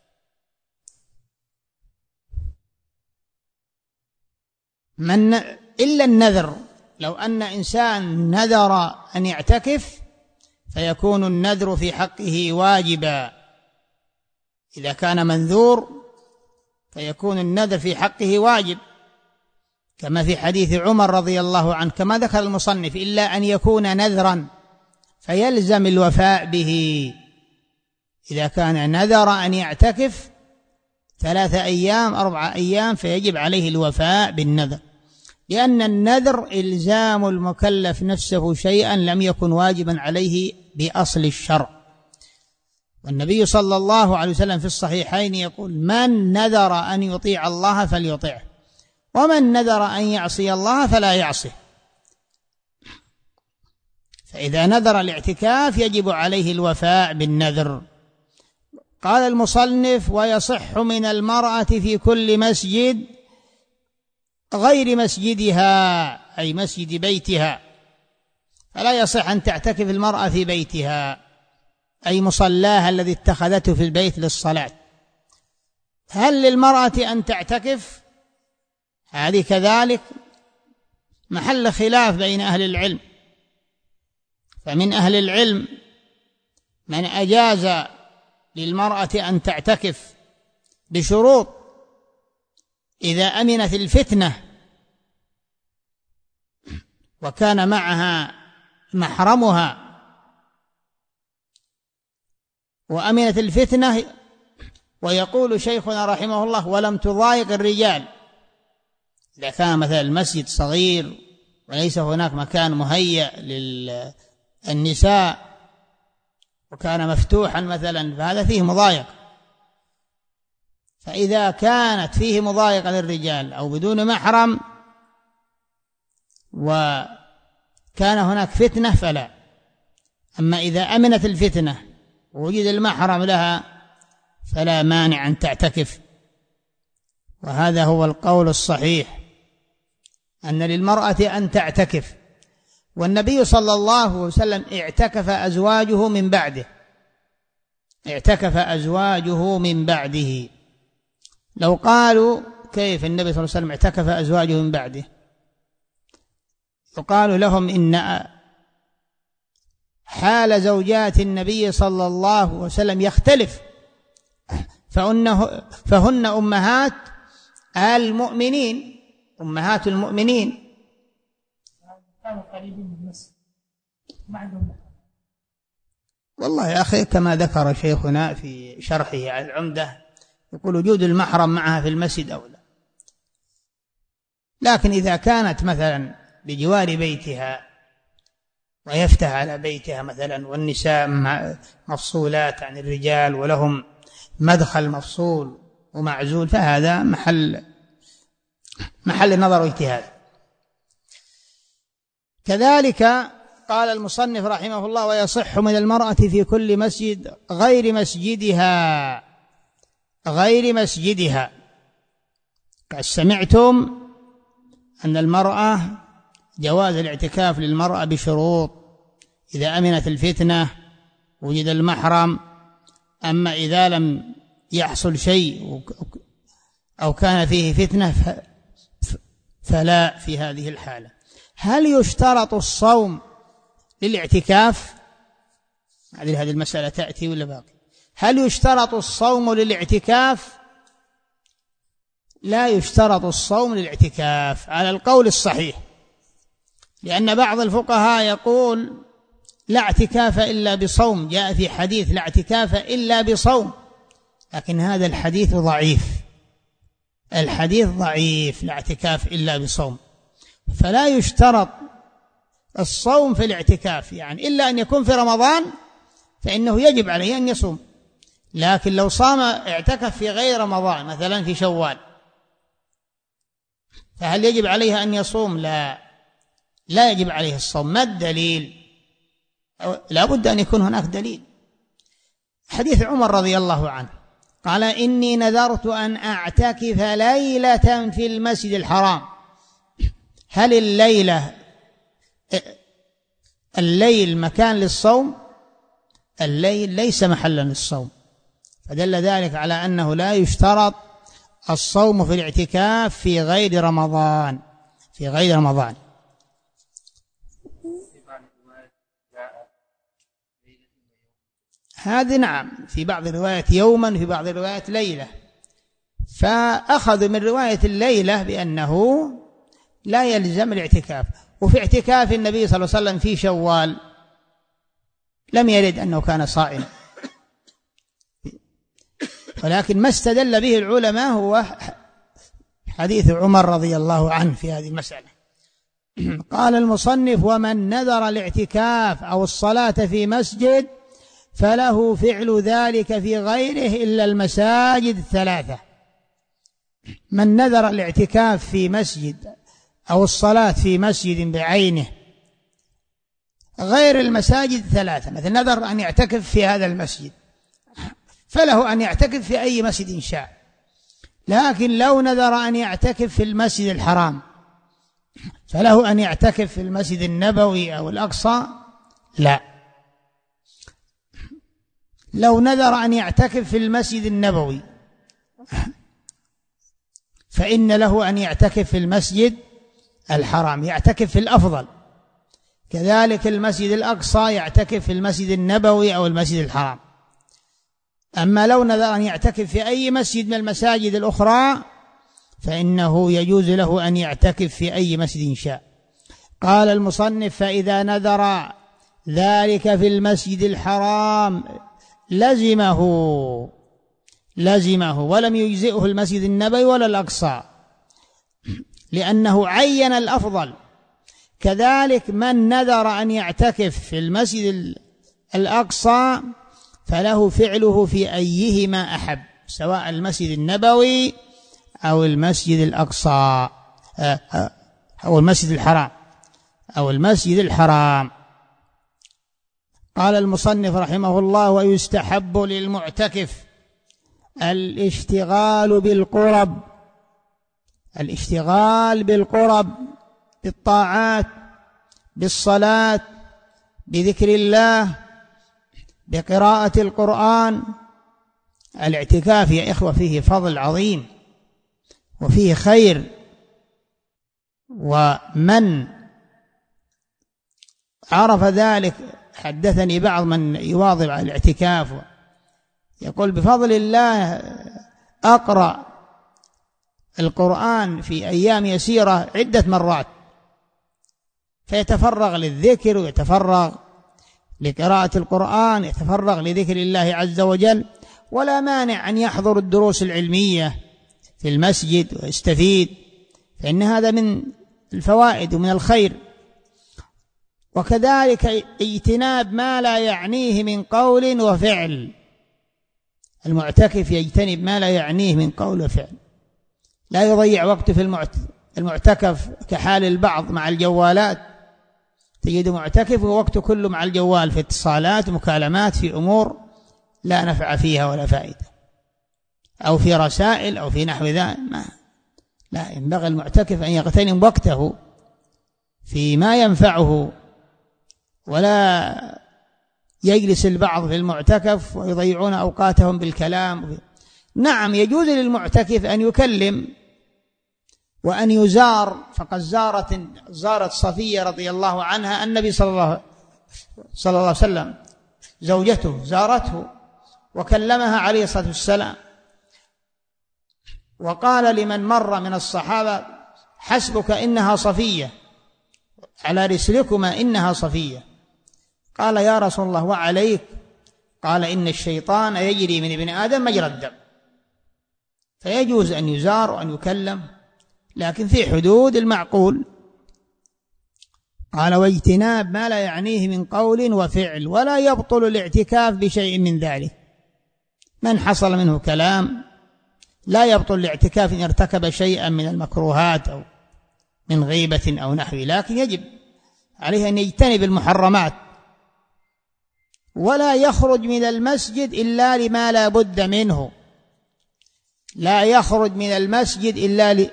إلا النذر، لو أن إنسان نذر أن يعتكف فيكون النذر في حقه واجبا، إذا كان منذور فيكون النذر في حقه واجب، كما في حديث عمر رضي الله عنه، كما ذكر المصنف إلا أن يكون نذرا فيلزم الوفاء به. إذا كان نذر أن يعتكف 3 أيام 4 أيام فيجب عليه الوفاء بالنذر، لأن النذر إلزام المكلف نفسه شيئا لم يكن واجبا عليه بأصل الشرع. والنبي صلى الله عليه وسلم في الصحيحين يقول من نذر أن يطيع الله فليطيعه، ومن نذر أن يعصي الله فلا يعصه. فإذا نذر الاعتكاف يجب عليه الوفاء بالنذر. قال المصنف ويصح من المرأة في كل مسجد غير مسجدها، أي مسجد بيتها، فلا يصح أن تعتكف المرأة في بيتها، أي مصلاها الذي اتخذته في البيت للصلاة. هل للمرأة أن تعتكف؟ هذه كذلك محل خلاف بين أهل العلم، فمن أهل العلم من أجاز للمرأة أن تعتكف بشروط، إذا أمنت الفتنة وكان معها محرمها وأمنت الفتنة. ويقول شيخنا رحمه الله ولم تضايق الرجال، إذا كان مثلا المسجد صغير وليس هناك مكان مهيأ للنساء وكان مفتوحا مثلا فهذا فيه مضايقة. فإذا كانت فيه مضايقة للرجال أو بدون محرم وكان هناك فتنة فلا. أما إذا أمنت الفتنة ووجد المحرم لها فلا مانع أن تعتكف، وهذا هو القول الصحيح أن للمرأة أن تعتكف. والنبي صلى الله عليه وسلم اعتكف أزواجه من بعده. لو قالوا كيف النبي صلى الله عليه وسلم اعتكف أزواجه من بعده، يقال لهم إن حال زوجات النبي صلى الله عليه وسلم يختلف، فهن أمهات المؤمنين، أمهات المؤمنين. والله يا أخي كما ذكر شيخنا في شرحه على العمدة يقول وجود المحرم معها في المسجد أولى، لكن إذا كانت مثلا بجوار بيتها ويفتح على بيتها مثلا والنساء مفصولات عن الرجال ولهم مدخل مفصول ومعزول، فهذا محل نظر واجتهاد. كذلك قال المصنف رحمه الله: ويصح من المرأة في كل مسجد غير مسجدها. قد سمعتم أن المرأة جواز الاعتكاف للمرأة بشروط: إذا أمنت الفتنة، وجد المحرم. أما إذا لم يحصل شيء أو كان فيه فتنة فلا في هذه الحالة. هل يشترط الصوم للاعتكاف؟ هذه المسألة تأتي ولا باقي؟ هل يشترط الصوم للاعتكاف؟ لا يشترط الصوم للاعتكاف على القول الصحيح، لأن بعض الفقهاء يقول لا اعتكاف إلا بصوم، جاء في حديث لا اعتكاف إلا بصوم، لكن هذا الحديث ضعيف، لا اعتكاف إلا بصوم. فلا يشترط الصوم في الاعتكاف، يعني إلا أن يكون في رمضان فإنه يجب عليه أن يصوم، لكن لو صام اعتكف في غير رمضان مثلا في شوال فهل يجب عليه أن يصوم؟ لا يجب عليه الصوم. ما الدليل؟ لا بد أن يكون هناك دليل. حديث عمر رضي الله عنه قال: إني نذرت أن أعتكف ليلة في المسجد الحرام. هل الليل مكان للصوم؟ الليل ليس محلا للصوم، فدل ذلك على أنه لا يشترط الصوم في الاعتكاف في غير رمضان. هذا نعم، في بعض الروايات يوما، في بعض الروايات ليلة، فأخذوا من رواية الليلة بأنه لا يلزم الاعتكاف. وفي اعتكاف النبي صلى الله عليه وسلم في شوال لم يرد أنه كان صائما، ولكن ما استدل به العلماء هو حديث عمر رضي الله عنه في هذه المسألة. قال المصنف: ومن نذر الاعتكاف أو الصلاة في مسجد فله فعل ذلك في غيره إلا المساجد الثلاثة. من نذر الاعتكاف في مسجد أو الصلاة في مسجد بعينه غير المساجد الثلاثة، مثل نذر أن يعتكف في هذا المسجد فله أن يعتكف في أي مسجد شاء، لكن لو نذر أن يعتكف في المسجد الحرام فله أن يعتكف في المسجد النبوي أو الأقصى؟ لا. لو نذر أن يعتكف في المسجد النبوي فإن له أن يعتكف في المسجد الحرام، يعتكف في الأفضل. كذلك المسجد الأقصى يعتكف في المسجد النبوي أو المسجد الحرام. أما لو نذر أن يعتكف في أي مسجد من المساجد الأخرى فإنه يجوز له أن يعتكف في أي مسجد شاء. قال المصنف: فإذا نذر ذلك في المسجد الحرام لزمه ولم يجزئه المسجد النبوي ولا الأقصى، لأنه عين الأفضل. كذلك من نذر أن يعتكف في المسجد الأقصى فله فعله في أيهما أحب، سواء المسجد النبوي أو المسجد الأقصى أو المسجد الحرام. قال المصنف رحمه الله: ويستحب للمعتكف الاشتغال بالقرب بالطاعات، بالصلاة، بذكر الله، بقراءة القرآن. الاعتكاف يا إخوة فيه فضل عظيم وفيه خير، ومن عرف ذلك حدثني بعض من يواظب على الاعتكاف يقول: بفضل الله أقرأ القرآن في أيام يسيرة عدة مرات، فيتفرغ للذكر ويتفرغ لقراءة القرآن، يتفرغ لذكر الله عز وجل، ولا مانع أن يحضر الدروس العلمية في المسجد ويستفيد، فإن هذا من الفوائد ومن الخير. وكذلك اجتناب ما لا يعنيه من قول وفعل، المعتكف يجتنب ما لا يعنيه من قول وفعل، لا يضيع وقته في المعتكف كحال البعض مع الجوالات، تجد معتكف ووقته كله مع الجوال في اتصالات ومكالمات في أمور لا نفع فيها ولا فائدة، أو في رسائل أو في نحو ذلك. لا، ينبغي المعتكف أن يغتنم وقته فيما ينفعه، ولا يجلس البعض في المعتكف ويضيعون أوقاتهم بالكلام. نعم، يجوز للمعتكف أن يكلم وأن يزار، فقد زارت صفية رضي الله عنها النبي صلى الله عليه وسلم، زوجته زارته وكلمها عليه الصلاة والسلام، وقال لمن مر من الصحابة: حسبك إنها صفية، على رسلكما إنها صفية. قال: يا رسول الله وعليك؟ قال: إن الشيطان يجري من ابن آدم مجرى الدم. فيجوز أن يزار وأن يكلم، لكن في حدود المعقول. قال: واجتناب ما لا يعنيه من قول وفعل، ولا يبطل الاعتكاف بشيء من ذلك. من حصل منه كلام لا يبطل الاعتكاف إن ارتكب شيئا من المكروهات أو من غيبة أو نحوه، لكن يجب عليه أن يجتنب المحرمات، ولا يخرج من المسجد إلا لما لا بد منه. لا يخرج من المسجد إلا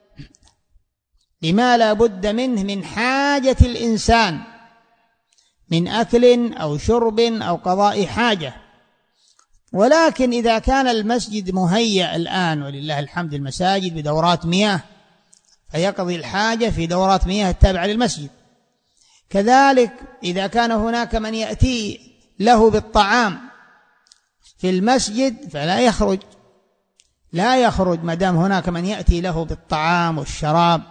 لما لا بد منه من حاجة الإنسان، من أكل أو شرب أو قضاء حاجة. ولكن إذا كان المسجد مهيأ الآن ولله الحمد المساجد بدورات مياه، فيقضي الحاجة في دورات مياه التابعة للمسجد. كذلك إذا كان هناك من يأتي له بالطعام في المسجد فلا يخرج، لا يخرج ما دام هناك من يأتي له بالطعام والشراب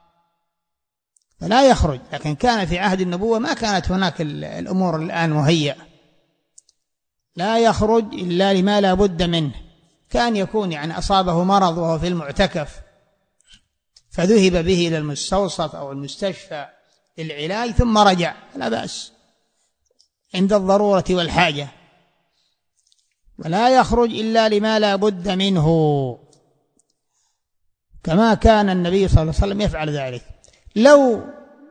فلا يخرج. لكن كان في عهد النبوة ما كانت هناك الأمور الآن مهيئة، لا يخرج إلا لما لا بد منه. كان يكون يعني أصابه مرض وهو في المعتكف فذهب به إلى المستوصف أو المستشفى للعلاج ثم رجع، لا بأس عند الضرورة والحاجة. ولا يخرج إلا لما لا بد منه، كما كان النبي صلى الله عليه وسلم يفعل ذلك. لو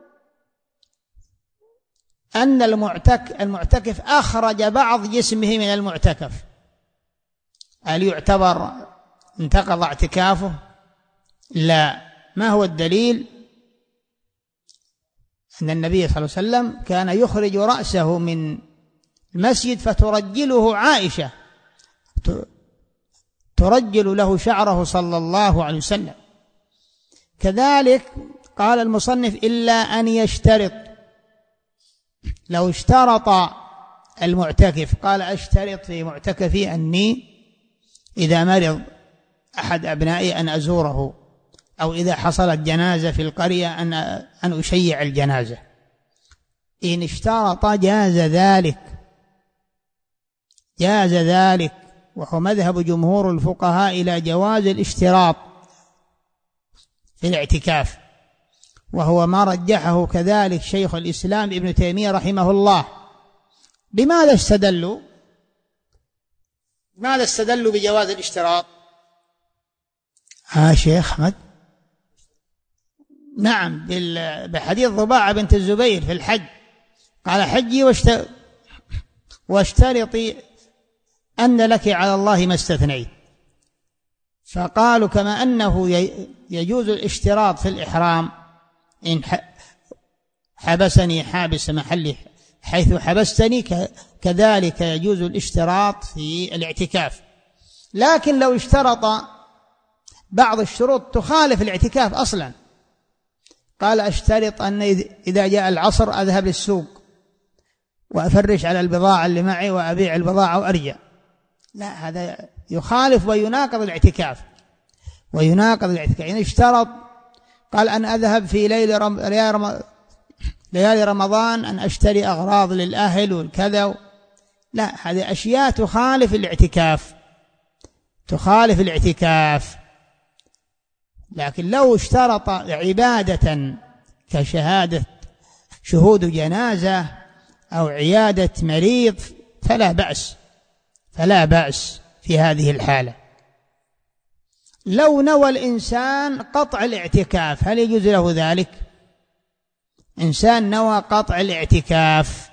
أن المعتكف أخرج بعض جسمه من المعتكف، هل يعتبر انتقض اعتكافه؟ لا. ما هو الدليل؟ أن النبي صلى الله عليه وسلم كان يخرج رأسه من المسجد فترجله عائشة، ترجل له شعره صلى الله عليه وسلم. كذلك قال المصنف: إلا أن يشترط. لو اشترط المعتكف قال: أشترط في معتكفي أني إذا مرض أحد أبنائي أن أزوره، أو إذا حصلت جنازة في القرية أن أشيع الجنازة. إن اشترط جاز ذلك، وهو مذهب جمهور الفقهاء إلى جواز الاشتراط في الاعتكاف، وهو ما رجحه كذلك شيخ الإسلام ابن تيمية رحمه الله. بماذا استدلوا؟ ماذا استدلوا بجواز الاشتراط؟ شيخ أحمد، نعم، بحديث ضباعة بنت الزبير في الحج، قال: حجي واشترطي أن لك على الله ما استثنيت. فقالوا كما أنه يجوز الاشتراط في الإحرام إن حبسني حابس محلي حيث حبستني، كذلك يجوز الاشتراط في الاعتكاف. لكن لو اشترط بعض الشروط تخالف الاعتكاف أصلا، قال أشترط أن إذا جاء العصر أذهب للسوق وأفرش على البضاعة اللي معي وأبيع البضاعة وأرجع، لا، هذا يخالف ويناقض الاعتكاف، يعني اشترط قال أن أذهب في ليالي رمضان أن أشتري أغراض للأهل والكذا، لا، هذه أشياء تخالف الاعتكاف. لكن لو اشترط عبادة شهود جنازة أو عيادة مريض فلا بأس في هذه الحالة. لو نوى الإنسان قطع الاعتكاف هل يجوز له ذلك؟ إنسان نوى قطع الاعتكاف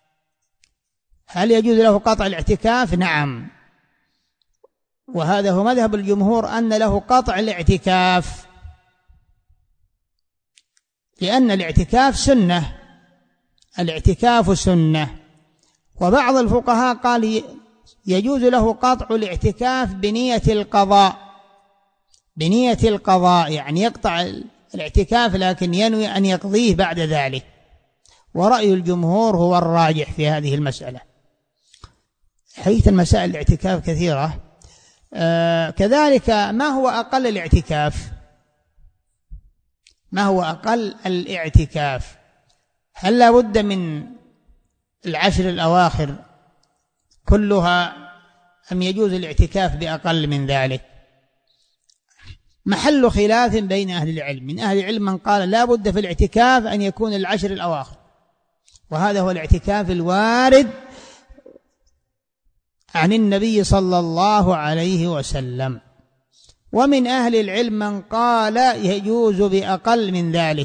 هل يجوز له قطع الاعتكاف؟ نعم، وهذا هو مذهب الجمهور أن له قطع الاعتكاف، لأن الاعتكاف سنة. وبعض الفقهاء قال يجوز له قطع الاعتكاف بنية القضاء، يعني يقطع الاعتكاف لكن ينوي أن يقضيه بعد ذلك، ورأي الجمهور هو الراجح في هذه المسألة. حيث المسائل الاعتكاف كثيرة. كذلك ما هو أقل الاعتكاف؟ هل لا بد من العشر الأواخر كلها أم يجوز الاعتكاف بأقل من ذلك؟ محل خلاف بين أهل العلم. من أهل العلم من قال لا بد في الاعتكاف أن يكون العشر الأواخر، وهذا هو الاعتكاف الوارد عن النبي صلى الله عليه وسلم. ومن أهل العلم من قال يجوز بأقل من ذلك،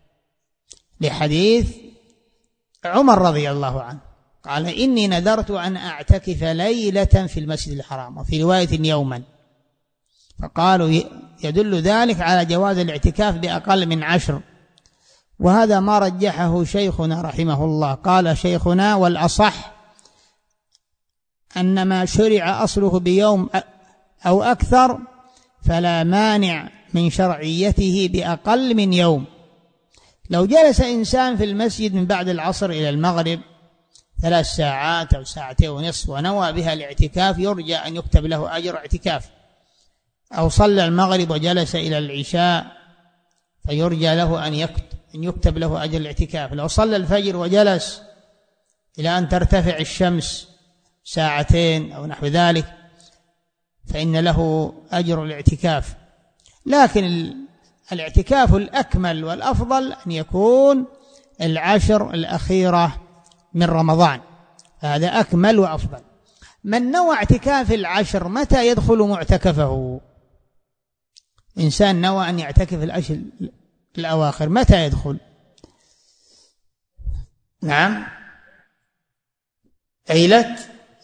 لحديث عمر رضي الله عنه قال إني نذرت أن أعتكف ليلة في المسجد الحرام، وفي رواية يوما، فقالوا يدل ذلك على جواز الاعتكاف بأقل من 10. وهذا ما رجحه شيخنا رحمه الله. قال شيخنا والأصح أن ما شرع أصله بيوم أو أكثر فلا مانع من شرعيته بأقل من يوم. لو جلس إنسان في المسجد من بعد العصر إلى المغرب 3 ساعات أو 2.5 ساعات ونوى بها الاعتكاف يرجى أن يكتب له أجر اعتكاف، أو صلى المغرب وجلس إلى العشاء فيرجى له أن يكتب له أجر الاعتكاف. لو صلى الفجر وجلس إلى أن ترتفع الشمس 2 ساعات أو نحو ذلك فإن له أجر الاعتكاف. لكن الاعتكاف الأكمل والأفضل أن يكون 10 الأخيرة من رمضان، هذا أكمل وأفضل. من نوى اعتكاف 10 متى يدخل معتكفه؟ إنسان نوى أن يعتكف 10 الأواخر متى يدخل؟ نعم، ليلة.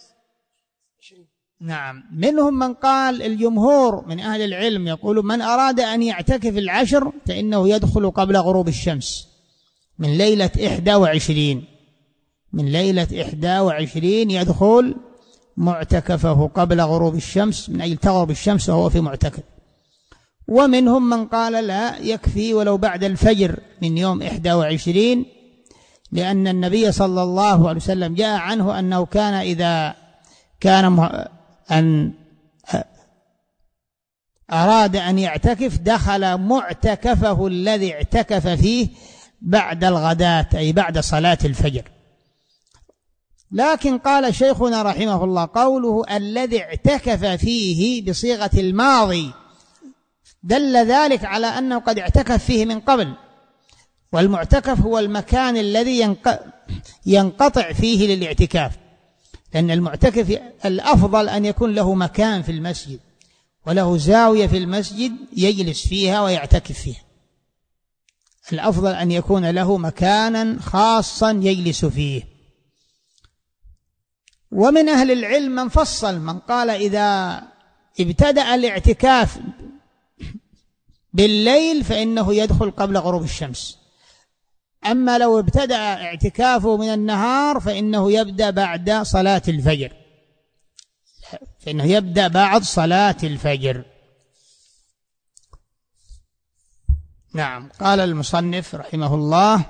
نعم، منهم من قال الجمهور من أهل العلم يقول من أراد أن يعتكف 10 فإنه يدخل قبل غروب الشمس من ليلة 21، من ليلة 21 يدخل معتكفه قبل غروب الشمس، من أجل تغرب الشمس وهو في معتكف. ومنهم من قال لا، يكفي ولو بعد الفجر من يوم 21، لأن النبي صلى الله عليه وسلم جاء عنه أنه كان إذا كان أن أراد أن يعتكف دخل معتكفه الذي اعتكف فيه بعد الغداة، أي بعد صلاة الفجر. لكن قال شيخنا رحمه الله قوله الذي اعتكف فيه بصيغة الماضي دل ذلك على أنه قد اعتكف فيه من قبل، والمعتكف هو المكان الذي ينقطع فيه للاعتكاف، لأن المعتكف الأفضل أن يكون له مكان في المسجد وله زاوية في المسجد يجلس فيها ويعتكف فيها. الأفضل أن يكون له مكانا خاصا يجلس فيه. ومن أهل العلم من فصل، من قال إذا ابتدأ الاعتكاف بالليل فإنه يدخل قبل غروب الشمس، أما لو ابتدأ اعتكافه من النهار فإنه يبدأ بعد صلاة الفجر، فإنه يبدأ بعد صلاة الفجر. نعم. قال المصنف رحمه الله: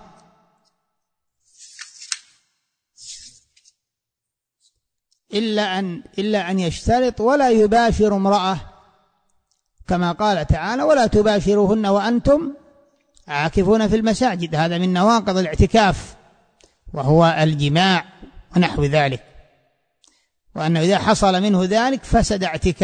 إلا أن يشترط ولا يباشر امرأة، كما قال تعالى: ولا تباشروهن وأنتم عاكفون في المساجد. هذا من نواقض الاعتكاف، وهو الجماع ونحو ذلك، وأنه إذا حصل منه ذلك فسد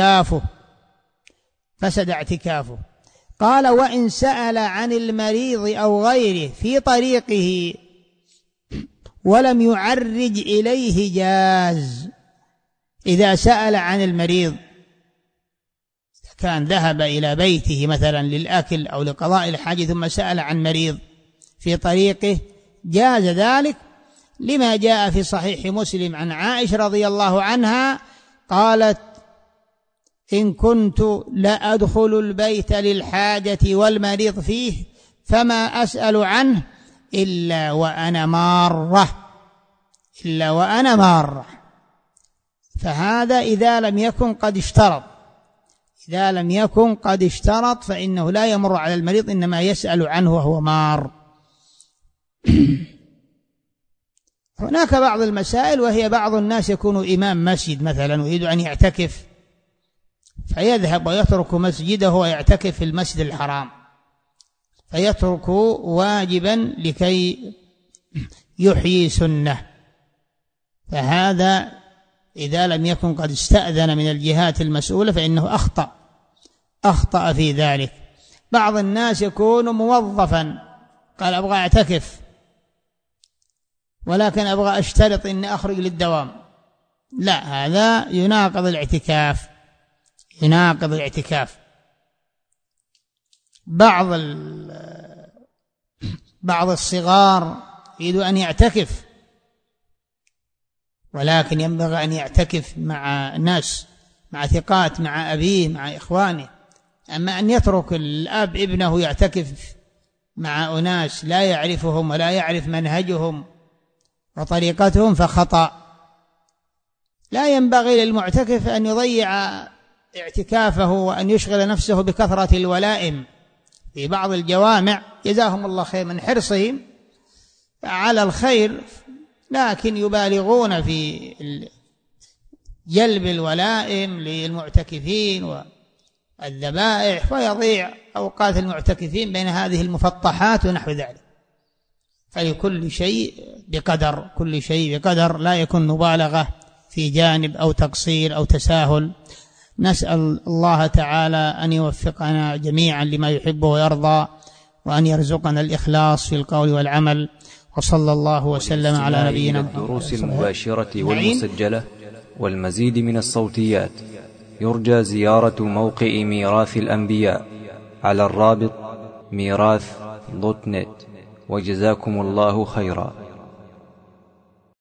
اعتكافه. قال: وإن سأل عن المريض أو غيره في طريقه ولم يعرج إليه جاز. إذا سأل عن المريض، كان ذهب إلى بيته مثلا للأكل أو لقضاء الحاجة ثم سأل عن مريض في طريقه، جاز ذلك، لما جاء في صحيح مسلم عن عائشة رضي الله عنها قالت: إن كنت لا أدخل البيت للحاجة والمريض فيه فما أسأل عنه إلا وأنا مارة. فهذا إذا لم يكن قد اشترط فإنه لا يمر على المريض، إنما يسأل عنه وهو مار. هناك بعض المسائل، وهي بعض الناس يكون إمام مسجد مثلا ويريد أن يعتكف، فيذهب ويترك مسجده ويعتكف في المسجد الحرام، فيترك واجبا لكي يحيي سنة، فهذا إذا لم يكن قد استأذن من الجهات المسؤولة فإنه أخطأ في ذلك. بعض الناس يكون موظفا، قال: أبغى أعتكف ولكن أبغى أشترط إني أخرج للدوام، لا، هذا يناقض الاعتكاف. بعض الصغار يريد أن يعتكف، ولكن ينبغي أن يعتكف مع ناس، مع ثقات، مع أبيه، مع إخوانه. أما أن يترك الأب ابنه يعتكف مع أناس لا يعرفهم ولا يعرف منهجهم وطريقتهم فخطأ. لا ينبغي للمعتكف أن يضيع اعتكافه وأن يشغل نفسه بكثرة الولائم في بعض الجوامع، جزاهم الله خير من حرصهم على الخير، لكن يبالغون في جلب الولائم للمعتكفين والذبائح، ويضيع أوقات المعتكفين بين هذه المفطحات ونحو ذلك. فلكل شيء بقدر، لا يكون مبالغة في جانب أو تقصير أو تساهل. نسأل الله تعالى أن يوفقنا جميعا لما يحبه ويرضى، وأن يرزقنا الإخلاص في القول والعمل. وصلى الله وسلم على نبينا محمد. الدروس المباشرة والمسجلة والمزيد من الصوتيات يرجى زيارة موقع ميراث الأنبياء على الرابط ميراث.net. وجزاكم الله خيرا.